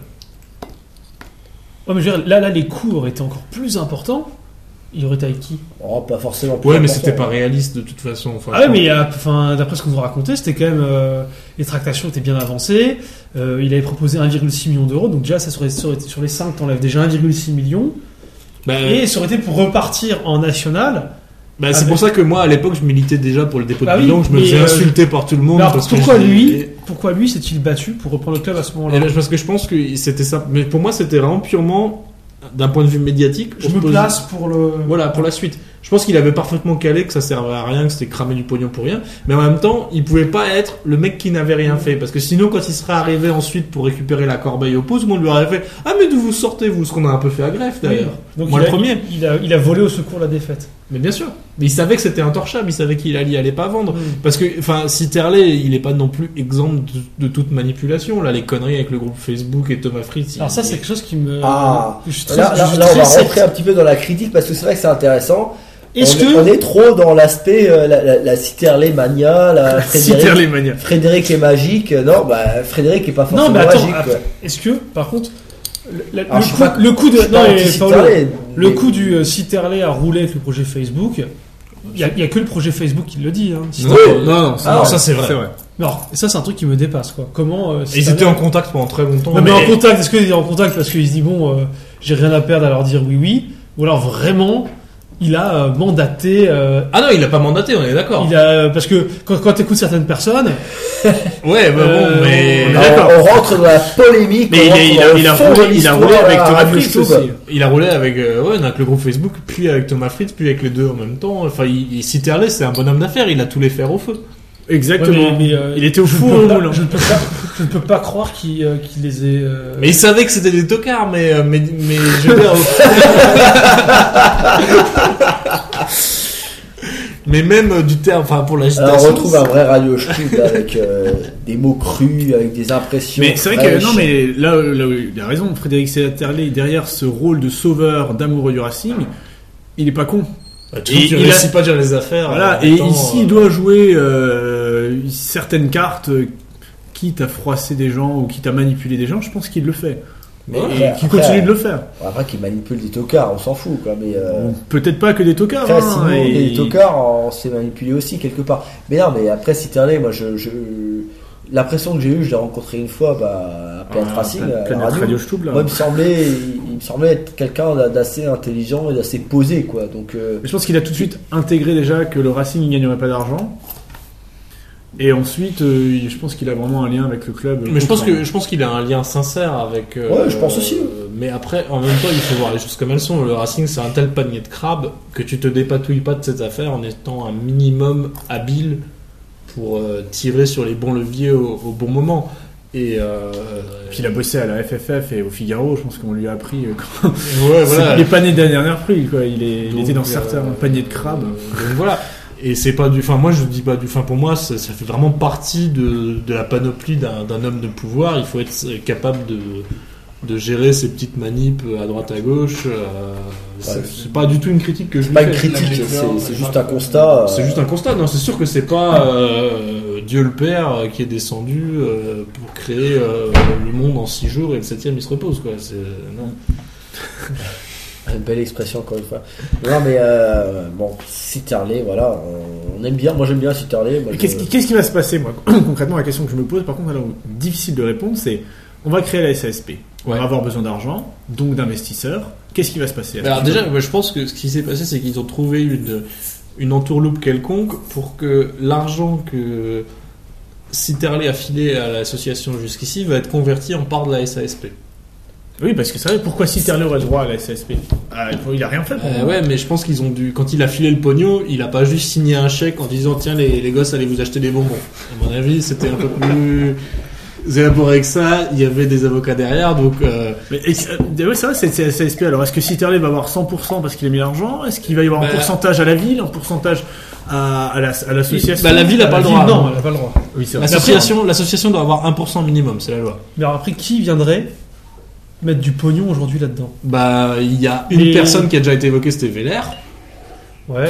Ouais, mais je veux dire, là, là, les coûts auraient été encore plus importants. Il aurait été avec qui? Oh, pas forcément. plus Ouais, mais important. c'était pas réaliste de toute façon. Enfin, Ah ouais, mais euh, enfin, d'après ce qu'on vous racontait, c'était quand même euh, les tractations étaient bien avancées. Euh, il avait proposé un virgule six million d'euros, donc déjà ça serait, ça aurait été sur les cinq, t'enlèves déjà un virgule six million. Bah, Et ça aurait été pour repartir en national. bah, c'est avec- pour ça que moi, à l'époque, je militais déjà pour le dépôt Bah de oui, bilan, que je me mais, faisais euh, insulter par tout le monde. Mais alors, parce que pourquoi je- lui, pourquoi lui s'est-il battu pour reprendre le club à ce moment-là? Et là, parce que je pense que c'était ça. Mais pour moi, c'était vraiment purement d'un point de vue médiatique. Je pour me se poser- place pour le. Voilà, pour la suite. Je pense qu'il avait parfaitement calé que ça servait à rien, que c'était cramer du pognon pour rien. Mais en même temps, il pouvait pas être le mec qui n'avait rien fait. Parce que sinon, quand il serait arrivé ensuite pour récupérer la corbeille au pot, tout le monde lui aurait fait ah, mais d'où vous sortez, vous? Ce qu'on a un peu fait à Greffe d'ailleurs. Oui. Donc Moi, il le a, premier. Il a, il a volé au secours de la défaite. Mais bien sûr. Mais il savait que c'était intouchable, il savait qu'il allait, allait pas vendre. Mm. Parce que, enfin, Sitterlé, il est pas non plus exempt de, de toute manipulation. Là, les conneries avec le groupe Facebook et Thomas Fritz. Alors il- ça, c'est quelque chose qui me. Ah. je suis très, Là, je là, suis là, on très va sceptique. rentrer un petit peu dans la critique parce que c'est vrai que c'est intéressant. Est-ce on, que on est trop dans l'aspect euh, la, la, la Citterley mania, la Frédéric, Citer les manias. Frédéric est magique. Non, bah Frédéric est pas forcément non, mais attends. magique. attends. quoi. Est-ce que, par contre, le, la- Alors, le je suis coup, pas- le coup de Je suis non, pas mais, anti-Citterley, Paolo, le mais- coup du euh, Citterley à rouler avec le projet Facebook. Il y, a- il y a que le projet Facebook qui le dit. Hein. Non, Citterley- non, non, Ah, non, ça c'est vrai. C'est vrai. Non, et ça c'est un truc qui me dépasse quoi. Comment euh, Et ils Citterley- étaient en contact pendant très longtemps. Non, mais en contact, est-ce qu'il est en contact parce qu'il se dit bon, euh, j'ai rien à perdre à leur dire oui oui, ou alors vraiment il a euh, mandaté. euh, Ah non, il a pas mandaté, on est d'accord. il a parce que quand, quand tu écoutes certaines personnes, Ouais, bah Euh, bon, mais. on est Alors, d'accord. on rentre dans la polémique. Mais on il, rentre a, il, dans a, le il, a fond roulé, de il a l'histoire roulé avec à Thomas Radio Fritz Stube. aussi. Il a roulé avec, euh, ouais, avec le groupe Facebook, puis avec Thomas Fritz, puis avec les deux en même temps. Enfin, il, il- Citterlé, c'est un bonhomme d'affaires, il a tous les fers au feu. Exactement. Ouais, mais- mais, euh, il était au je four ne au peux pas- moulin. Je ne peux pas, je ne peux pas croire qu'il euh, qu'il les ait. euh, Mais il savait que c'était des tocards, mais, euh, mais, mais je veux dire. Mais même euh, du terme, enfin pour l'agitation. Alors, on retrouve un vrai Radio Stube avec euh, des mots crus, avec des impressions. Mais c'est vrai fraîches. que non, mais là, là où il a raison, Frédéric Sitterlé, derrière ce rôle de sauveur, d'amoureux du Racing, il est pas con. Bah, tu Et tu il réussis a- pas à dire les affaires. Voilà, en et étant, ici, euh, il doit jouer euh, certaines cartes, euh, quitte à froisser des gens ou quitte à manipuler des gens, je pense qu'il le fait. Mais et après- qu'il après- continue de le faire. Après, qu'il manipule des tocards, on s'en fout, quoi. Mais euh, Bon, peut-être pas que des tocards. après, hein, sinon, et- des tocards, on s'est manipulé aussi quelque part. Mais non, mais après, Citterley, moi, je, je... l'impression que j'ai eue, je l'ai rencontré une fois, bah, à Planète Ah, Racing, Planète- à la Planète radio. Radio Stube, là. Moi, il me semblait, il, il me semblait être quelqu'un d'a- d'assez intelligent et d'assez posé, quoi. Donc, euh, Mais je pense qu'il a tout de suite intégré déjà que le Racing ne gagnerait pas d'argent. Et ensuite, euh, je pense qu'il a vraiment un lien avec le club. Mais je pense constant. que je pense qu'il a un lien sincère avec. euh, Ouais, je pense aussi. euh, mais après, en même temps, il faut voir les choses comme elles sont. Le Racing, c'est un tel panier de crabes que tu te dépatouilles pas de cette affaire en étant un minimum habile pour euh, tirer sur les bons leviers au, au bon moment. Et euh, Puis il a bossé à la F F F et au Figaro, je pense qu'on lui a appris. euh, Quand... ouais, voilà. Il est pas né de la dernière pluie, quoi. Il, est, il Donc, était dans euh, certains paniers de crabes. Euh, donc voilà. Et c'est pas du. Enfin, moi je dis pas du. Enfin, pour moi, ça, ça fait vraiment partie de, de la panoplie d'un, d'un homme de pouvoir. Il faut être capable de, de gérer ses petites manips à droite à gauche. Euh, c'est, Ouais. c'est pas du tout une critique que je C'est lui pas fais. une critique, c'est, c'est juste un constat. euh, C'est juste un constat. Non, c'est sûr que c'est pas euh, Dieu le Père euh, qui est descendu euh, pour créer euh, le monde en six jours et le septième il se repose, quoi. C'est non. Une belle expression encore une fois. Non mais euh, bon, Citterley, voilà, on, on aime bien. Moi j'aime bien Citterley. Moi, je- Qu'est-ce qui, qu'est-ce qui va se passer, moi, concrètement, la question que je me pose, par contre, alors, difficile de répondre, c'est on va créer la S A S P. On Ouais. va avoir besoin d'argent, donc d'investisseurs. Qu'est-ce qui va se passer Alors déjà, moi, je pense que ce qui s'est passé, c'est qu'ils ont trouvé une, une entourloupe quelconque pour que l'argent que Citterley a filé à l'association jusqu'ici va être converti en part de la S A S P. Oui, parce que c'est vrai, pourquoi Citterley aurait droit à la S A S P ah, Il a rien fait pour Euh, moi. ouais, mais je pense qu'ils ont dû. Quand il a filé le pognon, il a pas juste signé un chèque en disant tiens les, les gosses allez vous acheter des bonbons. À mon avis, c'était un peu plus élaboré que ça. Il y avait des avocats derrière, donc. Euh, Mais, et, euh, ouais, c'est vrai, c'est, c'est S A S P. Alors, est-ce que Citterley va avoir cent pour cent parce qu'il a mis l'argent? Est-ce qu'il va y avoir un Bah, pourcentage à la ville, un pourcentage à, à, la, à l'association? Bah, la ville a pas le droit. Non, elle n'a pas le droit. Oui, c'est vrai. L'association, l'association doit avoir un pour cent minimum, c'est la loi. Mais alors après, qui viendrait mettre du pognon aujourd'hui là-dedans? Bah, il y a une Et- personne qui a déjà été évoquée, c'était Véler. Ouais.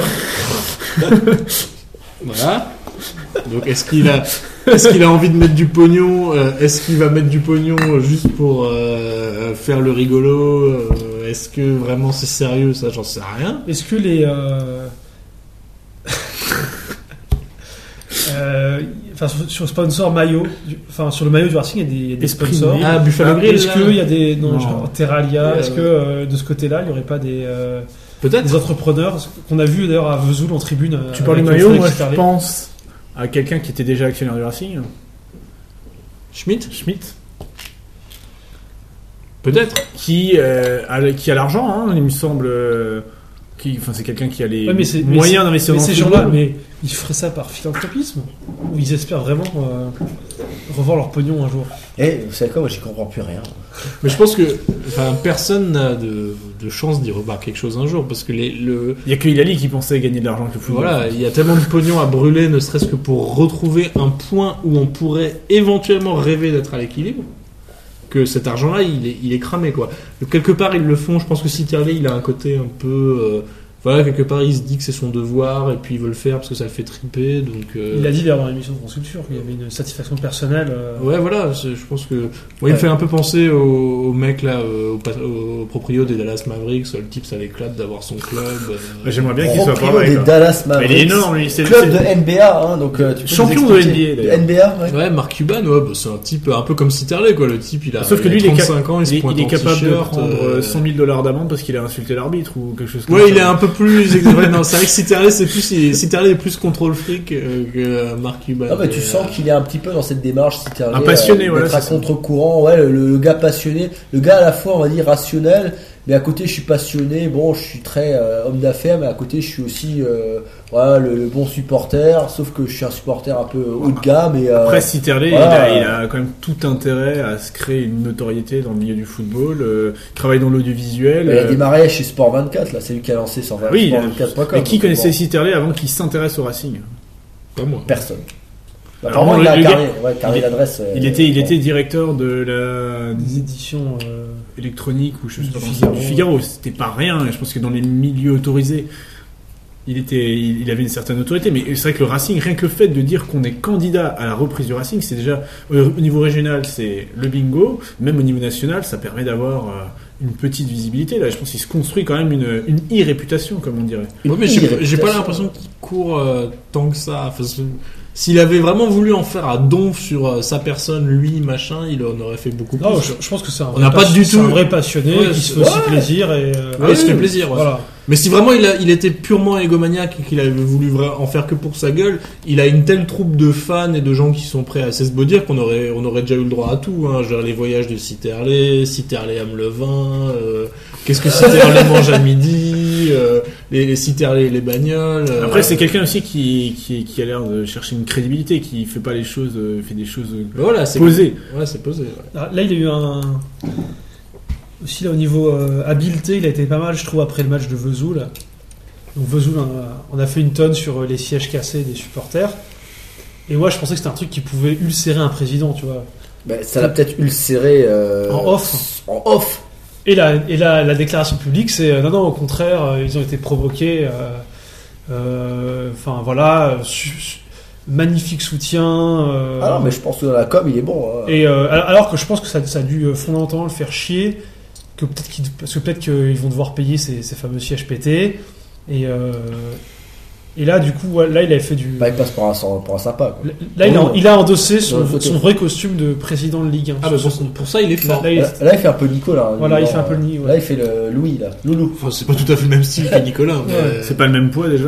Voilà. Donc, est-ce qu'il a, est-ce qu'il a envie de mettre du pognon euh, Est-ce qu'il va mettre du pognon juste pour euh, faire le rigolo euh, Est-ce que vraiment c'est sérieux? Ça, j'en sais rien. Est-ce que les. euh, euh, Enfin, sur, sur le sponsor maillot, du- enfin sur le maillot du Racing, il y a des, il y a des Esprit sponsors. Grill. Ah, Buffalo Ah, Grill. Est-ce là. qu'il y a des. Non, Non. genre Terralia, Euh, est-ce que euh, de ce côté-là, il n'y aurait pas des, euh, Peut-être. des entrepreneurs qu'on a vu d'ailleurs à Vesoul en tribune? euh, Tu parles du avec maillot, Frédéric moi je Citterley. pense à quelqu'un qui était déjà actionnaire du Racing, Schmitt. Schmitt, Peut-être. qui, euh, a, qui a l'argent, hein, il me semble. euh, qui, enfin, c'est quelqu'un qui a les Ouais, mais c'est- mais moyens c'est- d'investir Mais dans ces le gens-là, football. mais ils feraient ça par philanthropisme? Ou ils espèrent vraiment euh, revoir leur pognon un jour? Eh, vous savez quoi, moi j'y comprends plus rien. Mais je pense que, enfin, personne n'a de, de chance d'y revoir quelque chose un jour, parce que les, le, Il y a que Hilali qui pensait gagner de l'argent avec le football. voilà, il y a tellement de pognon à brûler, ne serait-ce que pour retrouver un point où on pourrait éventuellement rêver d'être à l'équilibre, que cet argent-là, il est, il est cramé, quoi. Donc, quelque part, ils le font. Je pense que Citterley, il a un côté un peu, euh, voilà, quelque part, il se dit que c'est son devoir, et puis il veut le faire parce que ça le fait triper, donc. euh, Il a dit d'ailleurs dans l'émission de France Culture qu'il y avait une satisfaction personnelle. euh, Ouais, voilà, c'est- je pense que. Moi, il me Ouais. fait un peu penser au, au mec là, euh, au, pa- au proprio des Dallas Mavericks. Le type, ça l'éclate d'avoir son club. euh, Bah, j'aimerais bien qu'il soit Proprio pareil. des quoi. Dallas Mais Mavericks. il est énorme, lui. C'est, Club c'est- de N B A, hein, donc euh, tu peux Champion nous de expliquer- N B A, d'ailleurs. N B A, ouais. Ouais, Mark Cuban, ouais, bah, c'est un type un peu comme Citterley, quoi. Le type, il a, Sauf que il a lui, il est, trente-cinq cap- ans, il se il est- pointe il est en capable de t-shirt, prendre euh, euh, cent mille dollars d'amende parce qu'il a insulté l'arbitre ou quelque chose comme Ouais, ça. il est un peu plus. Ouais, non, c'est vrai que Citterley, c'est plus, il- Citterley est plus contrôle fric euh, que Mark Cuban. Ah bah tu Et, sens euh, qu'il est un petit peu dans cette démarche Citterley, Un passionné, euh, voilà, d'être à c'est ça. contre-courant, ouais, le, le gars passionné, le gars à la fois on va dire rationnel, mais à côté je suis passionné, bon je suis très euh, homme d'affaires, mais à côté je suis aussi euh, voilà, le, le bon supporter, sauf que je suis un supporter un peu haut de gamme et euh, Après, Citterley, voilà. il, a, il a quand même tout intérêt à se créer une notoriété dans le milieu du football, euh, il travaille dans l'audiovisuel. il a euh, démarré chez Sport vingt-quatre, là c'est lui qui a lancé Sport oui, vingt-quatre point com. mais qui donc, connaissait bon, Citterley avant qu'il s'intéresse au Racing? Pas moi. Personne. Bah, Alors, apparemment, bon, il a le- le carré, gars- ouais, carré il est- l'adresse. euh, Il était, il bon. était directeur de la des éditions. euh, électronique ou je sais Du pas comment Figaro. c'est, du Figaro. C'était pas rien. Et je pense que dans les milieux autorisés, il était, il, il avait une certaine autorité. Mais c'est vrai que le Racing, rien que le fait de dire qu'on est candidat à la reprise du Racing, c'est déjà au au niveau régional, c'est le bingo. Même au niveau national, ça permet d'avoir euh, une petite visibilité. Là, je pense qu'il se construit quand même une, une e-réputation, comme on dirait. Ouais, mais Une j'ai, réputation. j'ai pas l'impression qu'il court euh, tant que ça. Enfin, c'est- s'il avait vraiment voulu en faire à donf sur euh, sa personne, lui, machin, il en aurait fait beaucoup plus. Non, je, je pense que c'est un, On vrai n'a pas pas- du c'est tout- un vrai passionné Ouais, qui c'est- se fait aussi ouais. plaisir et. euh, Ouais, il se fait plaisir. Ouais. Voilà. Mais si vraiment il, a, il était purement égomaniaque et qu'il avait voulu vra- en faire que pour sa gueule, il a une telle troupe de fans et de gens qui sont prêts à s'esbaudir qu'on aurait, on aurait déjà eu le droit à tout. Hein. Genre les voyages de Citterley, Citterley aime le vin, euh, qu'est-ce que Citterley mange à midi, euh, les, les Citerlé, les bagnoles. euh, Après, c'est quelqu'un aussi qui, qui, qui a l'air de chercher une crédibilité, qui fait pas les choses, euh, fait des choses euh, Voilà, c'est posées. Ouais, c'est posé. Ouais. Là, là, il a eu un. Aussi, là, au niveau euh, habileté, il a été pas mal, je trouve, après le match de Vesoul. Donc, Vesoul, on a, on a fait une tonne sur euh, les sièges cassés des supporters. Et moi, je pensais que c'était un truc qui pouvait ulcérer un président, tu vois. Ben, ça l'a peut-être ulcéré euh, En off. En off. Et la, et la, la déclaration publique, c'est euh, non, non, au contraire, euh, ils ont été provoqués. euh, euh, Enfin, voilà, euh, su- su- magnifique soutien. euh, Ah non, mais je pense que dans la com, il est bon. hein. Et euh, alors que je pense que ça, ça a dû euh, fondamentalement le faire chier, que peut-être qu'ils, parce que peut-être qu'ils vont devoir payer ces, ces fameux sièges pétés. Et, euh, et là, du coup, ouais, là, il avait fait du. Bah, il passe pour un, pour un sympa. Quoi. Là, il a, Oh. il a endossé son, Dans le côté. son vrai costume de président de Ligue un. Ah, bah, pour, pour ça, il est Là, fort. là, il- Là, là, il fait un peu Nico, là. Voilà, il Genre, fait un peu le nid, ouais. Là, il fait le Louis, là. Loulou. Enfin, c'est pas tout à fait le même style que Nicolas. Mais... Ouais, C'est pas le même poids déjà.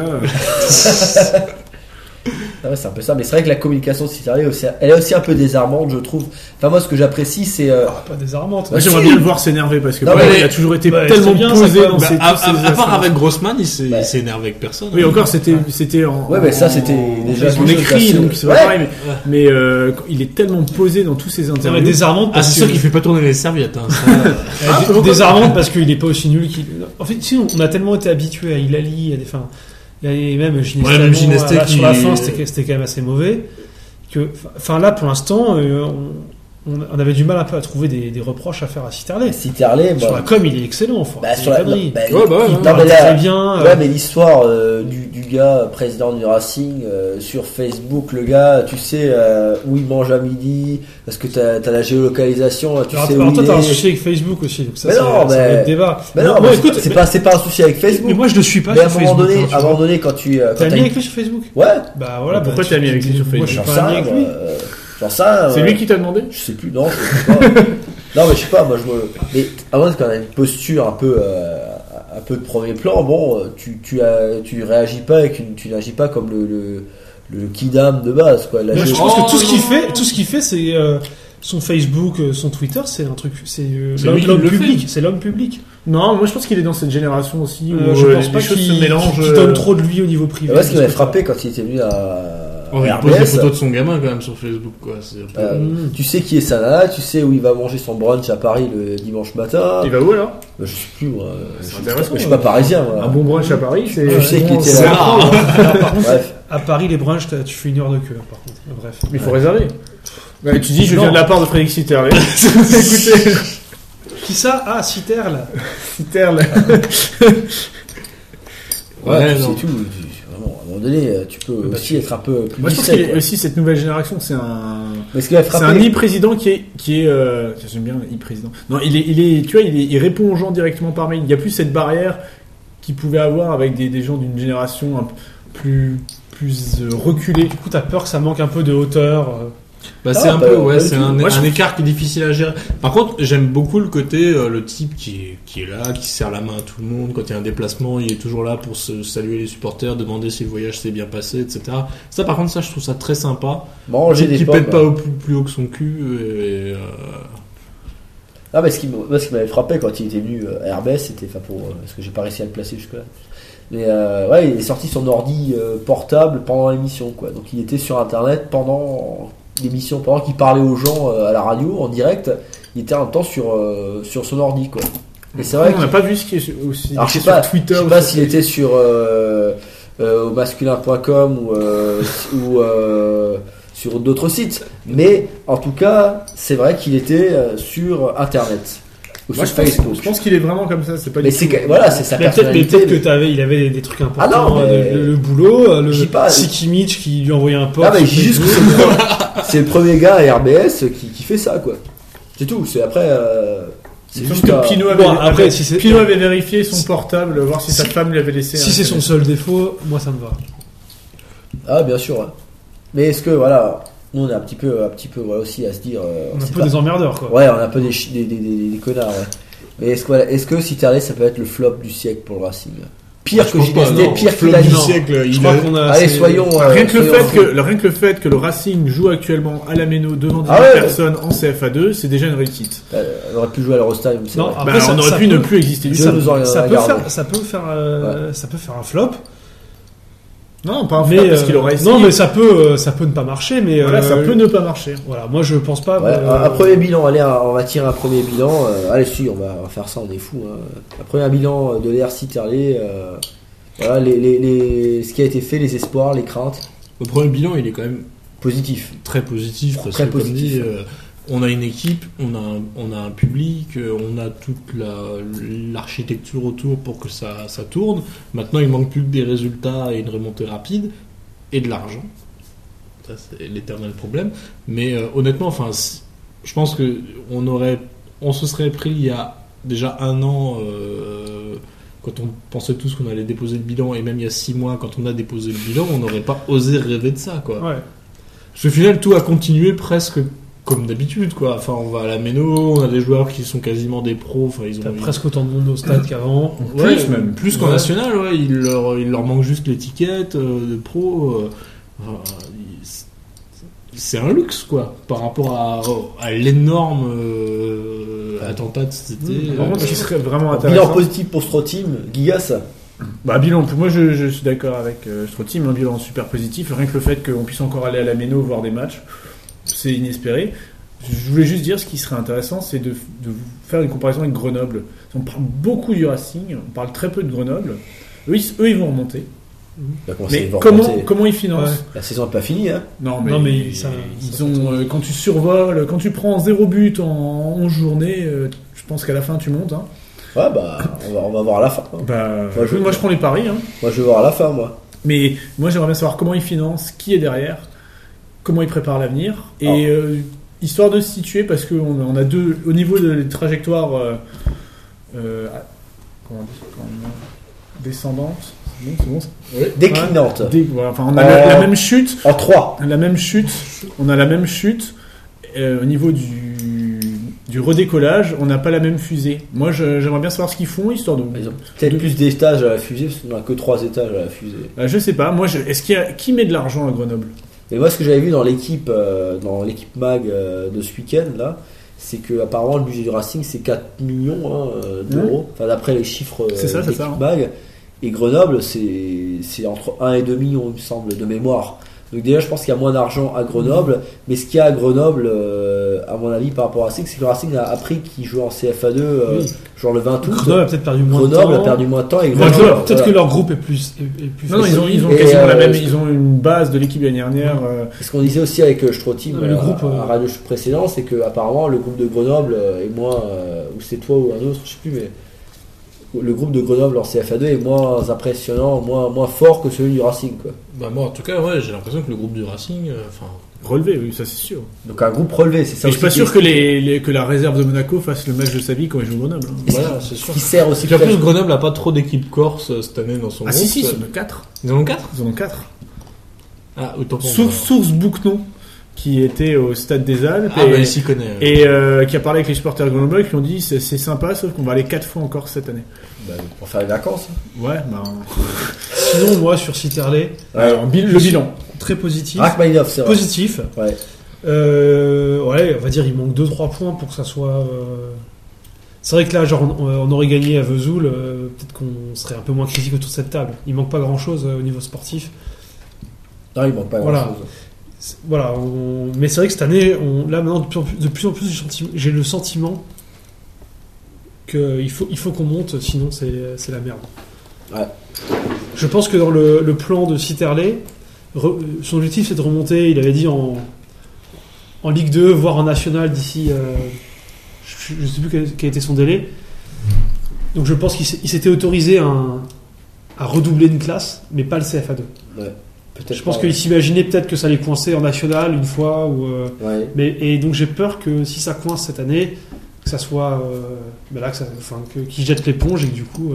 Ah ouais, c'est un peu ça. Mais c'est vrai que la communication de Citerlé, elle est aussi un peu désarmante, je trouve. Enfin, moi, ce que j'apprécie, c'est. euh, Ah, pas désarmante. Moi, j'aimerais si. bien le voir s'énerver parce que Non, bah, mais- il a toujours été bah, tellement c'est bien, posé ça, dans Bah, ses, à, tous ses à- à part affaires. avec Grossman, il s'est, Bah. il s'est énervé avec personne. Oui, encore c'était c'était en Ouais, mais ça, en- c'était déjà en quelque chose écrit, d'assez- donc c'est pas Ouais. pareil. Mais, mais, euh, il est tellement posé dans tous ses Non, mais interviews. désarmante Ah, parce c'est que. sûr qu'il fait pas tourner les serviettes. Hein, ça, euh. Euh, dé- désarmante parce qu'il est pas aussi nul qu'il. En fait, si on on a tellement été habitué à Hilali, à des. Enfin, et même Gineste, Ouais, même Gineste sur qui- la fin, c'était c'était quand même assez mauvais. Que, enfin, là, pour l'instant, euh, on, on avait du mal un peu à trouver des, des reproches à faire à Citerlé. Citerlé, Sur bah, la com, il est excellent. Faut bah, arrêter sur les la. conneries. bah, Ouais, bah, ouais, il- ouais. non, Il mais parle très là, bien. euh, ouais, mais l'histoire euh, du, du gars président du Racing euh, sur Facebook, le gars, tu sais euh, où il mange à midi, parce que t'as as la géolocalisation, là, tu alors, sais alors où toi, il t'as un est. souci avec Facebook aussi, donc ça, Mais c'est- non, ça va mais- être débat. Mais non, Bon, mais c'est écoute, pas- c'est mais- pas, c'est pas un souci avec Facebook. mais moi, je le suis pas mais à un sur moment Facebook. donné, hein, tu à un vois. moment donné, quand tu. euh, quand T'es t'as ami une- avec lui sur Facebook Ouais, Bah voilà. Pourquoi bah, t'es ami tu- avec lui sur Moi, Facebook je suis j'en pas sais ami rien. avec lui. moi, euh, J'en sais rien. C'est ouais. lui qui t'a demandé. Je sais plus, non, je sais pas. Non, mais je sais pas, moi je me. Mais avant, quand on a une posture un peu, euh, un peu de premier plan, bon, euh, tu, tu, as, tu réagis pas avec une, tu n'agis pas comme le, le, le kidam de base, quoi. La Moi, je géo- pense Oh, que tout ce qu'il non. fait, tout ce qu'il fait, c'est euh, son Facebook, euh, son Twitter, c'est un truc, c'est euh, C'est l'homme lui qui l'homme le fait. public, c'est l'homme public. Non, moi je pense qu'il est dans cette génération aussi où Euh, je euh, pense les pas choses qu'il se mélangent. qu'il euh, donne trop de lui au niveau privé. Et moi, ce qui m'avait Parce que- frappé quand il était venu à, Oh, il à pose des R B S, photos de son gamin quand même sur Facebook, quoi. C'est un peu- euh, Mm. tu sais qui est sa nana, tu sais où il va manger son brunch à Paris le dimanche matin. Il va où alors Bah, je sais plus, moi. Je, C'est suis- intéressant, je suis pas ouais. parisien, moi. Un bon brunch à Paris, c'est. Tu sais qui était c'est là. rare, hein. Alors, par contre, Bref. à Paris, les brunchs, t'as- tu fais une heure de queue, par contre. Bref. Mais il faut réserver. Ouais, tu dis, je Non. viens de la part de Frédéric Citerle. Écoutez, Qui ça Ah, Citerle. Citerle. Ouais, Ouais, tu non. sais tout. tu- Vraiment, à un moment donné, tu peux Bah, aussi être un peu plus Moi je pense discret, qu'il est quoi. aussi cette nouvelle génération, c'est un. Mais ce qui m'a C'est frappé. un e-président qui est, qui est, euh, j'aime bien le e-président. Non, il est, il est, tu vois, il, est, il répond aux gens directement par mail. Il n'y a plus cette barrière qu'il pouvait avoir avec des, des gens d'une génération un peu plus, plus euh, reculée. Du coup, t'as peur que ça manque un peu de hauteur. euh. Bah, c'est Ah, un bah, peu, pas ouais, du c'est tout. un, Moi, je un trouve- écart qui est difficile à gérer. Par contre, j'aime beaucoup le côté, euh, le type qui est, qui est là, qui serre la main à tout le monde. Quand il y a un déplacement, il est toujours là pour se saluer les supporters, demander si le voyage s'est bien passé, et cetera. Ça, par contre, ça, je trouve ça très sympa. Manger des Qui pommes. pète pas au plus, plus haut que son cul. Et, euh, Ah, mais ce qui, m- moi, ce qui m'avait frappé quand il était venu euh, à R B S, c'était, enfin, pour, euh, parce que j'ai pas réussi à le placer jusque-là. Mais euh, ouais, il est sorti son ordi euh, portable pendant l'émission, quoi. Donc il était sur internet pendant l'émission, pendant qu'il parlait aux gens euh, à la radio en direct, il était en même temps sur, euh, sur son ordi, quoi. Et c'est vrai on que. n'a pas vu ce qui est sur- aussi Alors je sais sur pas, Twitter. je sais ou pas sur- s'il était sur euh, euh, au masculin point com ou, euh, ou euh, sur d'autres sites, mais en tout cas, c'est vrai qu'il était euh, sur internet ou Moi, sur je pense, Facebook. je pense qu'il est vraiment comme ça. C'est pas Mais du c'est tout- que- voilà, c'est sa Mais peut-être, mais personnalité. peut-être que mais- t'avais, il avait des, des trucs importants. Ah non, mais- euh, le, le boulot, euh, le Je sais pas. Siki Mitch qui lui envoyait un post. Ah, mais sur j'ai juste que Facebook. c'est le, premier- c'est le premier gars à R B S qui, qui fait ça, quoi. C'est tout. C'est après. euh, c'est Sauf juste que un- Pinot avait, Bon, après, si c'est- Pinot avait vérifié son portable, voir si sa Si- femme lui avait laissé. Si un c'est son S M S. seul défaut, moi ça me va. Ah, bien sûr. ouais. Mais est-ce que voilà, nous on est un petit peu, un petit peu voilà, aussi à se dire. euh, On est un sait peu pas- des emmerdeurs quoi. Ouais, on est un peu des, chi- des, des, des, des connards, ouais. Mais est-ce que, voilà, est-ce que Citerlé, ça peut être le flop du siècle pour le Racing? Pire je que pense pas, J D S D, non. pire Flop qu'il a du dit. siècle, Je il crois a- qu'on a. Allez, assez- soyons. euh, Rien que, le soyons fait que, le- rien que le fait que le Racing joue actuellement à la Méno devant dix Ah ouais. personnes en C F A deux, c'est déjà une réussite. Euh, on aurait pu jouer à l'Eurostadium. C'est Non, vrai. après, Bah, ça- on aurait ça pu peut- ne plus exister du Je tout. ça, nous aurais ça peut regardé. faire, ça peut faire, euh, ça peut faire un flop. Non, pas un Mais flop parce euh, qu'il aurait essayé. non, mais ça peut, euh, ça peut ne pas marcher. Mais Voilà, ça euh, peut ne pas marcher. Voilà, moi je pense pas. Ouais, euh, un, un premier bilan, allez, un- on va tirer un premier bilan. euh, allez, si, on va, on va faire ça, on est fou. Hein. Un premier bilan de l'R C Terlé. Euh, voilà, les, les, les, ce qui a été fait, les espoirs, les craintes, Le premier bilan, il est quand même positif. très positif parce Très que comme positif. dit, euh, on a une équipe, on a un, on a un public, euh, on a toute la, l'architecture autour pour que ça, ça tourne. Maintenant, il manque plus que des résultats et une remontée rapide et de l'argent. Ça, c'est l'éternel problème. Mais euh, honnêtement, enfin, c- je pense que on aurait, on se serait pris il y a déjà un an. Euh, quand on pensait tous qu'on allait déposer le bilan, et même il y a six mois, quand on a déposé le bilan, on n'aurait pas osé rêver de ça, quoi. Ouais. Parce qu'au final, tout a continué presque comme d'habitude, quoi. Enfin, on va à la Méno, on a des joueurs qui sont quasiment des pros. Enfin, ils ont T'as presque autant de monde au stade qu'avant. Ouais, Plus même. plus qu'en Ouais. national, ouais. Il leur, il leur manque juste l'étiquette euh, de pro. euh, enfin, c'est- c'est un luxe, quoi, par rapport à, à l'énorme euh, attentat de cet été. Par contre, ce qui serait vraiment Bilan intéressant. positif pour Stroteam, Gigas. Bah, bilan, moi je, je suis d'accord avec euh, Stroteam, un bilan super positif. Rien que le fait qu'on puisse encore aller à la Méno voir des matchs, c'est inespéré. Je voulais juste dire, ce qui serait intéressant, c'est de, de faire une comparaison avec Grenoble. On parle beaucoup du Racing, on parle très peu de Grenoble. Eux, ils, eux, ils vont remonter. Bah, comment ça, Mais ils vont comment, remonter comment ils financent Ouais. La saison n'est pas finie, hein. Non, mais, Non, mais ils, ça- ils ça ont, euh, quand tu survoles, quand tu prends zéro but en onze journées, euh, je pense qu'à la fin tu montes. Hein. Ouais, bah, on va, on va voir à la fin. hein. Bah, Moi, je- moi je prends les paris. Hein. Moi, je vais voir à la fin, moi. Mais moi j'aimerais bien savoir comment ils financent, qui est derrière, comment ils préparent l'avenir. Et Ah. euh, histoire de se situer, parce qu'on on a deux, au niveau de la trajectoire euh, euh, ah, comment on dit, comment on dit, descendante, c'est bon, c'est bon, ça Déclinante. Dé- voilà, enfin, on a Euh, la, la même chute, En trois. la même chute, on a la même chute euh, au niveau du, du redécollage, on n'a pas la même fusée. Moi je- j'aimerais bien savoir ce qu'ils font, histoire de. Ils ont peut-être de- plus d'étages à la fusée, parce qu'on n'a que trois étages à la fusée. Bah, je sais pas, moi je- est-ce qu'il y a qui met de l'argent à Grenoble? Mais moi, ce que j'avais vu dans l'équipe, euh, dans l'équipe mag euh, de ce week-end là, c'est que apparemment le budget du Racing c'est quatre millions hein, euh, d'euros. Enfin, d'après les chiffres euh, C'est ça, de c'est l'équipe ça, hein. mag. Et Grenoble, c'est c'est entre un et deux millions, il me semble, de mémoire. Donc déjà, je pense qu'il y a moins d'argent à Grenoble. Mais ce qu'il y a à Grenoble, euh, à mon avis, par rapport à Racing, c'est que le Racing a appris qu'il jouait en C F A deux, euh, Oui. genre le vingt août. Grenoble a peut-être perdu moins Grenoble de temps. a perdu moins de temps. Et Peut-être Grenoble, que- peut-être voilà. que leur groupe est plus, est, est plus Non, non, ils ont, ils ont Et, quasiment la euh, même, ce ils ont une base de l'équipe l'année dernière. euh, Ce qu'on disait aussi avec Stroteam, Le euh, groupe, à, euh, à radio précédent, c'est que apparemment le groupe de Grenoble euh, est moins, euh, ou c'est toi ou un autre, je sais plus, mais le groupe de Grenoble en C F A deux est moins impressionnant, moins, moins fort que celui du Racing, quoi. Bah moi, en tout cas, ouais, j'ai l'impression que le groupe du Racing, euh, enfin, relevé, oui, ça c'est sûr. Donc un groupe relevé, c'est ça. Et je suis aussi pas qui sûr est- que, les, les- que la réserve de Monaco fasse le match de sa vie quand il joue Grenoble. hein. voilà, c'est sûr. qui sert aussi. Et puis en plus, peut-être- Grenoble a pas trop d'équipe corse euh, cette année dans son Ah groupe. si, si, ils ça- en ont quatre. Ils en ont quatre. Ils en ont quatre. Ah, autant pour Source, moi. source Bouquenon, qui était au stade des Alpes, Ah, et, bah, il s'y connaît. et, euh, qui a parlé avec les supporters de Grenoble, qui lui ont dit c'est, c'est sympa, sauf qu'on va aller quatre fois encore cette année. Bah, pour faire les vacances. Ouais, bah. Sinon, moi, sur Citerley, Ouais. Alors, bil- le bilan. très positif. Rachmaninoff, c'est vrai. Positif. Ouais. Euh, ouais, on va dire il manque deux trois points pour que ça soit. euh, C'est vrai que là, genre, on, on aurait gagné à Vesoul, euh, peut-être qu'on serait un peu moins critique autour de cette table. Il manque pas grand chose au niveau sportif. Non, il manque pas Voilà. grand chose. C'est- Voilà, on- mais c'est vrai que cette année, on... là maintenant, de plus en plus, de plus, en plus, j'ai senti- j'ai le sentiment qu'il faut, il faut qu'on monte, sinon c'est c'est la merde. Ouais. Je pense que dans le, le plan de Citerley, re- son objectif c'est de remonter, il avait dit en, en Ligue deux, voire en National d'ici, euh, je ne sais plus quel, quel était son délai. Donc je pense qu'il s'est- il s'était autorisé un- à redoubler une classe, mais pas le C F A deux. Ouais. Peut-être Je pense pas, qu'il s'imaginait peut-être que ça allait coincer en National une fois, ou, euh, ouais. mais, et donc j'ai peur que si ça coince cette année, que ça soit, euh, ben là, que ça, enfin, que- qu'ils jettent l'éponge et que du coup,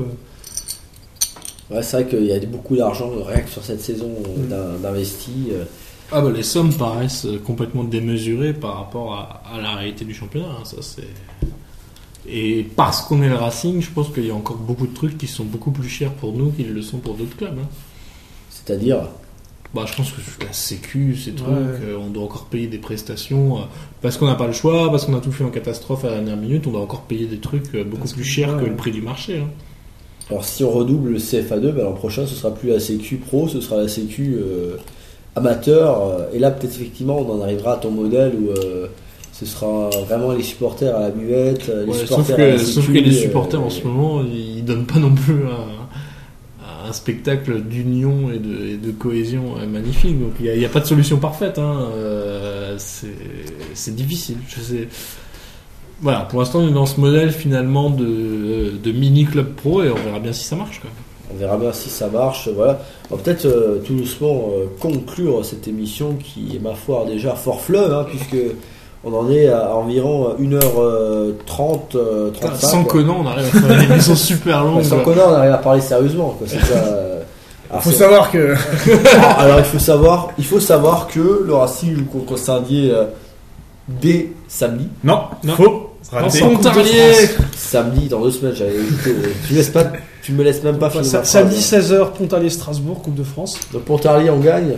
euh, Ouais, c'est vrai qu'il y a beaucoup d'argent rien que sur cette saison euh, Mm. d'in- d'investi. euh. Ah bah les sommes paraissent euh, complètement démesurées par rapport à, à la réalité du championnat. hein, ça c'est. Et parce qu'on est le Racing, je pense qu'il y a encore beaucoup de trucs qui sont beaucoup plus chers pour nous qu'ils le sont pour d'autres clubs. hein. C'est-à-dire. Bah, je pense que la sécu, ces trucs, Ouais. euh, on doit encore payer des prestations, euh, parce qu'on n'a pas le choix, parce qu'on a tout fait en catastrophe à la dernière minute, on doit encore payer des trucs euh, beaucoup Parce plus que- chers ouais. que le prix du marché. Hein. Alors si on redouble le C F A deux, ben, l'an prochain ce sera plus la Sécu Pro, ce sera la Sécu euh, amateur. euh, Et là peut-être effectivement on en arrivera à ton modèle où euh, ce sera vraiment les supporters à la buvette, euh, les Ouais, supporters sauf, à la que, Sécu, sauf que les euh, supporters en ce moment, ils donnent pas non plus un, un spectacle d'union et de, et de cohésion euh, magnifique. Donc il n'y a, il y a pas de solution parfaite. Hein. Euh, c'est, c'est difficile. Je sais. Voilà, pour l'instant on est dans ce modèle finalement de, de mini club pro et on verra bien si ça marche. Quoi. On verra bien si ça marche. Voilà. On va peut-être euh, tout doucement euh, conclure cette émission qui est ma foi déjà fort fleuve, hein, puisque on en est à environ une heure trente, trente-cinq. Sans quoi. Conan, on arrive à faire une émission super longue. Ouais, sans quoi. Conan, on arrive à parler sérieusement. Quoi. C'est ça, euh, Il alors faut c'est- savoir que alors, alors, il faut savoir, il faut savoir que le Racing joue contre Saint-Dié euh, dès samedi. non, Non. faux. Raté. Ensemble. Pontarlier. Samedi dans deux semaines, j'avais ajouté. Tu me laisses pas, tu me laisses même pas finir. Sa- ma Samedi phrase. seize heures, Pontarlier-Strasbourg, Coupe de France. Donc Pontarlier, on gagne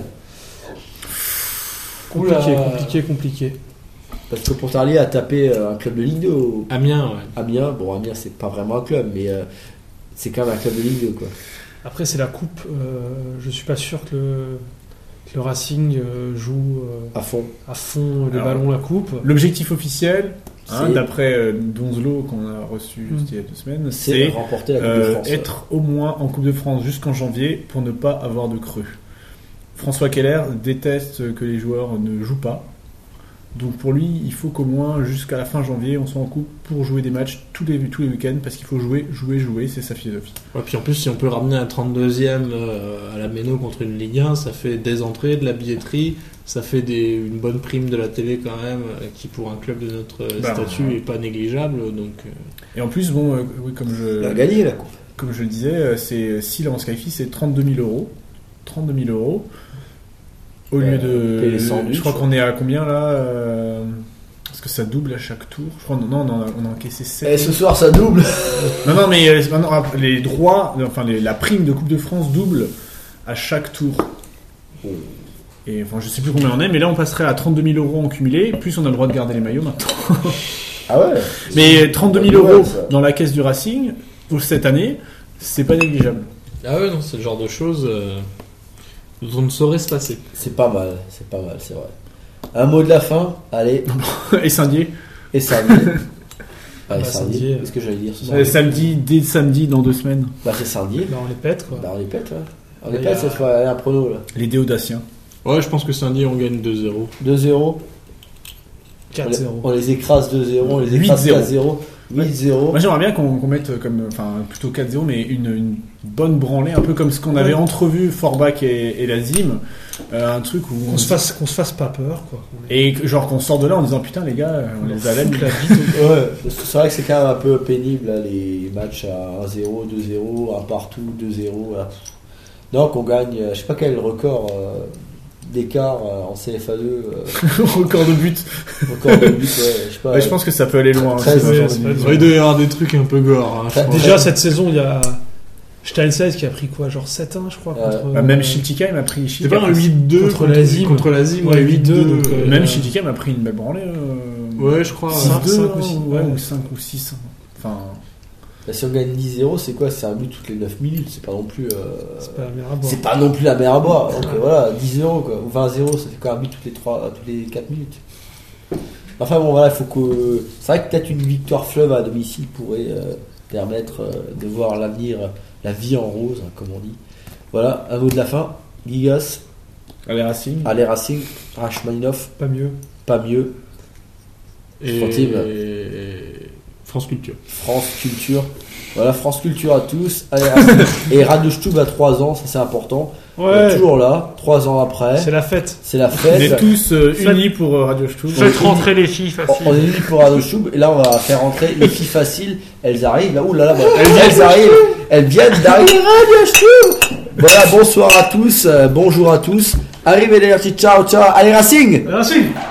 Compliqué, Oula. compliqué, compliqué. parce que Pontarlier a tapé euh, un club de Ligue deux. Au... Amiens, ouais. Amiens, bon Amiens c'est pas vraiment un club, mais euh, c'est quand même un club de Ligue deux quoi. Après, c'est la Coupe. Euh, je suis pas sûr que le, que le Racing euh, joue euh, À fond. à fond le Alors, ballon, la Coupe. l'objectif officiel, hein, C'est- d'après euh, Donzelot qu'on a reçu Mm. juste il y a deux semaines, C'est c'est remporter la Coupe de euh, France. être au moins en Coupe de France jusqu'en janvier pour ne pas avoir de creux. François Keller déteste que les joueurs ne jouent pas. Donc pour lui, il faut qu'au moins jusqu'à la fin janvier, on soit en coupe pour jouer des matchs tous les, tous les week-ends parce qu'il faut jouer, jouer, jouer, c'est sa philosophie. Ouais, puis en plus, si on peut ramener un trente-deuxième euh, à la Méno contre une Ligue un, ça fait des entrées, de la billetterie, ça fait des, une bonne prime de la télé quand même, euh, qui pour un club de notre euh, Bah, statut ouais. est pas négligeable. Donc, euh, Et en plus, bon, euh, oui, comme Il a je, gagné la Coupe. comme je le disais, euh, c'est, si la Skyfi, c'est trente-deux mille euros. trente-deux mille euros. Au Euh, lieu de. payer les sandwichs. Je crois qu'on est à combien là euh, Parce que ça double à chaque tour. Je crois non, non, on a, on a encaissé sept. Et ce soir ça double. Non, non, mais euh, non, les droits, enfin les- la prime de Coupe de France double à chaque tour. Et enfin, je sais plus combien on est, mais là on passerait à trente-deux mille euros en cumulé, plus on a le droit de garder les maillots maintenant. Ah ouais. Mais trente-deux mille Ouais, euros ça. dans la caisse du Racing pour cette année, c'est pas négligeable. Ah ouais, non, c'est le genre de choses euh, dont on ne saurait se passer. C'est pas mal, c'est pas mal, c'est vrai. Un mot de la fin, allez, Et Saint-Dié, et samedi. Allez, Bah, samedi. samedi, Qu'est-ce que j'allais dire ce soir euh, samedi, dès samedi dans deux semaines. Bah c'est samedi. Bah, on les pète, quoi. Bah on les pète, ouais. On les Il y pète a- cette fois, allez, un prono là. Les Déodaciens. Ouais, je pense que samedi on gagne deux zéro. deux zéro. On quatre les, zéro. on les écrase deux zéro, on les huit écrase zéro. quatre zéro. huit zéro. Moi j'aimerais bien qu'on qu'on mette comme, enfin plutôt quatre zéro, mais une, une bonne branlée, un peu comme ce qu'on avait entrevu Forbach et, et la Zim. Euh, un truc où on Qu'on se fasse, qu'on se fasse pas peur, quoi. On est- Et que- genre qu'on sort de là en disant putain les gars, on les a Fout la bite au- Ouais, parce que c'est vrai que c'est quand même un peu pénible là, les matchs à un zéro, deux zéro, un partout, deux zéro. Là. Donc on gagne, euh, je sais pas quel record euh, d'écart euh, en C F A deux, euh, record de but. record de but, ouais, je sais pas. Ouais, je pense que ça peut aller loin. treize, ce genre c'est de pas division. Ouais, il doit y avoir des trucs un peu gore. Hein, je Ouais. pense. Déjà, cette saison, il y a Steinseis qui a pris quoi, genre sept un, je crois, Ouais. contre. Bah, même euh, Schiltigheim a pris. C'était pas un huit deux contre la Zim. Contre la Zim, Ouais, ouais, huit deux. huit deux, donc, euh, Même Euh, Schiltigheim a pris une belle branlée. Euh... Ouais, je crois. cinq, ouais. six deux, cinq ou six, ouais, ouais. ou cinq ou six. Enfin, Bah, si on gagne dix zéro, c'est quoi? C'est un but toutes les neuf minutes, c'est pas non plus. euh, C'est pas la mer à boire. C'est pas non plus la mer à boire. Donc euh, voilà, dix zéro quoi. Ou vingt zéro, ça fait quand même un but toutes les trois, toutes les quatre minutes. Enfin bon, voilà, il faut que. C'est vrai que peut-être une victoire fleuve à domicile pourrait euh, permettre euh, de voir l'avenir, la vie en rose, hein, comme on dit. Voilà, un mot de la fin. Gigas, allez Racing. allez Racing, Rachmaninov, Pas mieux. pas mieux. Et... Sportive. France Culture. France Culture. Voilà, France Culture à tous. Allez Racing. Et Radio Stub à trois ans, ça c'est important. On est Ouais, toujours là, trois ans après. c'est la fête. C'est la On est fête. tous euh, Faites- unis pour euh, Radio Stub. Faites rentrer les filles On- On est unis pour Radio Stub. Et là, on va faire rentrer les filles faciles. Elles arrivent. Là, ouh là là, bah, elles, arrivent. Elles viennent d'arriver. Radio Stub. Voilà, bonsoir à tous. euh, bonjour à tous. Arrivederci, ciao, ciao. Allez Racing. Racing.